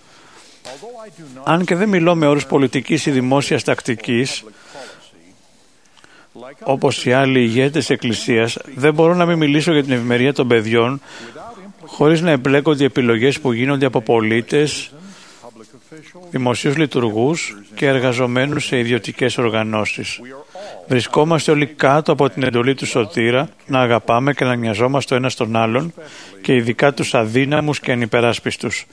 Αν και δεν μιλώ με όρους πολιτικής ή δημόσιας τακτικής, όπως οι άλλοι ηγέτες της Εκκλησίας, δεν μπορώ να μην μιλήσω για την ευημερία των παιδιών χωρίς να εμπλέκονται οι επιλογές που γίνονται από πολίτες, δημοσίους λειτουργούς και εργαζομένους σε ιδιωτικές οργανώσεις. Βρισκόμαστε όλοι κάτω από την εντολή του Σωτήρα να αγαπάμε και να νοιαζόμαστε ο ένας τον άλλον και ειδικά τους αδύναμους και ανυπεράσπιστους.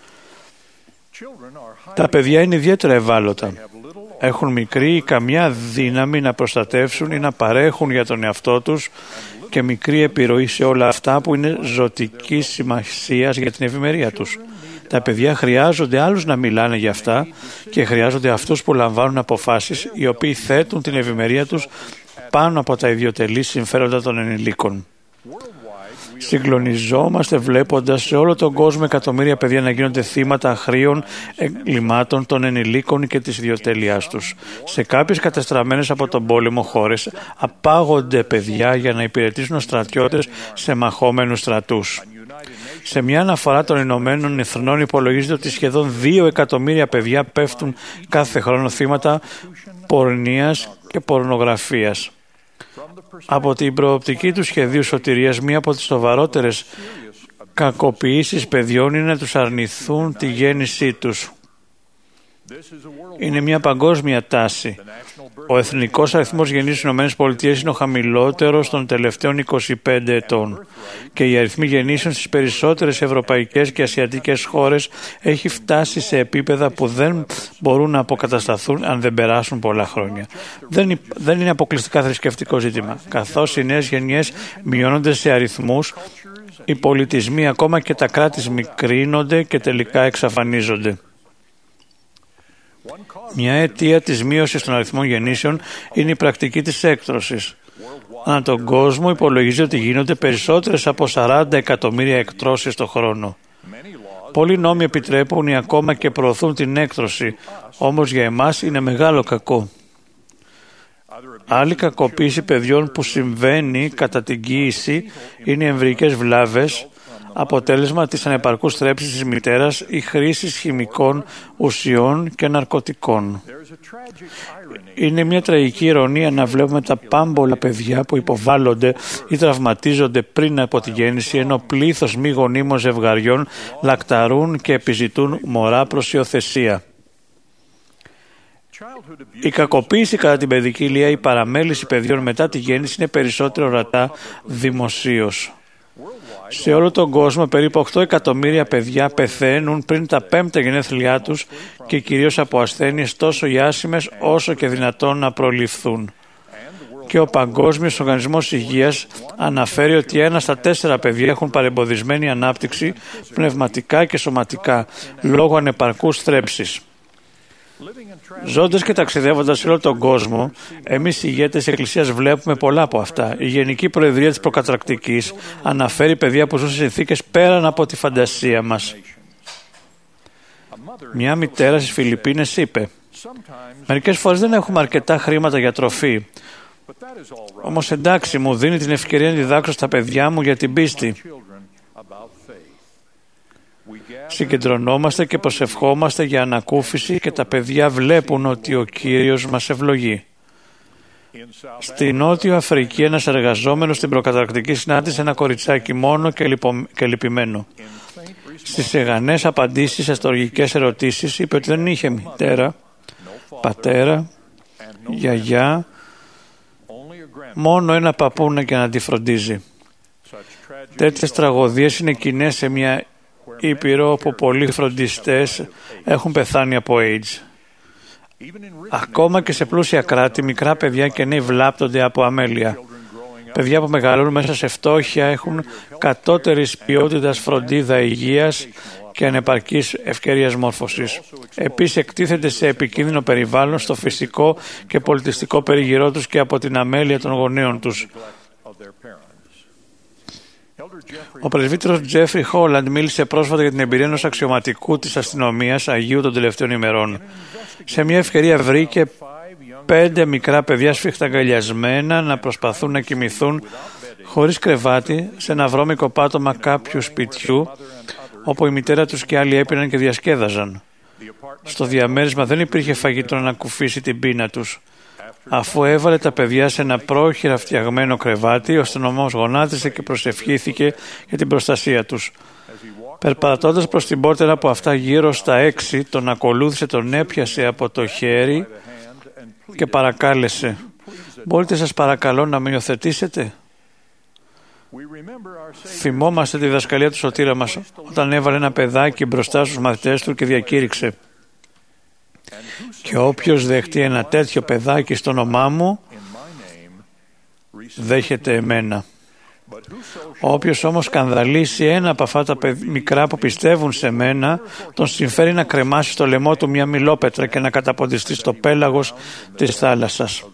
Τα παιδιά είναι ιδιαίτερα ευάλωτα. Έχουν μικρή ή καμιά δύναμη να προστατεύσουν ή να παρέχουν για τον εαυτό τους και μικρή επιρροή σε όλα αυτά που είναι ζωτικής σημασίας για την ευημερία τους. Τα παιδιά χρειάζονται άλλους να μιλάνε για αυτά και χρειάζονται αυτούς που λαμβάνουν αποφάσεις οι οποίοι θέτουν την ευημερία τους πάνω από τα ιδιωτελή συμφέροντα των ενηλίκων. Συγκλονιζόμαστε βλέποντας σε όλο τον κόσμο εκατομμύρια παιδιά να γίνονται θύματα αχρήων εγκλημάτων των ενηλίκων και της ιδιοτέλειάς τους. Σε κάποιες κατεστραμμένες από τον πόλεμο χώρες απάγονται παιδιά για να υπηρετήσουν ως στρατιώτες σε μαχόμενους στρατούς. Σε μια αναφορά των Ηνωμένων Εθνών υπολογίζεται ότι σχεδόν 2 εκατομμύρια παιδιά πέφτουν κάθε χρόνο θύματα πορνείας και πορνογραφίας. Από την προοπτική του σχεδίου σωτηρίας, μία από τις σοβαρότερες κακοποιήσεις παιδιών είναι να τους αρνηθούν τη γέννησή τους. Είναι μια παγκόσμια τάση. Ο εθνικός αριθμός γεννήσεων στις ΗΠΑ είναι ο χαμηλότερος των τελευταίων 25 ετών και οι αριθμοί γεννήσεων στις περισσότερες ευρωπαϊκές και ασιατικές χώρες έχει φτάσει σε επίπεδα που δεν μπορούν να αποκατασταθούν αν δεν περάσουν πολλά χρόνια. Δεν είναι αποκλειστικά θρησκευτικό ζήτημα. Καθώς οι νέες γενιές μειώνονται σε αριθμούς, οι πολιτισμοί ακόμα και τα κράτη μικρύνονται και τελικά εξαφανίζονται. Μια αιτία της μείωσης των αριθμών γεννήσεων είναι η πρακτική της έκτρωσης. Ανά τον κόσμο υπολογίζεται ότι γίνονται περισσότερες από 40 εκατομμύρια εκτρώσεις το χρόνο. Πολλοί νόμοι επιτρέπουν ή ακόμα και προωθούν την έκτρωση, όμως για εμάς είναι μεγάλο κακό. Άλλη κακοποίηση παιδιών που συμβαίνει κατά την κοίηση είναι οι εμβρυϊκές βλάβες, αποτέλεσμα της ανεπαρκούς θρέψης της μητέρας ή χρήσης χημικών ουσιών και ναρκωτικών. Είναι μια τραγική ηρωνία να βλέπουμε τα πάμπολα παιδιά που υποβάλλονται ή τραυματίζονται πριν από τη γέννηση, ενώ πλήθος μη γονίμων ζευγαριών λακταρούν και επιζητούν μωρά προς υιοθεσία. Η κακοποίηση κατά την παιδική ηλικία ή η παραμέληση παιδιών μετά τη γέννηση είναι περισσότερο ορατά δημοσίως. Σε όλο τον κόσμο περίπου 8 εκατομμύρια παιδιά πεθαίνουν πριν τα 5 γενέθλιά τους και κυρίως από ασθένειες τόσο ιάσιμες όσο και δυνατόν να προληφθούν. Και ο Παγκόσμιος Οργανισμός Υγείας αναφέρει ότι 1 στα 4 παιδιά έχουν παρεμποδισμένη ανάπτυξη πνευματικά και σωματικά λόγω ανεπαρκούς θρέψης. Ζώντας και ταξιδεύοντας σε όλο τον κόσμο, εμείς οι ηγέτες της Εκκλησίας βλέπουμε πολλά από αυτά. Η Γενική Προεδρία της Προκαταρκτικής αναφέρει παιδιά που ζουν σε συνθήκες πέραν από τη φαντασία μας. Μια μητέρα στις Φιλιππίνες είπε: «Μερικές φορές δεν έχουμε αρκετά χρήματα για τροφή. Όμως εντάξει, μου δίνει την ευκαιρία να διδάξω στα παιδιά μου για την πίστη». Συγκεντρωνόμαστε και προσευχόμαστε για ανακούφιση και τα παιδιά βλέπουν ότι ο Κύριος μας ευλογεί. Στη Νότιο Αφρική ένας εργαζόμενος στην προκαταρκτική συνάντησε ένα κοριτσάκι μόνο και λυπημένο. Στις εγανές απαντήσεις σε στοργικές ερωτήσεις είπε ότι δεν είχε μητέρα, πατέρα, γιαγιά, μόνο ένα παππούνα για να τη φροντίζει. Τέτοιες τραγωδίες είναι κοινές σε μια ήπειρο όπου πολλοί φροντιστές έχουν πεθάνει από AIDS. Ακόμα και σε πλούσια κράτη, μικρά παιδιά και νέοι βλάπτονται από αμέλεια. Παιδιά που μεγαλώνουν μέσα σε φτώχεια έχουν κατώτερης ποιότητας φροντίδα υγείας και ανεπαρκής ευκαιρίας μόρφωσης. Επίσης εκτίθεται σε επικίνδυνο περιβάλλον στο φυσικό και πολιτιστικό περιγυρό τους και από την αμέλεια των γονέων τους. Ο πρεσβύτερος Τζέφρι Χόλαντ μίλησε πρόσφατα για την εμπειρία ενός αξιωματικού της αστυνομίας Αγίου των τελευταίων ημερών. Σε μια ευκαιρία βρήκε 5 μικρά παιδιά σφιχταγκαλιασμένα να προσπαθούν να κοιμηθούν χωρίς κρεβάτι σε ένα βρώμικο πάτωμα κάποιου σπιτιού, όπου η μητέρα τους και άλλοι έπιναν και διασκέδαζαν. Στο διαμέρισμα δεν υπήρχε φαγητό να ανακουφίσει την πείνα τους. Αφού έβαλε τα παιδιά σε ένα πρόχειρα φτιαγμένο κρεβάτι, ο αστυνομός γονάτισε και προσευχήθηκε για την προστασία τους. Περπατώντας προς την πόρτα από αυτά γύρω στα 6, τον ακολούθησε, τον έπιασε από το χέρι και παρακάλεσε: «Μπορείτε σας παρακαλώ να με υιοθετήσετε?» Θυμόμαστε τη διδασκαλία του σωτήρα μας όταν έβαλε ένα παιδάκι μπροστά στους μαθητές του και διακήρυξε: «Και όποιος δεχτεί ένα τέτοιο παιδάκι στο όνομά μου, δέχεται εμένα. Όποιος όμως σκανδαλίσει ένα από αυτά τα μικρά που πιστεύουν σε μένα, τον συμφέρει να κρεμάσει στο λαιμό του μια μιλόπετρα και να καταποντιστεί στο πέλαγος της θάλασσας».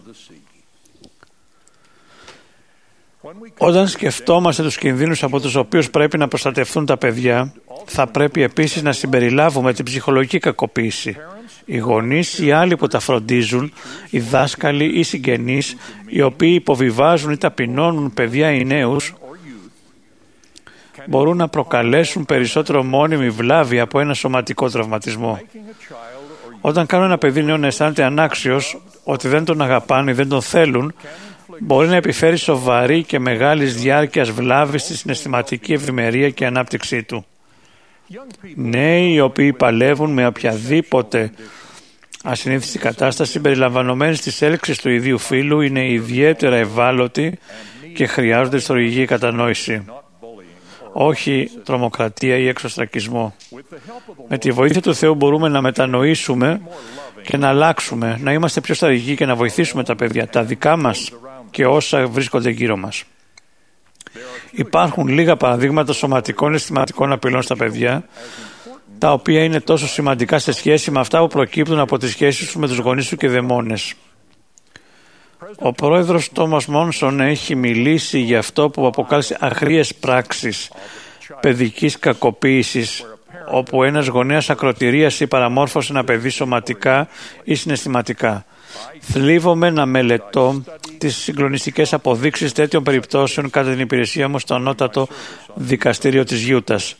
Όταν σκεφτόμαστε τους κινδύνους από τους οποίους πρέπει να προστατευτούν τα παιδιά, θα πρέπει επίσης να συμπεριλάβουμε την ψυχολογική κακοποίηση. Οι γονείς ή άλλοι που τα φροντίζουν, οι δάσκαλοι ή συγγενείς, οι οποίοι υποβιβάζουν ή ταπεινώνουν παιδιά ή νέους, μπορούν να προκαλέσουν περισσότερο μόνιμη βλάβη από ένα σωματικό τραυματισμό. Όταν κάνουν ένα παιδί νέο να αισθάνεται ανάξιος, ότι δεν τον αγαπάνε ή δεν τον θέλουν, μπορεί να επιφέρει σοβαρή και μεγάλης διάρκειας βλάβη στη συναισθηματική ευημερία και ανάπτυξή του. Νέοι οι οποίοι παλεύουν με οποιαδήποτε ασυνήθιστη κατάσταση συμπεριλαμβανομένης της έλξης του ιδίου φύλου είναι ιδιαίτερα ευάλωτοι και χρειάζονται στοργική κατανόηση. Όχι τρομοκρατία ή εξωστρακισμό. Με τη βοήθεια του Θεού μπορούμε να μετανοήσουμε και να αλλάξουμε, να είμαστε πιο στρατηγικοί και να βοηθήσουμε τα παιδιά, τα δικά μας και όσα βρίσκονται γύρω μας. Υπάρχουν λίγα παραδείγματα σωματικών αισθηματικών απειλών στα παιδιά, τα οποία είναι τόσο σημαντικά σε σχέση με αυτά που προκύπτουν από τις σχέσεις τους με τους γονείς του και δαιμόνες. Ο πρόεδρος Τόμας Μόνσον έχει μιλήσει για αυτό που αποκάλεσε αγρίες πράξεις παιδικής κακοποίησης, όπου ένας γονέας ακροτηρίασε ή παραμόρφωσε ένα παιδί σωματικά ή συναισθηματικά. Θλίβομαι να μελετώ τις συγκλονιστικές αποδείξεις τέτοιων περιπτώσεων κατά την υπηρεσία μου στο ανώτατο δικαστήριο της Γιούτας.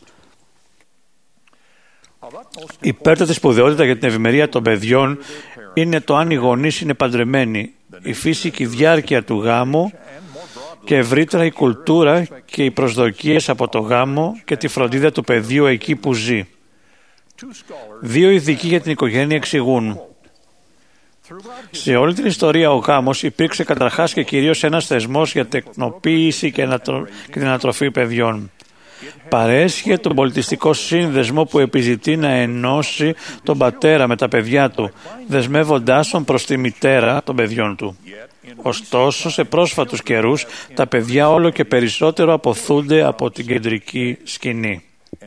Υπέρτατη σπουδαιότητα για την ευημερία των παιδιών είναι το αν οι γονείς είναι παντρεμένοι, η φύση και η διάρκεια του γάμου και ευρύτερα η κουλτούρα και οι προσδοκίες από το γάμο και τη φροντίδα του παιδιού εκεί που ζει. 2 ειδικοί για την οικογένεια εξηγούν: σε όλη την ιστορία ο γάμος υπήρξε καταρχάς και κυρίως ένας θεσμός για τεκνοποίηση και την ανατροφή παιδιών. Παρέσχε τον πολιτιστικό σύνδεσμο που επιζητεί να ενώσει τον πατέρα με τα παιδιά του, δεσμεύοντάς τον προς τη μητέρα των παιδιών του. Ωστόσο, σε πρόσφατους καιρούς, τα παιδιά όλο και περισσότερο αποθούνται από την κεντρική σκηνή.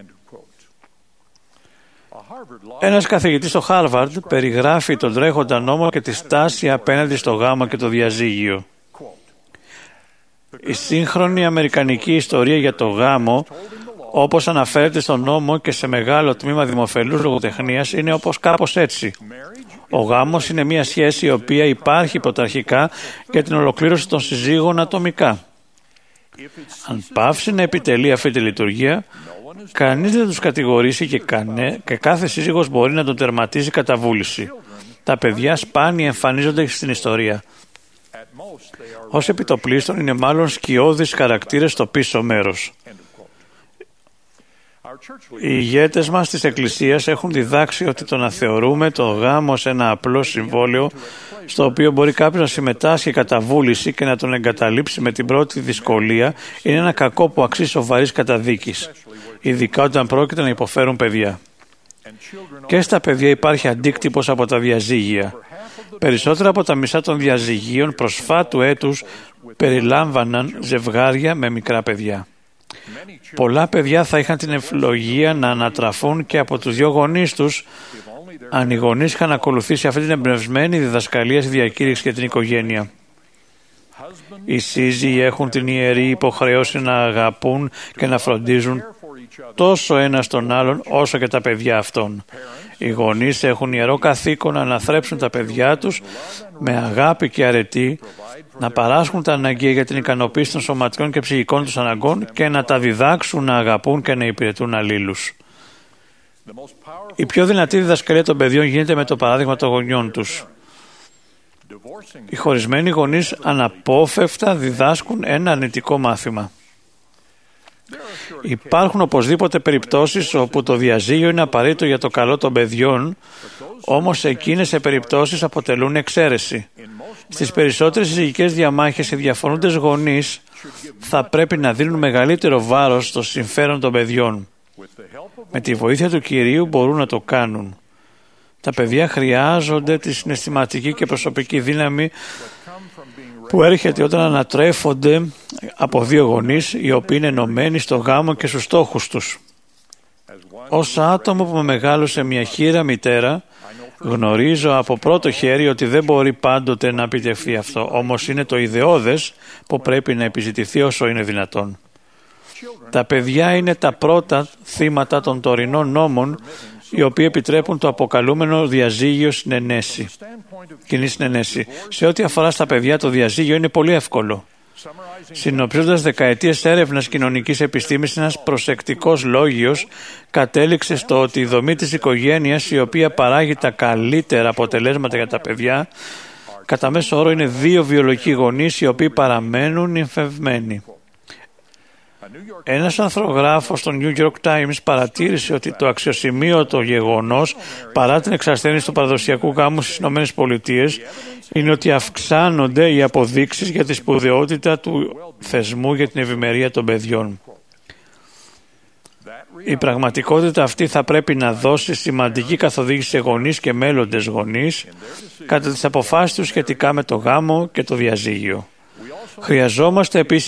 Ένας καθηγητής στο Χάρβαρντ περιγράφει τον τρέχοντα νόμο και τη στάση απέναντι στο γάμο και το διαζύγιο. Η σύγχρονη αμερικανική ιστορία για το γάμο, όπως αναφέρεται στον νόμο και σε μεγάλο τμήμα δημοφιλούς λογοτεχνίας, είναι όπως κάπως έτσι. Ο γάμος είναι μια σχέση η οποία υπάρχει πρωταρχικά για την ολοκλήρωση των συζύγων ατομικά. Αν πάυσει να επιτελεί αυτή τη λειτουργία, κανείς δεν τους κατηγορήσει και κάθε σύζυγος μπορεί να τον τερματίσει κατά βούληση. Τα παιδιά σπάνια εμφανίζονται στην ιστορία. Ως επιτοπλίστων είναι μάλλον σκιώδεις χαρακτήρες στο πίσω μέρος. Οι ηγέτες μας της Εκκλησίας έχουν διδάξει ότι το να θεωρούμε το γάμο σε ένα απλό συμβόλαιο στο οποίο μπορεί κάποιος να συμμετάσχει κατά βούληση και να τον εγκαταλείψει με την πρώτη δυσκολία είναι ένα κακό που αξίζει σοβαρής καταδίκης, ειδικά όταν πρόκειται να υποφέρουν παιδιά. Και στα παιδιά υπάρχει αντίκτυπος από τα διαζύγια. Περισσότερα από τα μισά των διαζυγίων προσφάτου έτους περιλάμβαναν ζευγάρια με μικρά παιδιά. Πολλά παιδιά θα είχαν την ευλογία να ανατραφούν και από τους δύο γονείς τους, αν οι γονείς είχαν ακολουθήσει αυτή την εμπνευσμένη διδασκαλία στη διακήρυξη για την οικογένεια. Οι σύζυγοι έχουν την ιερή υποχρέωση να αγαπούν και να φροντίζουν τόσο ένας τον άλλον όσο και τα παιδιά αυτών. Οι γονείς έχουν ιερό καθήκον να αναθρέψουν τα παιδιά τους με αγάπη και αρετή, να παράσχουν τα αναγκαία για την ικανοποίηση των σωματικών και ψυχικών τους αναγκών και να τα διδάξουν να αγαπούν και να υπηρετούν αλλήλους. Η πιο δυνατή διδασκαλία των παιδιών γίνεται με το παράδειγμα των γονιών τους. Οι χωρισμένοι γονείς αναπόφευκτα διδάσκουν ένα αρνητικό μάθημα. Υπάρχουν οπωσδήποτε περιπτώσεις όπου το διαζύγιο είναι απαραίτητο για το καλό των παιδιών, όμως εκείνες οι περιπτώσεις αποτελούν εξαίρεση. Στις περισσότερες συζυγικές διαμάχες οι διαφωνούντες γονείς θα πρέπει να δίνουν μεγαλύτερο βάρος στο συμφέρον των παιδιών. Με τη βοήθεια του Κυρίου μπορούν να το κάνουν. Τα παιδιά χρειάζονται τη συναισθηματική και προσωπική δύναμη που έρχεται όταν ανατρέφονται από δύο γονείς οι οποίοι είναι ενωμένοι στο γάμο και στους στόχους τους. Ως άτομο που με μεγάλωσε μια χήρα μητέρα, γνωρίζω από πρώτο χέρι ότι δεν μπορεί πάντοτε να επιτευχθεί αυτό, όμως είναι το ιδεώδες που πρέπει να επιζητηθεί όσο είναι δυνατόν. Τα παιδιά είναι τα πρώτα θύματα των τωρινών νόμων, οι οποίοι επιτρέπουν το αποκαλούμενο διαζύγιο κοινή συνενέση. Σε ό,τι αφορά στα παιδιά, το διαζύγιο είναι πολύ εύκολο. Συνοψίζοντας δεκαετίες έρευνας κοινωνικής επιστήμης, ένας προσεκτικός λόγιος κατέληξε στο ότι η δομή της οικογένειας, η οποία παράγει τα καλύτερα αποτελέσματα για τα παιδιά, κατά μέσο όρο είναι δύο βιολογικοί γονείς οι οποίοι παραμένουν νυμφευμένοι. Ένας ανθρογράφος στο New York Times παρατήρησε ότι το αξιοσημείωτο γεγονός, παρά την εξασθένιση του παραδοσιακού γάμου στις ΗΠΑ, είναι ότι αυξάνονται οι αποδείξεις για τη σπουδαιότητα του θεσμού για την ευημερία των παιδιών. Η πραγματικότητα αυτή θα πρέπει να δώσει σημαντική καθοδήγηση σε γονείς και μέλλοντες γονείς κατά τις αποφάσεις τους σχετικά με το γάμο και το διαζύγιο. Χρειαζόμαστε επίσης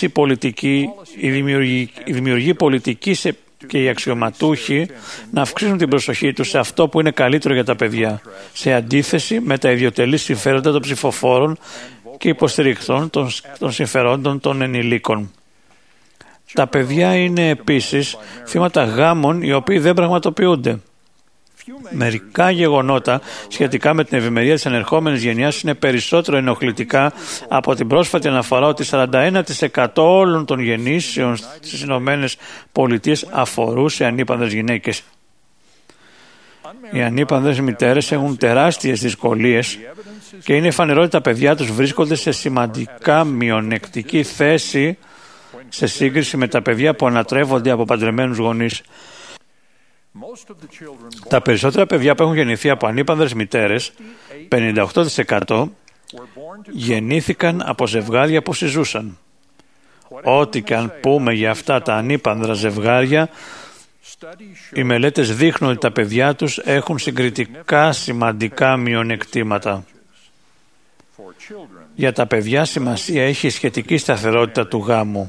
οι δημιουργοί πολιτική και οι αξιωματούχοι να αυξήσουν την προσοχή τους σε αυτό που είναι καλύτερο για τα παιδιά, σε αντίθεση με τα ιδιωτελή συμφέροντα των ψηφοφόρων και υποστηρικτών των συμφερόντων των ενηλίκων. Τα παιδιά είναι επίσης θύματα γάμων οι οποίοι δεν πραγματοποιούνται. Μερικά γεγονότα σχετικά με την ευημερία της ανερχόμενης γενιάς είναι περισσότερο ενοχλητικά από την πρόσφατη αναφορά ότι 41% όλων των γεννήσεων στις Ηνωμένες Πολιτείες αφορούσε ανήπαντρες γυναίκες. Οι ανήπαντρες μητέρες έχουν τεράστιες δυσκολίες και είναι φανερό ότι τα παιδιά τους βρίσκονται σε σημαντικά μειονεκτική θέση σε σύγκριση με τα παιδιά που ανατρέφονται από παντρεμένους γονείς. Τα περισσότερα παιδιά που έχουν γεννηθεί από ανήπανδρες μητέρες, 58%, γεννήθηκαν από ζευγάρια που συζούσαν. Ό,τι και αν πούμε για αυτά τα ανήπανδρα ζευγάρια, οι μελέτες δείχνουν ότι τα παιδιά τους έχουν συγκριτικά σημαντικά μειονεκτήματα. Για τα παιδιά σημασία έχει η σχετική σταθερότητα του γάμου.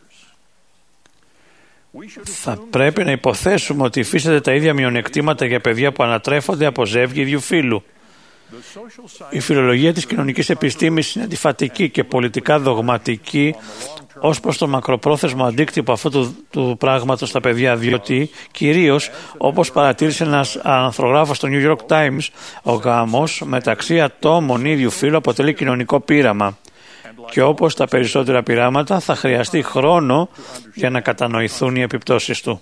Θα πρέπει να υποθέσουμε ότι υφίσταται τα ίδια μειονεκτήματα για παιδιά που ανατρέφονται από ζεύγη ίδιου φύλου. Η φιλολογία της κοινωνικής επιστήμης είναι αντιφατική και πολιτικά δογματική ως προς το μακροπρόθεσμο αντίκτυπο αυτού του πράγματος στα παιδιά, διότι κυρίως, όπως παρατήρησε ένας ανθρογράφος στο New York Times, ο γάμος μεταξύ ατόμων ίδιου φύλου αποτελεί κοινωνικό πείραμα. Και όπως τα περισσότερα πειράματα θα χρειαστεί χρόνο για να κατανοηθούν οι επιπτώσεις του.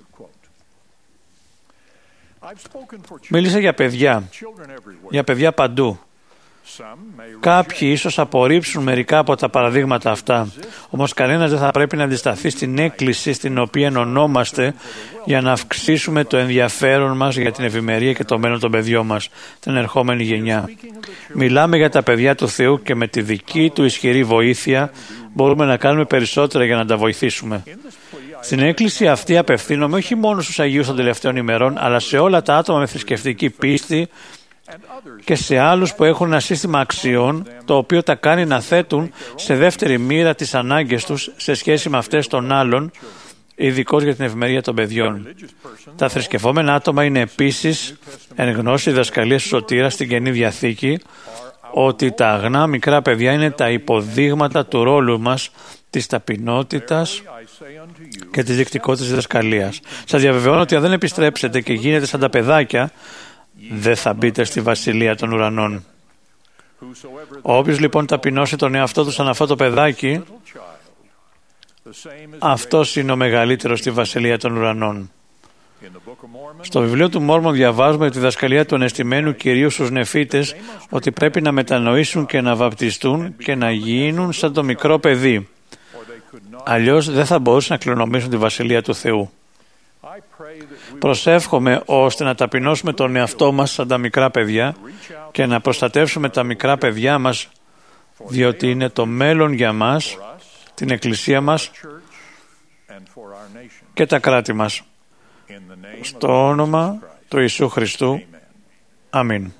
Μίλησα για παιδιά παντού. Κάποιοι ίσως απορρίψουν μερικά από τα παραδείγματα αυτά, όμως κανένας δεν θα πρέπει να αντισταθεί στην έκκληση στην οποία ενωνόμαστε για να αυξήσουμε το ενδιαφέρον μας για την ευημερία και το μέλλον των παιδιών μας, την ερχόμενη γενιά. Μιλάμε για τα παιδιά του Θεού και με τη δική του ισχυρή βοήθεια μπορούμε να κάνουμε περισσότερα για να τα βοηθήσουμε. Στην έκκληση αυτή απευθύνομαι όχι μόνο στους Αγίους των τελευταίων ημερών, αλλά σε όλα τα άτομα με θρησκευτική πίστη και σε άλλους που έχουν ένα σύστημα αξιών το οποίο τα κάνει να θέτουν σε δεύτερη μοίρα τις ανάγκες τους σε σχέση με αυτές των άλλων, ειδικός για την ευημερία των παιδιών. Τα θρησκευόμενα άτομα είναι επίσης εν γνώση διδασκαλίας του Σωτήρα στην Καινή Διαθήκη ότι τα αγνά μικρά παιδιά είναι τα υποδείγματα του ρόλου μας, της ταπεινότητας και της δεκτικότητας διδασκαλίας. Σας διαβεβαιώνω ότι αν δεν επιστρέψετε και γίνετε σαν τα παιδάκια, δεν θα μπείτε στη Βασιλεία των Ουρανών. Όποιος λοιπόν ταπεινώσει τον εαυτό του σαν αυτό το παιδάκι, αυτός είναι ο μεγαλύτερος στη Βασιλεία των Ουρανών. Στο βιβλίο του Μόρμον διαβάζουμε τη διδασκαλία του ανεστημένου Κυρίου στους νεφίτες ότι πρέπει να μετανοήσουν και να βαπτιστούν και να γίνουν σαν το μικρό παιδί. Αλλιώς δεν θα μπορούσαν να κληρονομήσουν τη Βασιλεία του Θεού. Προσεύχομαι ώστε να ταπεινώσουμε τον εαυτό μας σαν τα μικρά παιδιά και να προστατεύσουμε τα μικρά παιδιά μας, διότι είναι το μέλλον για μας, την Εκκλησία μας και τα κράτη μας. Στο όνομα του Ιησού Χριστού. Αμήν.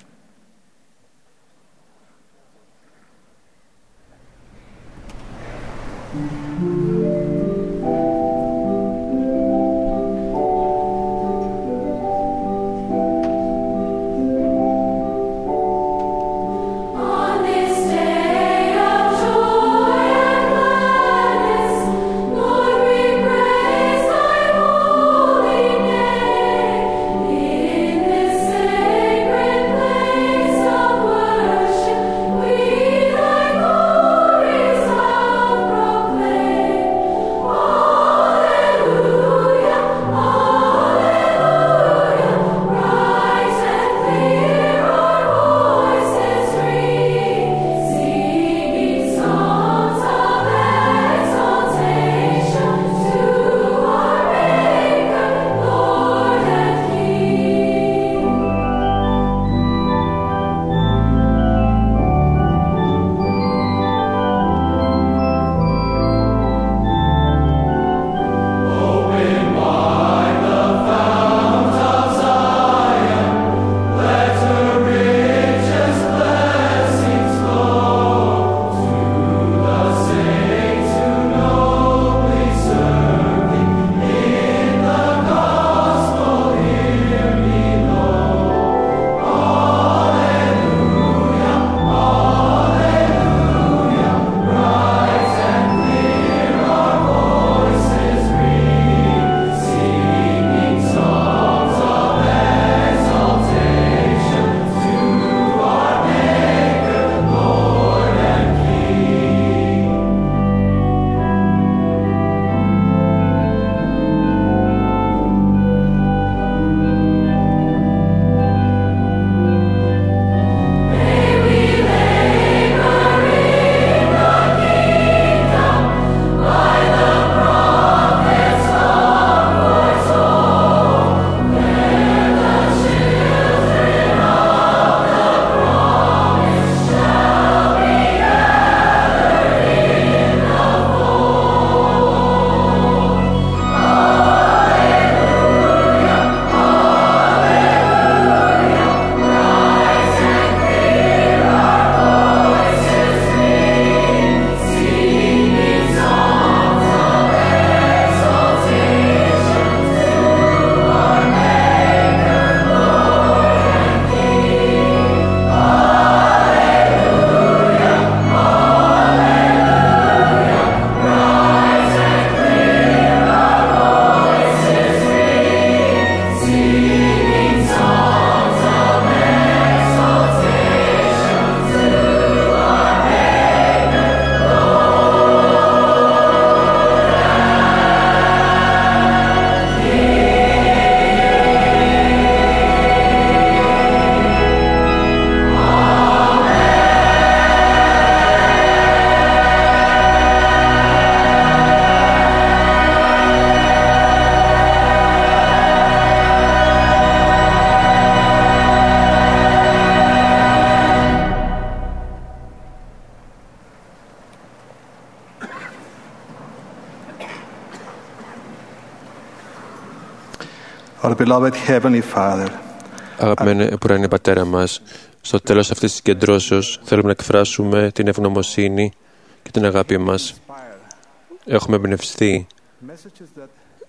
Αγαπημένε ουρανιέ Πατέρα μας, στο τέλος αυτής της συγκεντρώσεως θέλουμε να εκφράσουμε την ευγνωμοσύνη και την αγάπη μας. Έχουμε εμπνευστεί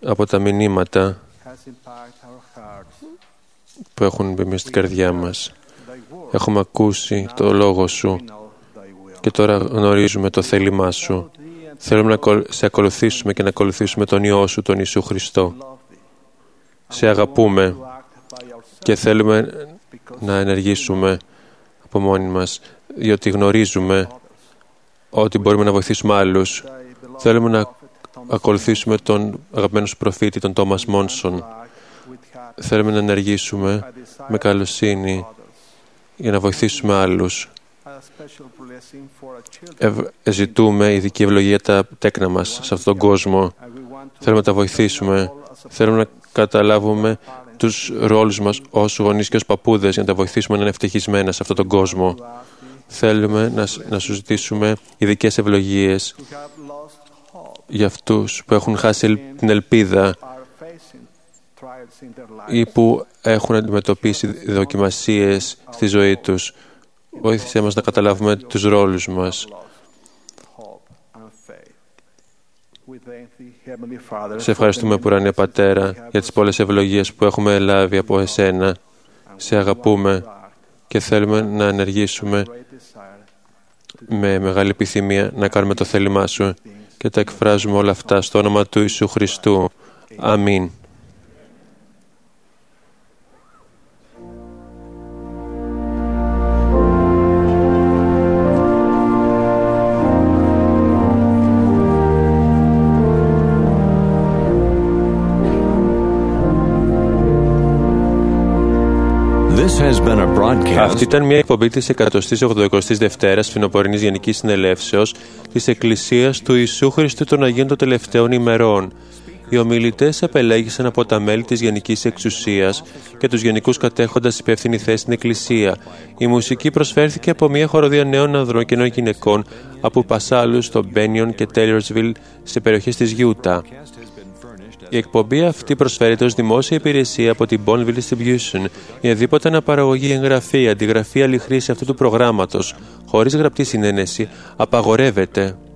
από τα μηνύματα που έχουν μπει μέσα στην καρδιά μας. Έχουμε ακούσει το Λόγο Σου και τώρα γνωρίζουμε το θέλημά Σου. Θέλουμε να σε ακολουθήσουμε και να ακολουθήσουμε τον Υιό Σου, τον Ιησού Χριστό. Σε αγαπούμε και θέλουμε να ενεργήσουμε από μόνοι μας, διότι γνωρίζουμε ότι μπορούμε να βοηθήσουμε άλλους. Θέλουμε να ακολουθήσουμε τον αγαπημένο σου προφήτη, τον Τόμας Μόνσον. Θέλουμε να ενεργήσουμε με καλοσύνη για να βοηθήσουμε άλλους. Ζητούμε ειδική ευλογία για τα τέκνα μας σε αυτόν τον κόσμο. Θέλουμε να τα βοηθήσουμε. Θέλουμε να καταλάβουμε τους ρόλους μας ως γονείς και ως παππούδες για να τα βοηθήσουμε να είναι ευτυχισμένα σε αυτόν τον κόσμο. Θέλουμε να σου ζητήσουμε ειδικές ευλογίες για αυτούς που έχουν χάσει την ελπίδα ή που έχουν αντιμετωπίσει δοκιμασίες στη ζωή τους. Βοήθησέ μας να καταλάβουμε τους ρόλους μας. Σε ευχαριστούμε, ουράνιε Πατέρα, για τις πολλές ευλογίες που έχουμε λάβει από Εσένα. Σε αγαπούμε και θέλουμε να ενεργήσουμε με μεγάλη επιθυμία να κάνουμε το θέλημά Σου και τα εκφράζουμε όλα αυτά στο όνομα του Ιησού Χριστού. Αμήν. Αυτή ήταν μια εκπομπή της 182ης Φθινοπορεινής Γενικής Συνελεύσεως της Εκκλησίας του Ιησού Χριστού των Αγίων των Τελευταίων ημερών. Οι ομιλητές απελέγησαν από τα μέλη της Γενικής Εξουσίας και τους γενικούς κατέχοντας υπεύθυνη θέση στην Εκκλησία. Η μουσική προσφέρθηκε από μια χοροδία νέων ανδρών και νέων γυναικών από Πασάλους, στο Μπένιον και Τέιλορσβιλ σε περιοχές της Γιούτα. Η εκπομπή αυτή προσφέρεται ως δημόσια υπηρεσία από την Bonneville Distribution. Η οδήποτε αναπαραγωγή, εγγραφή, αντιγραφή, άλλη χρήση αυτού του προγράμματος χωρίς γραπτή συνένεση απαγορεύεται.